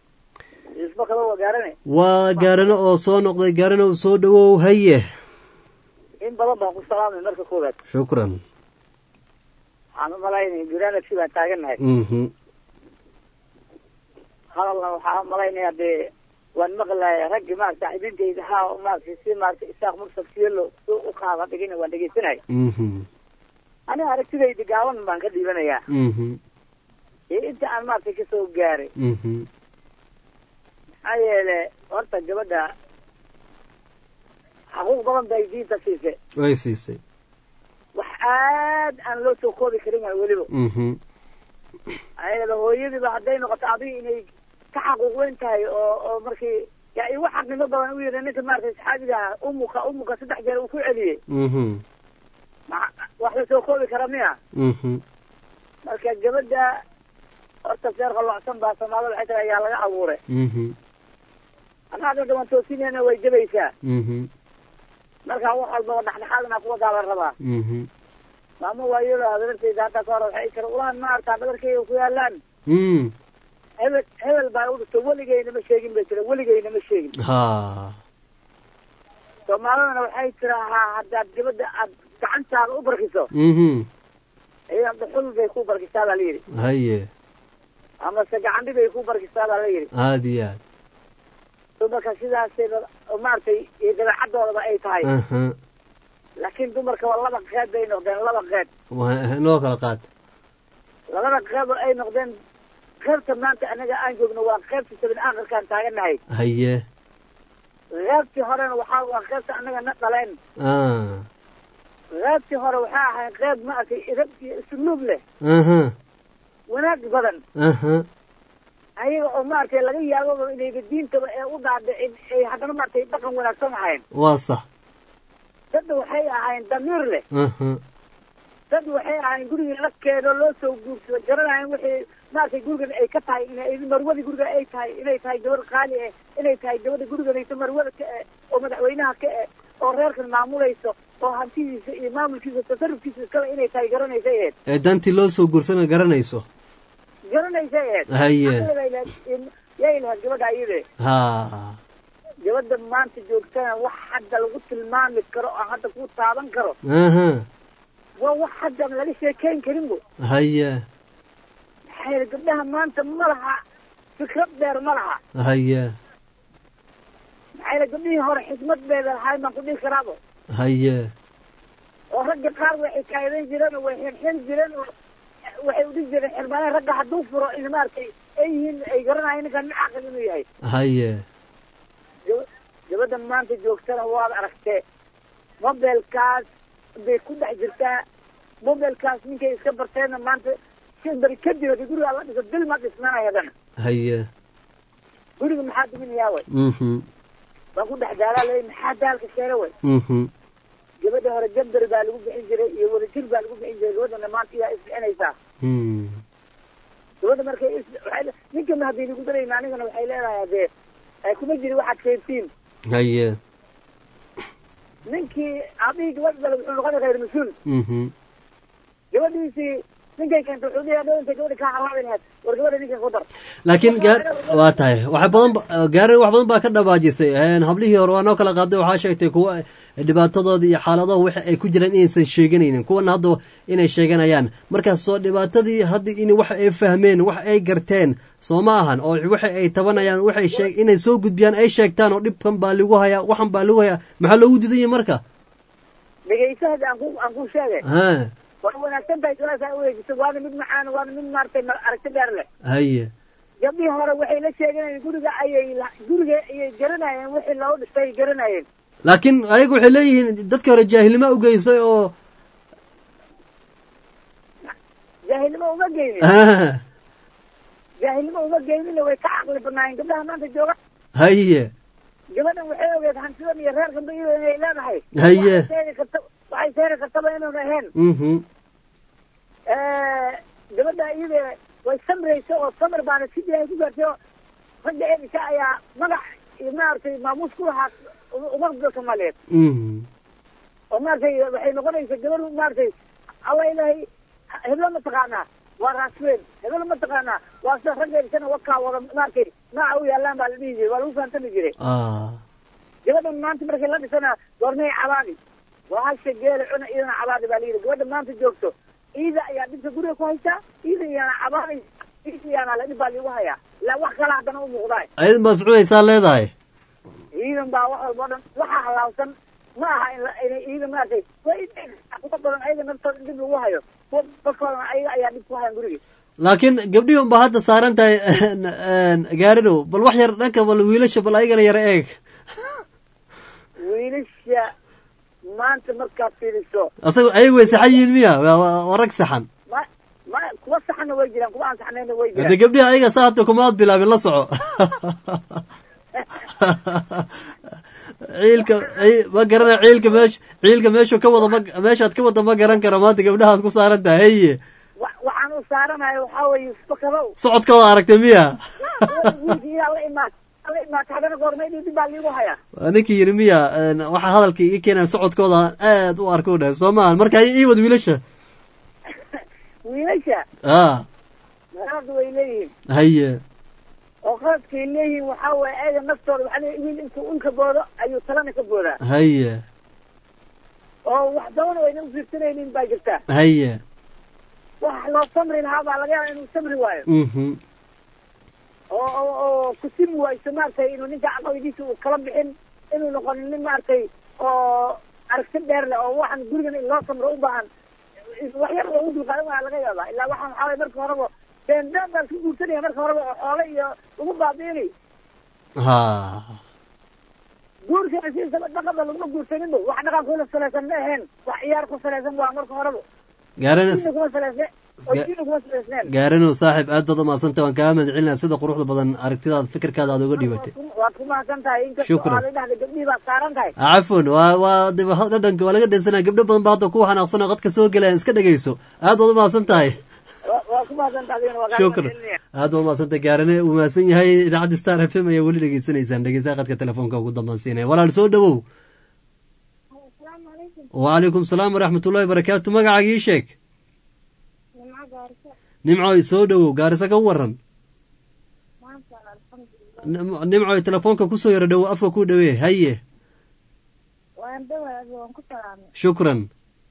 waa gaarano oo soo noqday gaarano oo soo dhawow haye in badan baan ku salaamay marka koowaad shukran waxaan u malaynaya barnaamijkii baan taagannahay hadalna waxaan u malaynayaa dee waan maqlaya raggi maarata saaxiibintayda haa maarata si maarata isaaq mursal siyelo si u qaada dhigina waan dhegeysanaya aniga aragtidayda gaaban baan ka dhiibanayaa iyo inta aan maarata kasoo gaaray maxaa yeele horta gabadha xaquuq badan bay diinta siisay way siisay wax aad aan loo soo koobi karin waa weliba ayada hooyadiiba hadday noqoto adiga inay ka xaquuq weyn tahay oo oo markii yaa igu xaqnimo badan u yidhi ninka maaragtay saxaabiga umuka umuka saddex jeer uu ku celiyey wax la soo koobi kara miya marka gabadha horta seer qalocsan baa soomaalida waxay tahay ayaa laga abuuray anaa dadka waan toosinayna way jabaysaa marka wax walbaba dhexdhexaadna kuwa daa la rabaa maamo waayada hadartayda hadda ka hor waxay kara ulaan maarta dhabarkayga ku yaalaan hebel hebel baa u dhigto weligeyna ma sheegin bay tira weligeyna ma sheegin soomaalidana waxay tirahaa haddaad gabadha aad gacantaada u barkiso iyaa dhuxul bay ku barkisaa baa la yidhi haye amase gacandhi bay ku barkisaa baa la yidhi aad iyo aad dumarka sidaasayba maaragtay iyo dabeecadoodaba ay tahay laakiin dumarka waa laba qeed bay noqdeen laba qeed noo kala qaad labada qeed oo ay noqdeen qeybta maanta anaga aan joogno waa qeybta sabin aakhirkaan taagannahay haye qeybtii horena waxaa waa qeybta anaga na dhaleen qeybtii hore waxaa ahayd qeyb maaragtay idab iyo isluub leh wanaag badan ayaga oo maaragtay laga yaababa inayba diintaba ee u dhaadhicin ay haddana maaragtay dhaqan wanaagsan ahayn waa sax dadna waxay ahayn damiir leh dad waxay ahayn gurigii la keeno loo soo guursado garanayan wixii maaragtay gurigan ay ka tahay in marwadii guriga ay tahay inay tahay gabadh qaali eh inay tahay gabadha guriganayso marwada ka eh oo madaxweynaha ka eh oo reerkan maamulayso oo hantidiisa iyo maamulkiisa tasarufkiisa iskale inay tahay garanaysa eed ee dantii loo soo guursana garanayso garanaysa eed haye yay lahayd gabadha ayade ha gabadha maanta joogtana wax hadda lagu tilmaami karo oo hadda ku taaban karo waa wax hadda laga sheekeyn karin bo haye maxay gabdhaha maanta ma laha fikrad dheer ma laha haye maxay gabdhihii hore xikmad bay lahaay baan ku dhihi karaabo haye oo ragga qaar way xikaayadan jireen oo way xirxiri jireen oo waxay udhihi jireen xirmaaneen ragga hadduu furo in maaragtay ay yihiin ay garanayan ninkan ma caqil inuu yahay haye gabadha maanta joogtana waad aragtee mobilkaas bay ku dhex jirtaa mobilkaas ninkay iska barteenna maanta si bari kadib hadii guriga la dhiso dil ma dhismanaya hadana haye guriga maxaa duminayaa way baan ku dhex daalaa leey maxaa daalka sheera way gabadha hore jabdar baa lagu bixin jiray iyo wadajir baa lagu bixin jiray gabadhana maanta iyaa isbixinaysaa gabadha markay ninkana haddii lagu darayna anigana waxay leedahay dee kuma jiri waxaad keyntiin haye ninkii aabihii gabadh dale wuxuu noqonay khayr mas-uul gabadhiisii ninkay keenta wuxuu leeyahay dhow intay gabadha kaa halaabi lahayd war gabadha ninkan ku dar laakiin gaar waa tahay wax badan gaar wax badan baa ka dhabaajisay hablihii hore waa noo kala qaaday waxaa sheegtay kuwa dhibaatadooda iyo xaaladooda waxa ay ku jiraan inaysan sheeganaynin kuwana hadda inay sheeganayaan markaas soo dhibaatadii hadda in wax ay fahmeen wax ay garteen soo ma ahan oo waxa ay tabanayaan waxay sheeg inay soo gudbiyaan ay sheegtaan oo dhibkan baa lagu hayaa waxan baa lagu hayaa maxaa loogu diidan yahay marka dhegeysaha aan ku aan ku sheegay ha waa wanaagsan tahay salaasaa u weydiiso waana mid macaan waana mid maartay aragti dheer leh haye gabdhihii hore waxay la sheeganayeen guriga ayay guriga ayay garanayeen wixii loo dhistay garanayeen laakiin ayagu waxay leeyihiin dadka hore jaahilnimo u geysay oo jaahilnimo uma geynin jaahilnimo uma geynin way ka caqli badnaayeen gabdhaha maanta jooga haye gabadhan waxay ogeed hantidan iyo reer gabdho iyadoo inay leedahay haye waxay seeri kartaba inuun ahayn mhm gabadha iyada way samraysa oo samir baana si ilaahay ku gaartay oo ragga eedika ayaa magac iyo maaragtay maamuus ku lahaa umada Soomaaliyeed oo maaragtay waxay noqonaysaa gabar maaragtay alla ilaahay hebla ma taqaanaa waa raasweyn hebla ma taqaanaa waa sida ragga eedikana wakaa wada maaragtay nooca u yaalaan baa la dhihi jiray waa lagu fahamtami jiray gabadhan maanta markay la dhisana goormay cabaadi waa hasha geela cuna iyadana cabaadi baa layidhi gabadha maanta joogto iida ayaa dhibka guriga ku haysaa iida iyaana cabaadi iidayaana la dhib baa liigu hayaa ilaa wax kala haddana u muuqdaay ayadan baa socunaysaa leedahay ciidan baa wax walba o dhan waxaa halaabsan ma aha in inay ciidan maaragtay kuwa badan ayaga naftooda dhib lagu hayo kuwa dadkoodana ayaga ayaa dhib ku hayan guriga laakiin gabdhihii unbaa hadda saaran tahay gaarinow bal wax yar dhanka bal wiilasha bal ayagana yara eeg wiilasha maanta markaad fiiriso asaga ayagu way saxan yihiin miya waa rag saxan ma ma kuwa saxanna way jiraan kuwa aan saxnayna way jiraan hadda gabdhihi ayaga saa hadda kumaad bilaabin la soco ciilka ma garana ciilka meesha ciilka meeshu ka wada ma meeshaad ka wada ma garan kara maanta gabdhahaad ku saaran tahay haye waxaan u saaranayo waxaa weeye isbakadow socodkooda aragtay miya wiilkiiyaa la imaad la imaad haddana goormay dhib baa liigu hayaa waa ninkii yidhi miya waxaa hadalka ii keenaya socodkooda aad u arko dheh soo maahan marka ii wad wiilasha wiilasha a qaladda way leeyihiin haye oo qaladkay leeyihiin waxaa waye ayaga naftooda waxaa leeyihin wiil intuu unka boodo ayuu talana ka boodaa haye oo wax dabana wayna u fiirsanaynin baa jirtaa haye wax loo samri lahaa baa laga yaaba inuu samri waayo mhm oo oo oo kusimi wayso maaragtay inuu ninka caqligiisa uu kala bixin inuu noqonin nin maaragtay oo aragti dheer leh oo waxaan gurigan in loo samro u baahan wax yar loogu dulqaadan waa laga yaabaa ilaa waxaan waxaa waye marka horeba beendaan baa isku guursanaya marka horeba oo xoole iyo ugu baabiinay ha guurkana sidiisaba dhaqanba laguma guursanin bo wax dhaqan kula salaysan ma ahayn wax ciyaar ku salaysan waa marka horeba gaarana kuma salaysne gaaranow saaxiib aad baad umahadsantay waan kaa mahad celinaya sida quruxda badan aragtidaada fikirkaada aad uga dhibatay waad ku mahadsan tahay shukran inkastoo gabdhihii baad saaran tahay cafwan waa waa dhadhanka waa laga dhansanaya gabdho badan baa hadda ku xanaaqsan oo qadka soo gelayan iska dhegeyso aad baad umahadsan tahay waa ku mahadsan tahay shukran aad baad umahadsantahay gaarane uu mahadsan yahay idaacadda star f m ayaa weli dhegeysanaysaan dhegeysaha qadka telefoonka ugu dambansiinaya walaal soo dhawow wacalaykum salaam waraxmatullahi wabarakaatu magacaaga ii sheeg nimcoy soo dhawow gaarisa ka waran nimcoy telefoonka kusoo yaro dhawow afka ku dhawee haye shukran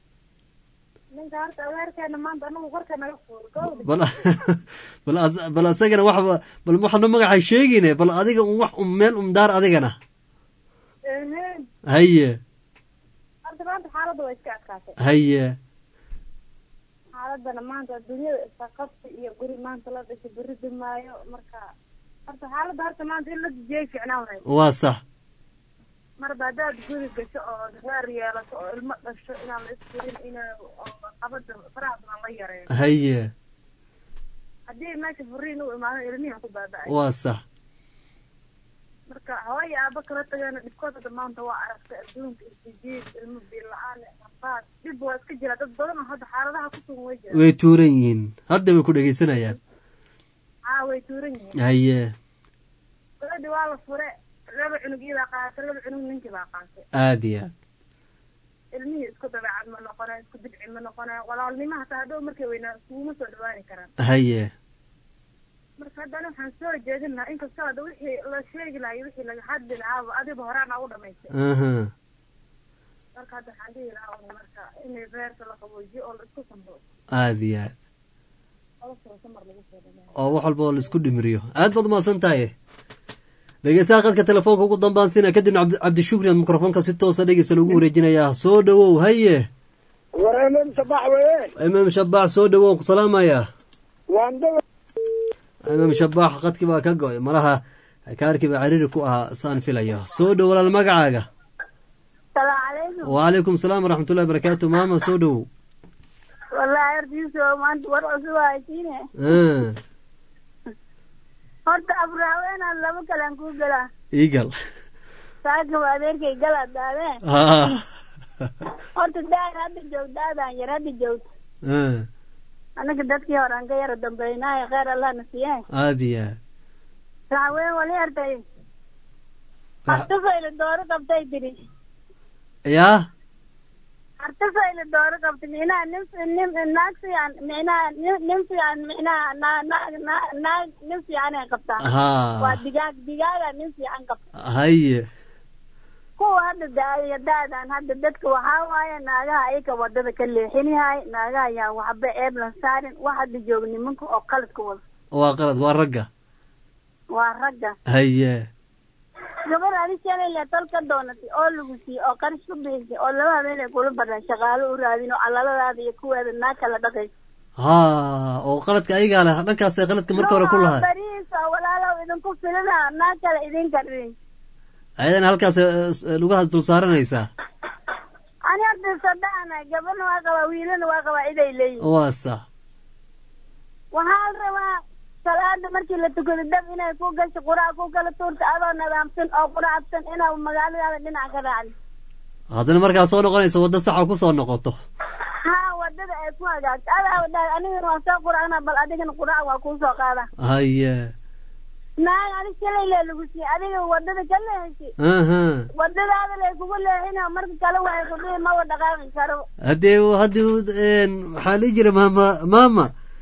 bal asagana waxba bal waxna magaxay sheegine bal adiga un wax un meel un daar adigana haye haye xaaladana maanta adduunyada isaqabsi iyo guri maanta la dhashay beri dumaayo marka horta xaaladda horta maanta in la dijiyay ficnaan lahayd waa sax marba haddaad guri gasho oo reer yeelato oo ilmo dhasho inaan la isfurin ina qabada faraha badan la yareeyo haye haddii meesha furiin u imaado ilmihi ku baaba-ay waa sax marka hawaya aaba kala tagana dhibkooda maanta waa aragtay adduunka isjiid ilmo biil la-aan rafaad dhib waa iska jira dad badan oo hadda xaaladaha ku sugan way jiraan way tuuran yihiin hadda way ku dhegeysanayaan haa way tuuran yihiin haye gabadhi waa la fure laba cunug iyadaa qaatay laba cunug ninkii baa qaatay aad iyo aad ilmihii isku dabeecad ma noqonay isku bidci ma noqonay walaalnimo hataa hadhow markay weynaa iskuguma soo dhawaani karaan haye marka haddana waxaan soo jeedin lahaa inkastoo hadda wixii la sheegi lahaa iyo wixii laga hadli lahaaba adiba horaana u dhamaystay aha marka hadda waxaan dhihi lahaa marka inay reerka la qaboojiyo oo la isku samro aad iyo aad oo wax walba oo la isku dhimiriyo aad baad umahadsan tahay dhegeystaha qadka telefoonka ugu dambaan sina kadibna cabdishukri mikrofoonka si toosa dhegeysa lagu wareejinayaa soo dhawow haye war imaam shabax weye imaam shabax soo dhawow ku salaamaya waan dhawa imaam shabax qadkii baa ka go-ay malaha kaarkii baa cariiri ku ahaa saan filaya soo dhow walaal magacaaga وعليكم السلام ورحمة الله وبركاته ماما سودو والله أرجيسو ما أنت ورقصوا عايشينه اه horta abraawena laba kalan ku gala igal saaka waadeerkay gala daadeen ah horta daan hadda joogdaadan yar hadda joogto ah anaga dadkii hore aan ka yara dambeynaayo khayr allah na siiyay aadiya saaween wali artay artafayla dooro qabtay tiri ya artafayla dooro qabtay inaa nim nim naagsi aan inaa nim fiican inaa na na na nim fiican ay qabtaa waa digaag digaaga nim fiican qabta haye kuwa hadda daaya daadan hadda dadka waxaa waaye naagaha ayaka wadada ka leexinahay naagaha ayaa waxba eeb la saarin wax hadda jooga nimanka oo qaladka wada waa qalad waa ragga waa ragga haye gabar adi shalay tolka doonatay oo lagu siiyey oo qarash ku bixisay oo laba habeen ay kula badan shaqaalo u raadin oo calaladaada iyo kuweeda naag kala dhaqayso ha oo qaladka ayagaa leh dhankaas ay qaladka marka hore ku lahay bariisa walaalow idinku filina naag kale idin karin ayadan halkaas lugahaas dul saaranaysaa ani hadda sadana gabadhna waa qabaa wiilana waa qabaa iday leeyihin waa sax waxaa la rabaa salaada markii la tukado dab inay ku gasho qurac ku kala tuurta adoo nadaamsan oo quracsan inaa magaaladaada dhinac ka raacdo haddana markaa soo noqonayso wadda saxa ku soo noqoto ha wadada ay ku hagaagto adaa wadhaa anigana waan soo quracna bal adigana qurac waa kuu soo qaada haye naag adi shalay lee lagu siiyey adiga wadada ka leexisay aha wadadaada lay kugu leexina marka kale waxay ku dhihi maba dhaqaaqi karo haddee haddii waxaa lii jira maama maama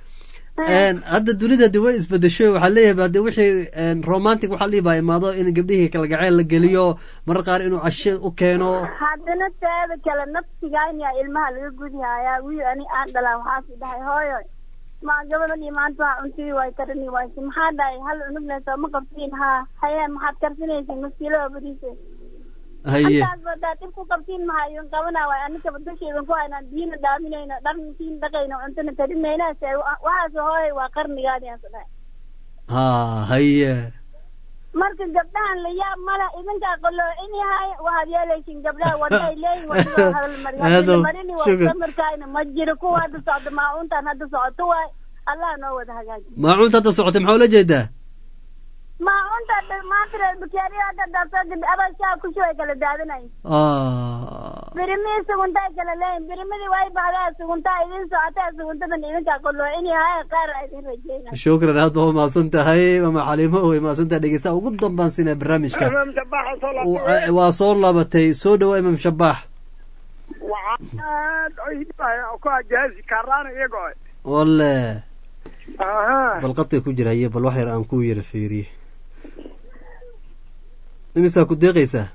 hadda dunida de way isbedesho waxaa leeyahay hade wixii romantic waxaa lihi baa imaado in gabdhihii kala gaceel la geliyo marar qaar inuu cashe u keeno haddana teeda kale nafsigaan yaa ilmaha laga gudihaayaa wiil ani aan dhalaa waxaas dhahay hooyo ma gabadan iyo maanta waa cuntii way karani wayse maxaa dhahay hal cunuglaysa ma qabtiin haa haye maxaad karsinaysa maskiilada badiisa haye antaas badaa dib ku qabtiin maha idin qabana waay anikaba dusheedan ku haynaan biyina dhaaminayno dharkiin dhaqayno cuntana karimayna se waxaas hooyay waa qarnigaadi aan sadhahay ha haye marka gabdhahan la yaab mala idinkaa qoloocin yahay waxaad yeelaysin gabdhaha waday leeyihin wadiba hadalmarini waa samarkaayna ma jiro kuwa hadda socdo maacuuntaan hadda socoto waay allah noo wada hagaaji maacuunta hadda socotay maxaa ula jeedaa maacuunta maanta bakeeriya hadda daasoo abaa shaa kushu ay kala daadinayn birimihii suguntaay kala leeyihin birimadii way bahdaa suguntaa idin socotaa suguntadan idinkaa qoloocin yahay qaar a idin rajeyna shukran aad baa umahadsan tahay mama xalimo way mahadsan tahay dhegeystaha ugu dambaan sina barnaamijka waa soo laabatay soo dhawo imaam shabax walle bal qadka ku jira haye bal wax yar aan ku yara fiiriye imisaa ku deeqaysaa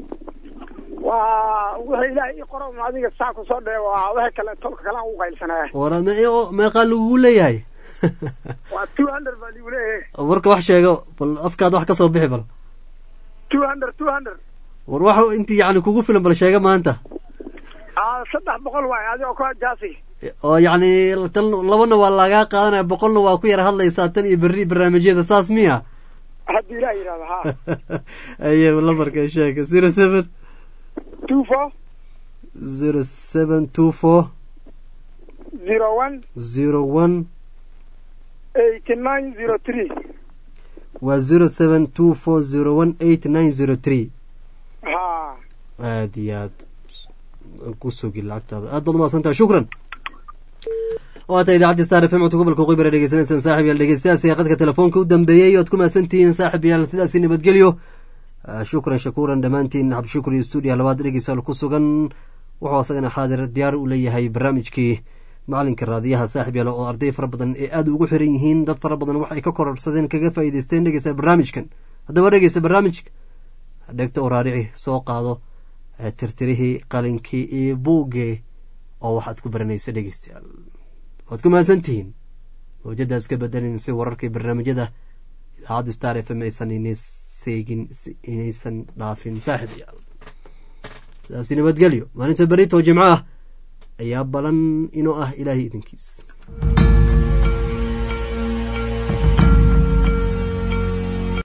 waa wixii ilaahay ii qoro adiga saa ku soo dhee waa wixii kale tolka kale aan u qaylsanaya war meeqaa lagugu leeyahay waa two hundred baa ligu leeyahay warka wax sheego bal afkaad wax ka soo bixi bal two hundred two hundred war wax intii yacni kugu filan bal sheega maanta a saddex boqol waay adigoo ku jaasi oo yacni tan labana waa lagaa qaadanaya boqolna waa ku yara hadlaysaa tan iyo berri barnaamijyada saas miya haddii ilaah yidhahdo ha aye lambarka sheega zero seven two four zero seven two four zero one zero one eighty nine zero three waa zero seven two four zero one eight nine zero three ha aad iyo aad kusugi lacagtaada aad baad umahadsantahay shukran waata idaacadda star f m codka gobolka qoybara dhegeysanaysaan saaxib yaal dhegeystayaas ee qadka telefoonka u dambeeyey oad ku mahadsantihiin saaxib yaal sidaasi nabadgelyo shukran shakuuran dhammaantiin habshukri stuudiya labaad dhegeysaal ku sugan wuxuu asagana xaadir diyaar u leeyahay barnaamijkii macalinka raadiyaha saaxib yaalo oo arday fara badan ee aada ugu xiran yihiin dad fara badan wax ay ka kororsadeen kaga faa'iidaysteen dhegeysta barnaamijkan haddaba dhegeysta barnaamijka dhegta oo raarici soo qaado tirtirihii qalinkii iyo buuggii oo waxaad ku baranaysa dhegeystayaal waad ku mahadsantihiin mawjadaas ka bedelin si wararkii barnaamijyada idaacadda star f m aysan inaseegin inaysan dhaafin saaxib yaal sidaasi nabadgelyo maalinta berito jimco ah ayaa balan inoo ah ilaahay idinkiis